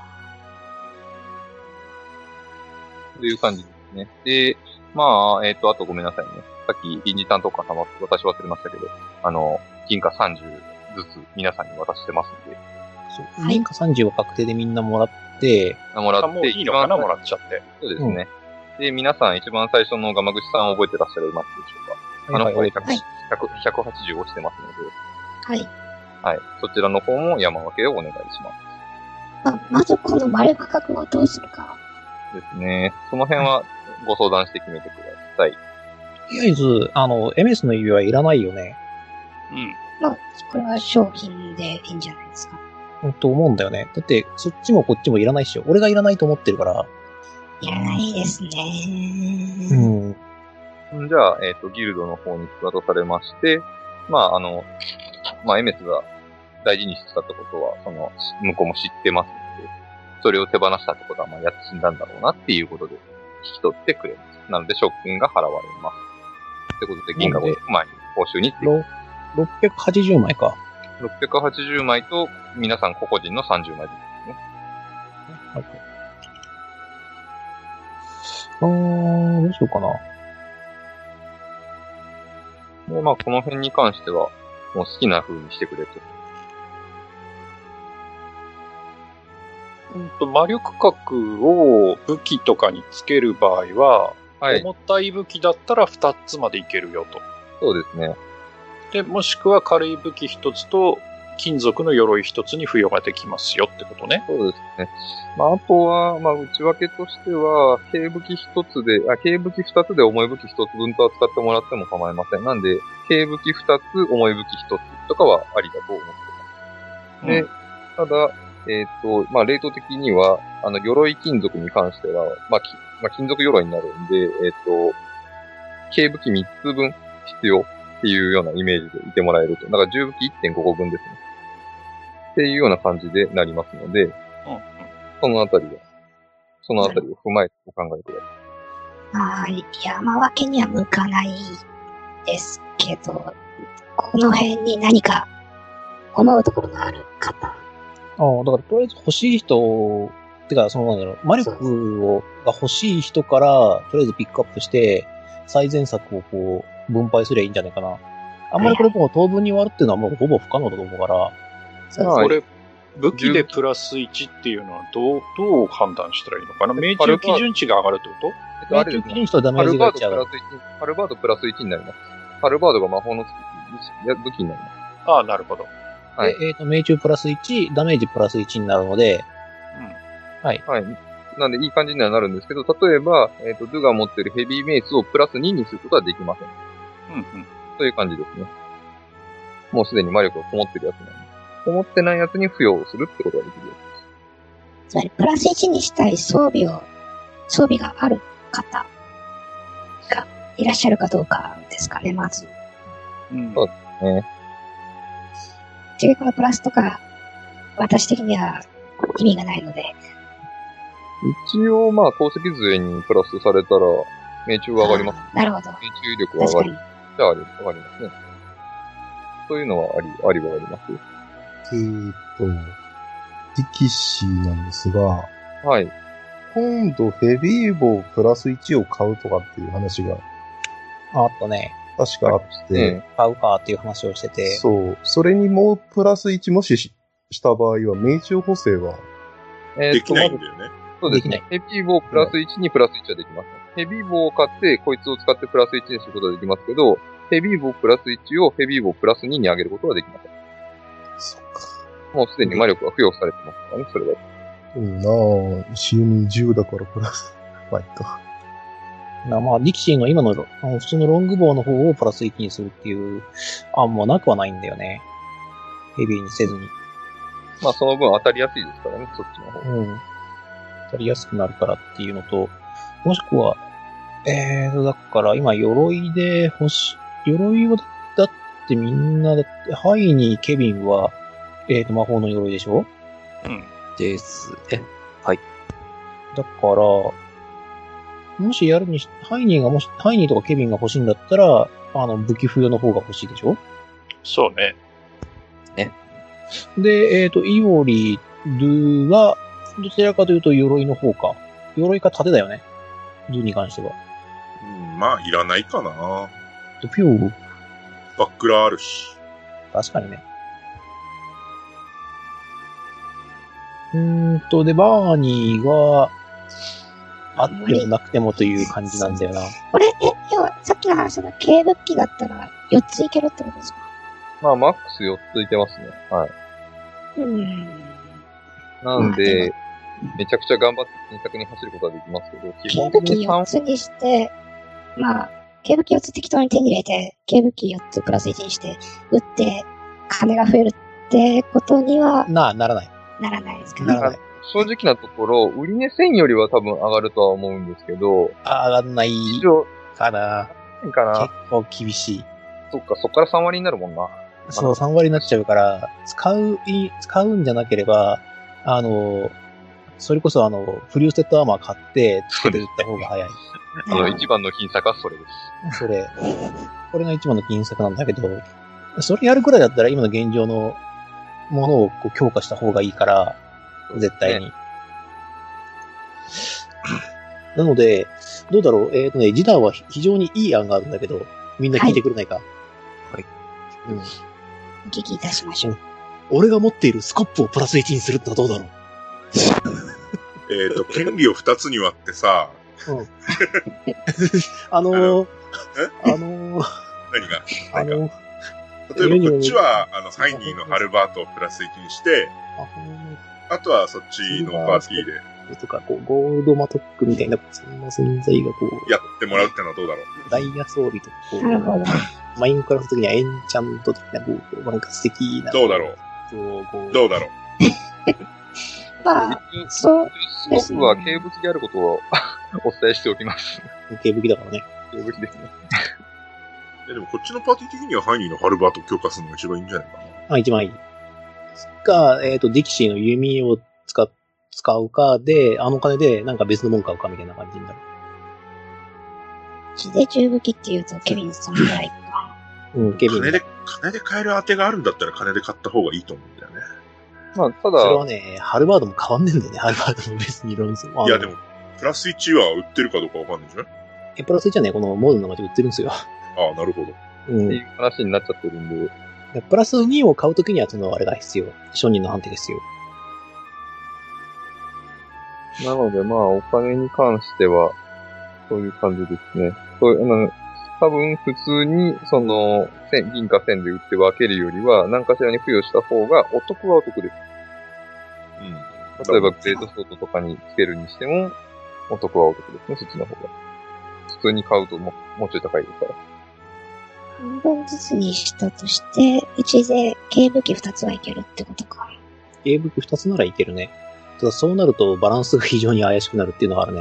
Speaker 2: という感じですね。で、まあ、えっ、ー、と、あとごめんなさいね。さっき、臨時担当かさま、私忘れましたけど、あの、銀貨さんじゅうずつ皆さんに渡してますんで。
Speaker 1: そう。銀貨さんじゅうは確定でみんなもらって、
Speaker 2: もらって、
Speaker 8: もういいのかな、もらっちゃって。
Speaker 2: そうですね。うん、で、皆さん一番最初のガマグシさんを覚えてらっしゃるますでしょうか。はい、あの子でひゃく、ひゃくはちじゅう落ちてますので。
Speaker 3: はい。
Speaker 2: はい。そちらの方も山分けをお願いします。
Speaker 3: ま、まずこの魔力角をどうするか。
Speaker 2: ですね。その辺はご相談して決めてください。
Speaker 1: とりあえず、あの、エムエス の指輪いらないよね。
Speaker 8: うん。
Speaker 3: まあ、これは商品でいいんじゃないですか。
Speaker 1: うん、と思うんだよね。だって、そっちもこっちもいらないっしょ。俺がいらないと思ってるから。
Speaker 3: いらないですね。
Speaker 1: うん。
Speaker 2: じゃあ、えっ、ー、と、ギルドの方に渡されまして、まあ、あの、まあ、エムエス が大事にしてたってことは、その、向こうも知ってますので、それを手放したってことは、まあ、やって死んだんだろうなっていうことで、引き取ってくれます。なので、賞金が払われます。ってことで、銀河ごひゃくまいに報酬に
Speaker 1: ろっぴゃくはちじゅうまいか。
Speaker 2: ろっぴゃくはちじゅうまいと、皆さん個々人のさんじゅうまいですね。
Speaker 1: はい。あー、どうしようかな。
Speaker 2: で、まあ、この辺に関しては、もう好きな風にしてくれと。
Speaker 8: うんと、魔力角を武器とかにつける場合は、はい、重たい武器だったらふたつまでいけるよと。
Speaker 2: そうですね。
Speaker 8: で、もしくは軽い武器ひとつと金属の鎧ひとつに付与ができますよってことね。
Speaker 2: そうですね。まあ、あとは、まあ、内訳としては、軽武器ひとつで、あ、軽武器ふたつで重い武器ひとつ分と扱ってもらっても構いません。なんで、軽武器ふたつ、重い武器ひとつとかはありだと思ってます。で、うん、ただ、えっ、ー、と、まあ、レート的には、あの、鎧金属に関しては、まあ、きまあ、金属鎧になるんで、えっ、ー、と、軽武器みっつぶん必要っていうようなイメージでいてもらえると。だから重武器 いってんご 個分ですね。っていうような感じでなりますので、うんうん、そのあたりは、そのあたりを踏まえてお考えください。
Speaker 3: まあ、山分けには向かないですけど、この辺に何か思うところのある方。
Speaker 1: ああ、だからとりあえず欲しい人、てか、そのなんだろう、魔力をが欲しい人から、とりあえずピックアップして、最善策をこう、分配すりゃいいんじゃないかな。あんまりこれもう当分に終わるっていうのはもうほぼ不可能だと思うから。
Speaker 8: これ、武器でプラスいちっていうのはどう、どう判断したらいいのかな。命中基準値が上がるってこ
Speaker 1: と？命中基準値とダメージが上がる。
Speaker 2: ハルバードプラスいちになります。ハルバードが魔法の武器になります。
Speaker 8: ああ、なるほど。
Speaker 1: はい。えっ、ー、と、命中プラスいち、ダメージプラスいちになるので、うん。はい。
Speaker 2: はい。なんでいい感じにはなるんですけど、例えば、えっ、ー、と、ドゥが持ってるヘビーメイツをプラスににすることはできません。うんうん。という感じですね。もうすでに魔力がこもってるやつなんで。こもってないやつに付与するってことができるやつです。
Speaker 3: つまり、プラスいちにしたい装備を、装備がある方がいらっしゃるかどうかですかね、まず。
Speaker 2: うん。そうですね。
Speaker 3: 結局のプラスとか、私的には意味がないので。
Speaker 2: 一応、まあ、透析杖にプラスされたら、命中が上がります。
Speaker 3: なるほど。
Speaker 2: 命中力が上がる。じゃあ、上がりますね。そういうのはあり、ありはあります。
Speaker 6: えーと、力士なんですが、
Speaker 2: はい。
Speaker 6: 今度ヘビーボープラスいちを買うとかっていう話が
Speaker 1: あったね。
Speaker 6: 確かあって、
Speaker 2: うん、
Speaker 1: 買うかっていう話をしてて。
Speaker 6: そう。それにもうプラスいちもしした場合は、命中補正は、
Speaker 2: えー、
Speaker 7: できないんだよね。
Speaker 2: そうですね。ヘビーボープラスいちにプラスいちはできます。ヘビーボーを買って、こいつを使ってプラスいちにすることはできますけど、ヘビーボープラスいちをヘビーボープラスにに上げることはできません。
Speaker 6: そっか。
Speaker 2: もうすでに魔力は付与されてますからね、それだと。
Speaker 6: うんなぁ、石弓じゅうだからプラス。まあ、いっか。
Speaker 1: まあ、ディキシーの今のあの普通のロングボウの方をプラスいちにするっていう案もなくはないんだよね。ヘビーにせずに。
Speaker 2: まあ、その分当たりやすいですからね、そっちの方。
Speaker 1: うん。当たりやすくなるからっていうのと、もしくは、えーと、だから今、鎧で欲し、鎧はだってみんなだって、ハイにケビンは、えーと、魔法の鎧でしょ？
Speaker 4: うん。ですね。はい。
Speaker 1: だから、もしやるにし、ハイニーがもし、ハイニーとかケビンが欲しいんだったら、あの、武器付与の方が欲しいでしょ？
Speaker 8: そうね。
Speaker 4: ね。
Speaker 1: で、えっと、イオリ、ドゥは、どちらかというと鎧の方か。鎧か盾だよね。ドゥに関しては。
Speaker 7: うん、まあ、いらないかな。
Speaker 1: ピュー。
Speaker 7: バックラーあるし。
Speaker 1: 確かにね。うーんと、で、バーニーが、あってもなくてもという感じなんだよな。
Speaker 3: これ、え、要は、さっきの話の軽武器だったらよっついけるってことですか？
Speaker 2: まあ、マックスよっついけますね。はい。
Speaker 3: うーん。
Speaker 2: なんで、めちゃくちゃ頑張って金策に走ることはできますけど、基本
Speaker 3: 軽武器
Speaker 2: 的に
Speaker 3: よっつにして、まあ、軽武器よっつ適当に手に入れて、軽武器よっつプラスいちにして、撃って、金が増えるってことには、
Speaker 1: なあ、ならない。
Speaker 3: ならないですかね。
Speaker 1: ならない。
Speaker 2: 正直なところ、売り値せんよりは多分上がるとは思うんですけど、
Speaker 1: あ、上がんない
Speaker 2: 市場、
Speaker 1: かな。
Speaker 2: かな。
Speaker 1: 結構厳しい。
Speaker 2: そっか、そっからさん割になるもんな。
Speaker 1: そう、さん割になっちゃうから、使う、い使うんじゃなければ、あの、それこそあの、フリューステッドアーマー買って、つけていった方が早い。
Speaker 2: あの、一番の金策はそれです。
Speaker 1: それ。これが一番の金策なんだけど、それやるくらいだったら今の現状のものをこう強化した方がいいから、絶対に。ね、なので、どうだろう。えっとね、ジダーは非常にいい案があるんだけど、みんな聞いてくれないか。はい。はい、うん。
Speaker 3: お聞きいたしましょう。
Speaker 1: 俺が持っているスコップをプラスいちにするってのはどうだろう。
Speaker 7: えっと、権利を二つに割ってさ、
Speaker 1: うん。あのー、あのー、
Speaker 7: 何が
Speaker 1: あのー、
Speaker 7: 例えばこっちは、あの、ハイニーのハルバートをプラスいちにして、あとはそっちのパーティーで。
Speaker 1: とか、こう、ゴールドマトックみたいな、そんな存在がこう。
Speaker 7: やってもらうってのはどうだろう。
Speaker 1: ダイヤ装備とか、こう、
Speaker 3: なるほど。
Speaker 1: マインクラフト的にはエンチャント的な、こう、なんか素敵な。
Speaker 7: どうだろう。どうだろう。
Speaker 3: まあ、そう
Speaker 2: ですね。僕は軽武器であることをお伝えしておきます。
Speaker 1: 軽武器だからね。
Speaker 2: 軽武器ですね。
Speaker 7: でもこっちのパーティー的にはハイニーのハルバートを強化するのが一番いいんじゃないかな。
Speaker 1: あ、一番いい。か、えっと、ディキシーの弓を使っ使うかで、あの金でなんか別のもん買うかみたいな感じになる。
Speaker 3: 地で重武器って言うとケビンさんぐらいか。
Speaker 1: うん、ケビン。
Speaker 7: 金で、金で買える当てがあるんだったら金で買った方がいいと思うんだよね。
Speaker 2: まあ、ただ。
Speaker 1: それはね、ハルバードも変わんねえんだよね、ハルバードも別にいろんな。
Speaker 7: いやでも、プラスいちは売ってるかどうかわかんないじゃん。
Speaker 1: え、プラスいちはね、このモードの中で売ってるんですよ。
Speaker 7: ああ、なるほど。
Speaker 2: うん。っていう話になっちゃってるんで。
Speaker 1: プラスにを買うときには、そのあれが必要。承認の判定が必要。
Speaker 2: なので、まあ、お金に関しては、そういう感じですね。そういう、あの、多分、普通に、その、銀か線で売って分けるよりは、何かしらに付与した方が、お得はお得です。うん。例えば、グレートソートとかにつけるにしても、お得はお得ですね、そっちの方が。普通に買うとも、もうちょい高いですから。
Speaker 3: 半分ずつにしたとして、うちで軽武器二つはいけるってことか。
Speaker 1: 軽武器二つならいけるね。ただそうなるとバランスが非常に怪しくなるっていうのがあるね。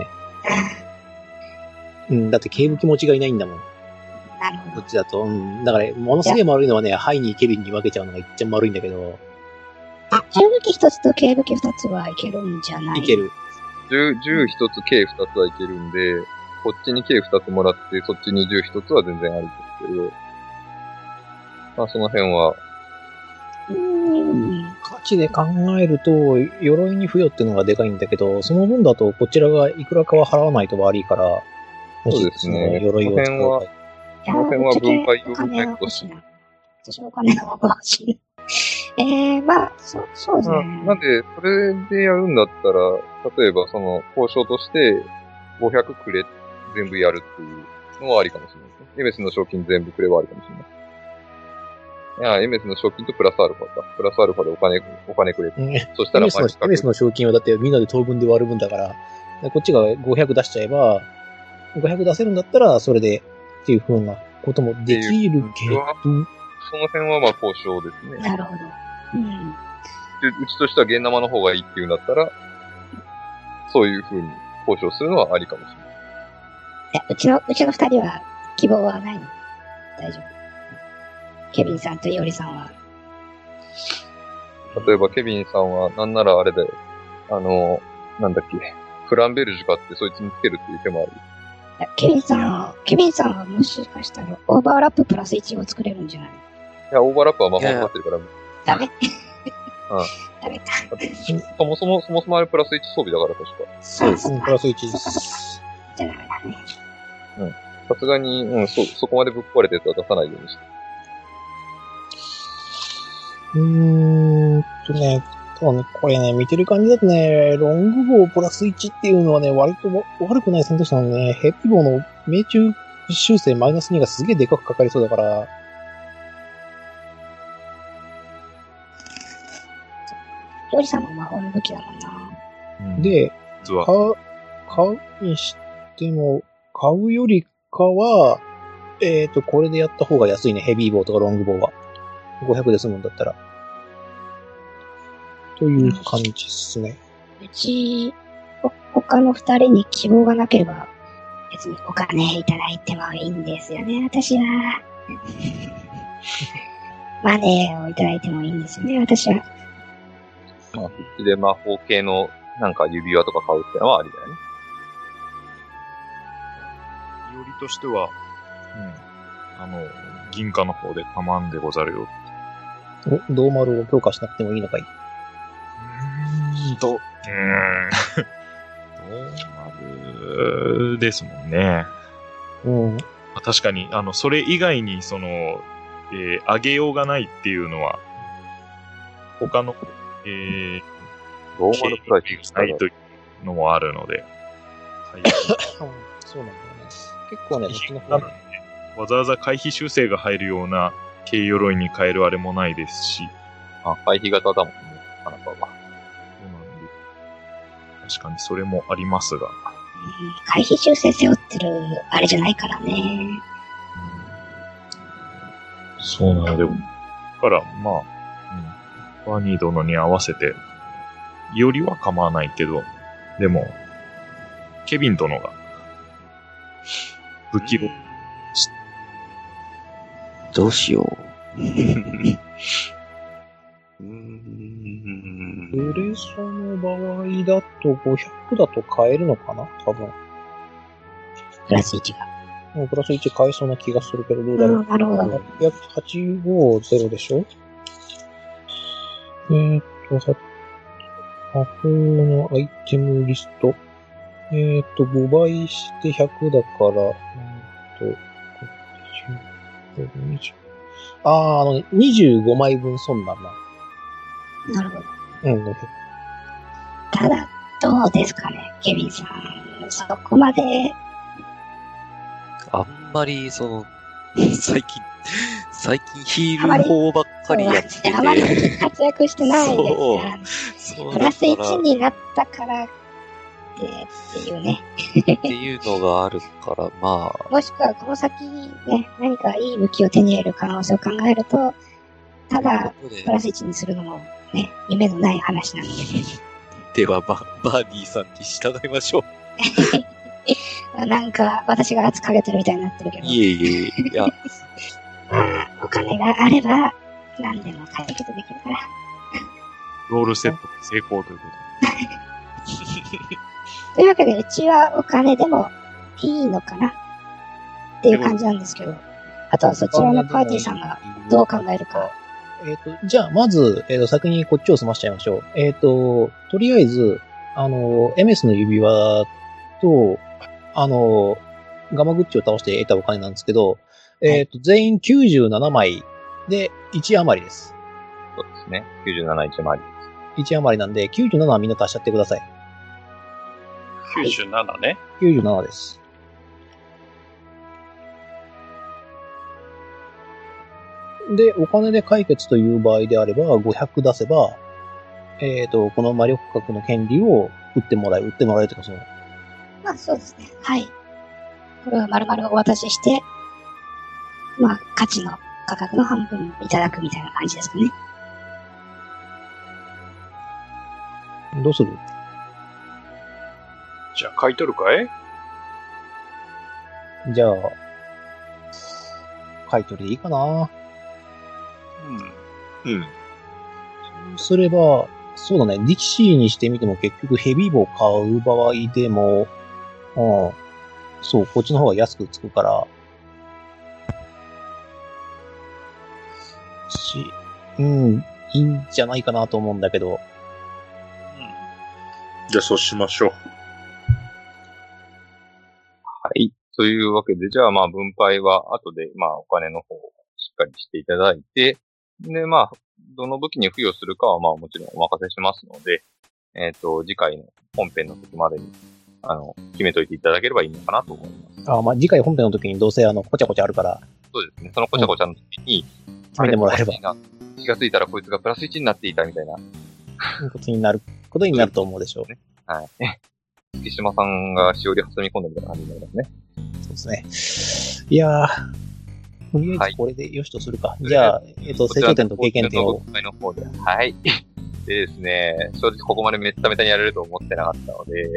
Speaker 1: うん、だって軽武器持ちがいないんだもん。
Speaker 3: なるほど。
Speaker 1: こっちだと。うん。だから、ものすげえ悪いのはね、ハイにケビンに分けちゃうのが一番悪いんだけど。
Speaker 3: 重武器一つと軽武器二つはいけるんじゃない？
Speaker 1: いける。
Speaker 2: 銃、銃一つ、軽二つはいけるんで、こっちに軽二つもらって、そっちに銃一つは全然ありですけど。まあ、その辺は。
Speaker 3: うーん。
Speaker 1: 価値で考えると、鎧に付与っていうのがでかいんだけど、その分だとこちらがいくらかは払わないと悪いから、
Speaker 2: そうですね。
Speaker 1: 鎧を使う。
Speaker 3: や
Speaker 2: この辺は分配を
Speaker 3: お金が
Speaker 2: 欲しい
Speaker 3: 欲しいな。私はお金が欲しい。ええー、まあ、そう、そうですね。
Speaker 2: なんで、それでやるんだったら、例えばその、交渉として、ごひゃくくれ、全部やるっていうのはありかもしれないですね。エメスの賞金全部くれはありかもしれない。いや、エメスの賞金とプラスアルファか。プラスアルファでお金、お金くれ。
Speaker 1: うん、
Speaker 2: そしたら、
Speaker 1: エメスの、エメスの賞金はだってみんなで当分で割る分だから、こっちがごひゃく出しちゃえば、ごひゃく出せるんだったら、それで、っていう風なこともできるけど、
Speaker 2: その辺はまあ交渉ですね。
Speaker 3: なるほど。うん。
Speaker 2: で、うちとしては現生の方がいいっていうんだったら、そういう風に交渉するのはありかもしれない。
Speaker 3: え、うちの、うちの二人は希望はないの？大丈夫。ケビンさんとイオリさんは。
Speaker 2: 例えばケビンさんは、なんならあれだよ。あの、なんだっけ。フランベルジュ買ってそいつにつけるっていう手もある。
Speaker 3: いやケビンさんは、ケビンさんはもしかしたらオーバーラッププラスいちを作れるんじゃない？
Speaker 2: いや、オーバーラップは魔法になってるから。
Speaker 3: ダメ
Speaker 2: うん。
Speaker 3: ダメか。
Speaker 2: そもそも、そもそもあれプラスいち装備だから確か。
Speaker 1: そうですね。プラスいちです。
Speaker 3: じゃダメだね。
Speaker 2: うん。さすがに、うん、そ、そこまでぶっ壊れたやつは出さないようにして。
Speaker 1: うーんとね、ただね、これね、見てる感じだとね、ロングボウプラスいちっていうのはね、割と悪くない選択肢なのでね、ヘビーボウの命中修正マイナスにがすげえでかくかかりそうだから、
Speaker 3: イオリさんも魔法の武器だもんな。
Speaker 5: うん、
Speaker 1: で、
Speaker 5: 実は
Speaker 1: 買う、買うにしても、買うよりかは、えっと、これでやった方が安いね、ヘビーボウとかロングボウは。ごひゃくで済むんだったら。という感じですね。
Speaker 3: うち、ほ他の二人に希望がなければ、別にお金いただいてもいいんですよね、私は。マネーをいただいてもいいんですよね、私は。
Speaker 2: まあ、うちで魔法系のなんか指輪とか買うってのはありだよね。
Speaker 5: よりとしては、うん、あの、銀貨の方で構わんでござるよ。
Speaker 1: お、銅丸を強化しなくてもいいのかい？
Speaker 5: うーんと、うーん。銅丸ですもんね。
Speaker 1: うん。
Speaker 5: まあ、確かに、あの、それ以外に、その、えー、上げようがないっていうのは、他の、えー、
Speaker 2: ローマルプライス
Speaker 5: ないというのもあるので。はい、
Speaker 1: そうなんだよね。結構ね、こっちの方ね。
Speaker 5: わざわざ回避修正が入るような軽鎧に変えるあれもないですし。
Speaker 2: あ、回避型だもんね、あなたは。
Speaker 5: そうなんで。確かにそれもありますが。
Speaker 3: 回避修正背負ってるあれじゃないからね。
Speaker 5: そうなので、だから、まあ、うん。バニー殿に合わせて、よりは構わないけど、でも、ケビン殿が、武器を、
Speaker 4: どうしよう。うーん。
Speaker 1: プレソの場合だとごひゃくだと買えるのかな多分。
Speaker 3: プラスいちが。
Speaker 1: もうプラスいち買えそうな気がするけど、どうだろう。
Speaker 3: うん、なるほど。
Speaker 1: はちはちごゼロでしょえーっと、さ、魔法のアイテムリスト。えーっと、ごばいしてひゃくだから、えーっと、にじゅうあー、あの、にじゅうごまいぶん損だな。
Speaker 3: なるほど。
Speaker 1: うん、ごひゃく。
Speaker 3: ただ、どうですかね、ケビンさん。そこまで。
Speaker 4: あんまり、その、最近、最近ヒール法ばっかりやってて。
Speaker 3: あまり活躍してないですから。
Speaker 4: そう。
Speaker 3: プラスいちになったからって、っていうね。
Speaker 4: っていうのがあるから、まあ。
Speaker 3: もしくはこの先ね、何かいい武器を手に入れる可能性を考えると、ただ、プラスいちにするのもね、夢のない話なので。
Speaker 4: では、ババーニーさんに従いましょ
Speaker 3: う。なんか、私が圧かけてるみたいになってるけど。
Speaker 4: いえいえ、いや。
Speaker 3: お金があれば、何でも解決できるから。
Speaker 5: ロールセット成功ということ
Speaker 3: というわけで、うちはお金でもいいのかなっていう感じなんですけど、あとはそちらのパーティーさんがどう考えるか。
Speaker 1: えっ、ー、と、じゃあ、まず、えっ、ー、と、先にこっちを済ましちゃいましょう。えっ、ー、と、とりあえず、あの、エムエス の指輪と、あの、ガマグッチを倒して得たお金なんですけど、 えっ、と、全員きゅうじゅうななまいでいち余りです。
Speaker 2: そうですね。きゅうじゅうなな、いち余りです。
Speaker 1: いち余りなんで、きゅうじゅうななはみんな足しちゃってください。
Speaker 8: きゅうじゅうななね。
Speaker 1: きゅうじゅうななです。で、お金で解決という場合であれば、ごひゃく出せば、えっ、と、この魔力格の権利を売ってもらえ、売ってもらえるとか、その。
Speaker 3: まあ、そうですね。はい。これを丸々お渡しして、まあ、価値の価格の半分いただくみたいな感じですかね。
Speaker 1: どうする？
Speaker 8: じゃあ、買い取るかい？
Speaker 1: じゃあ、買い取りでいいかな。
Speaker 8: うん。
Speaker 7: うん。
Speaker 1: そうすれば、そうだね、力士にしてみても結局ヘビーボを買う場合でも、うん、そう、こっちの方が安くつくから、し、うん、いいんじゃないかなと思うんだけど。うん。
Speaker 7: じゃあそうしましょう。
Speaker 2: はい。というわけで、じゃあまあ分配は後でまあお金の方をしっかりしていただいて、でまあ、どの武器に付与するかはまあもちろんお任せしますので、えっと、次回の本編の時までに、あの、決めといていただければいいのかなと思います。
Speaker 1: ああ、まあ次回本編の時にどうせあの、こちゃこちゃあるから。
Speaker 2: そうですね。そのこちゃこちゃの時に、
Speaker 1: うん、決めてもらえれば。
Speaker 2: 気がついたらこいつがプラスいちになっていたみたいな。
Speaker 1: ことになる、ことになると思うでしょう。ね、
Speaker 2: はい。月島さんがしおり挟み込んだみたいな感じになりますね。
Speaker 1: そうですね。いやー、とりあえずこれでよしとするか。はい、じゃあ、えっ、ー、と、成長点と経験点を。
Speaker 2: の方ではい。でですね、正直ここまでめっためたにやれると思ってなかったので、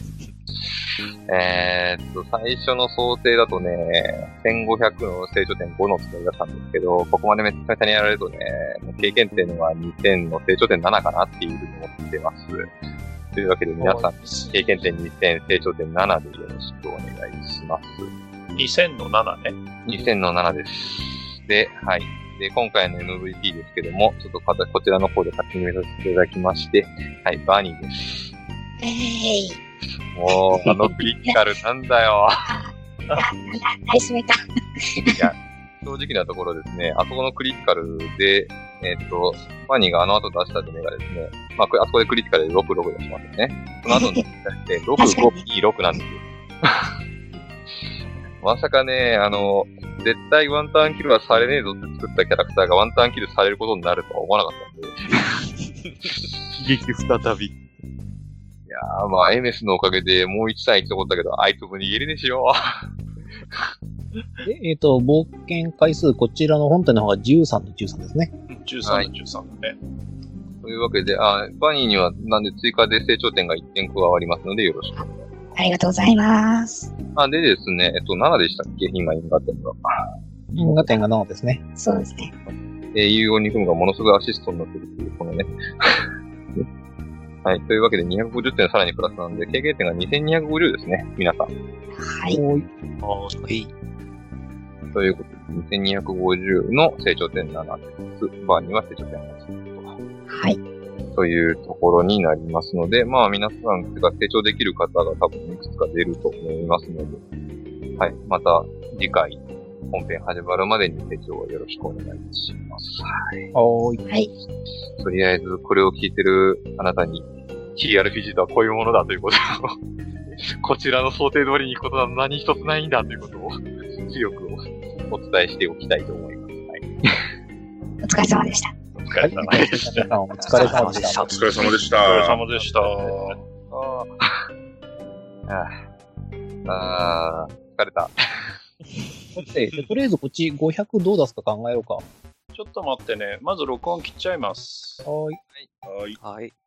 Speaker 2: えーっと、最初の想定だとね、せんごひゃくの成長点ごのつもりだったんですけど、ここまでめっためたにやられるとね、経験点はにてんの成長点ななかなっていうふうに思ってます。というわけで皆さん、経験点にてん、成長点ななでよろしくお願いします。
Speaker 8: にせんのななね。
Speaker 2: にせんのななです。で、はい。で、今回の エムブイピー ですけども、ちょっとこちらの方で勝手に決めさせていただきまして、はい、バーニーです。
Speaker 3: えーい。
Speaker 2: もう、あのクリティカルなんだよ。
Speaker 3: ナイスメタ。
Speaker 2: いや、正直なところですね、あそこのクリティカルで、えっと、バーニーがあの後出した目がですね、まあ、あそこでクリティカルでろくろく出しますよね。その後に出してろくごにろくなんですよ。まさかね、あの、絶対ワンターンキルはされねえぞって作ったキャラクターがワンターンキルされることになるとは思わなかったんで。
Speaker 5: 悲劇再び。い
Speaker 2: やー、まあ、エメスのおかげでもう一対一残ったけど、あいつも逃げるでしょ。
Speaker 1: で、えっ、ー、と、冒険回数、こちらの本体の方がじゅうさんのじゅうさんですね。
Speaker 8: じゅうさんのじゅうさんだね。
Speaker 2: というわけで、あバニーにはなんで追加で成長点がいってん加わりますのでよろしく。
Speaker 3: ありがとうございます。
Speaker 2: あ、でですね、えっと、ななでしたっけ今、因果点が。
Speaker 1: 因果点がななですね。
Speaker 3: そうですね。
Speaker 2: えー、有用に組むがものすごいアシストになってるっていう、このね。はい。というわけでにひゃくごじゅってんさらにプラスなんで、経験点がにせんにひゃくごじゅうですね。皆さん。
Speaker 3: はい。
Speaker 1: はい。
Speaker 2: ということで、にせんにひゃくごじゅうの成長点ななです。バーには成長点はちと。
Speaker 3: はい。
Speaker 2: というところになりますので、まあ皆さんが成長できる方が多分いくつか出ると思いますので、はい。また次回本編始まるまでに成長をよろしくお願いします。はい。
Speaker 1: おーい。
Speaker 3: はい。
Speaker 2: とりあえずこれを聞いてるあなたに ティーアールピージー とはこういうものだということをこちらの想定通りに行くことは何一つないんだということを強くお伝えしておきたいと思います。はい。
Speaker 3: お疲れ様でした。
Speaker 8: お疲れ様でした。
Speaker 1: お疲れ様でした。
Speaker 7: お疲れ様でした。
Speaker 8: お疲れ様でした。
Speaker 2: ああ、疲れた。
Speaker 1: で、とりあえずこっちごひゃくどう出すか考えようか。
Speaker 8: ちょっと待ってね。まず録音切っちゃいます。
Speaker 1: はーい。
Speaker 7: はい。
Speaker 4: はい。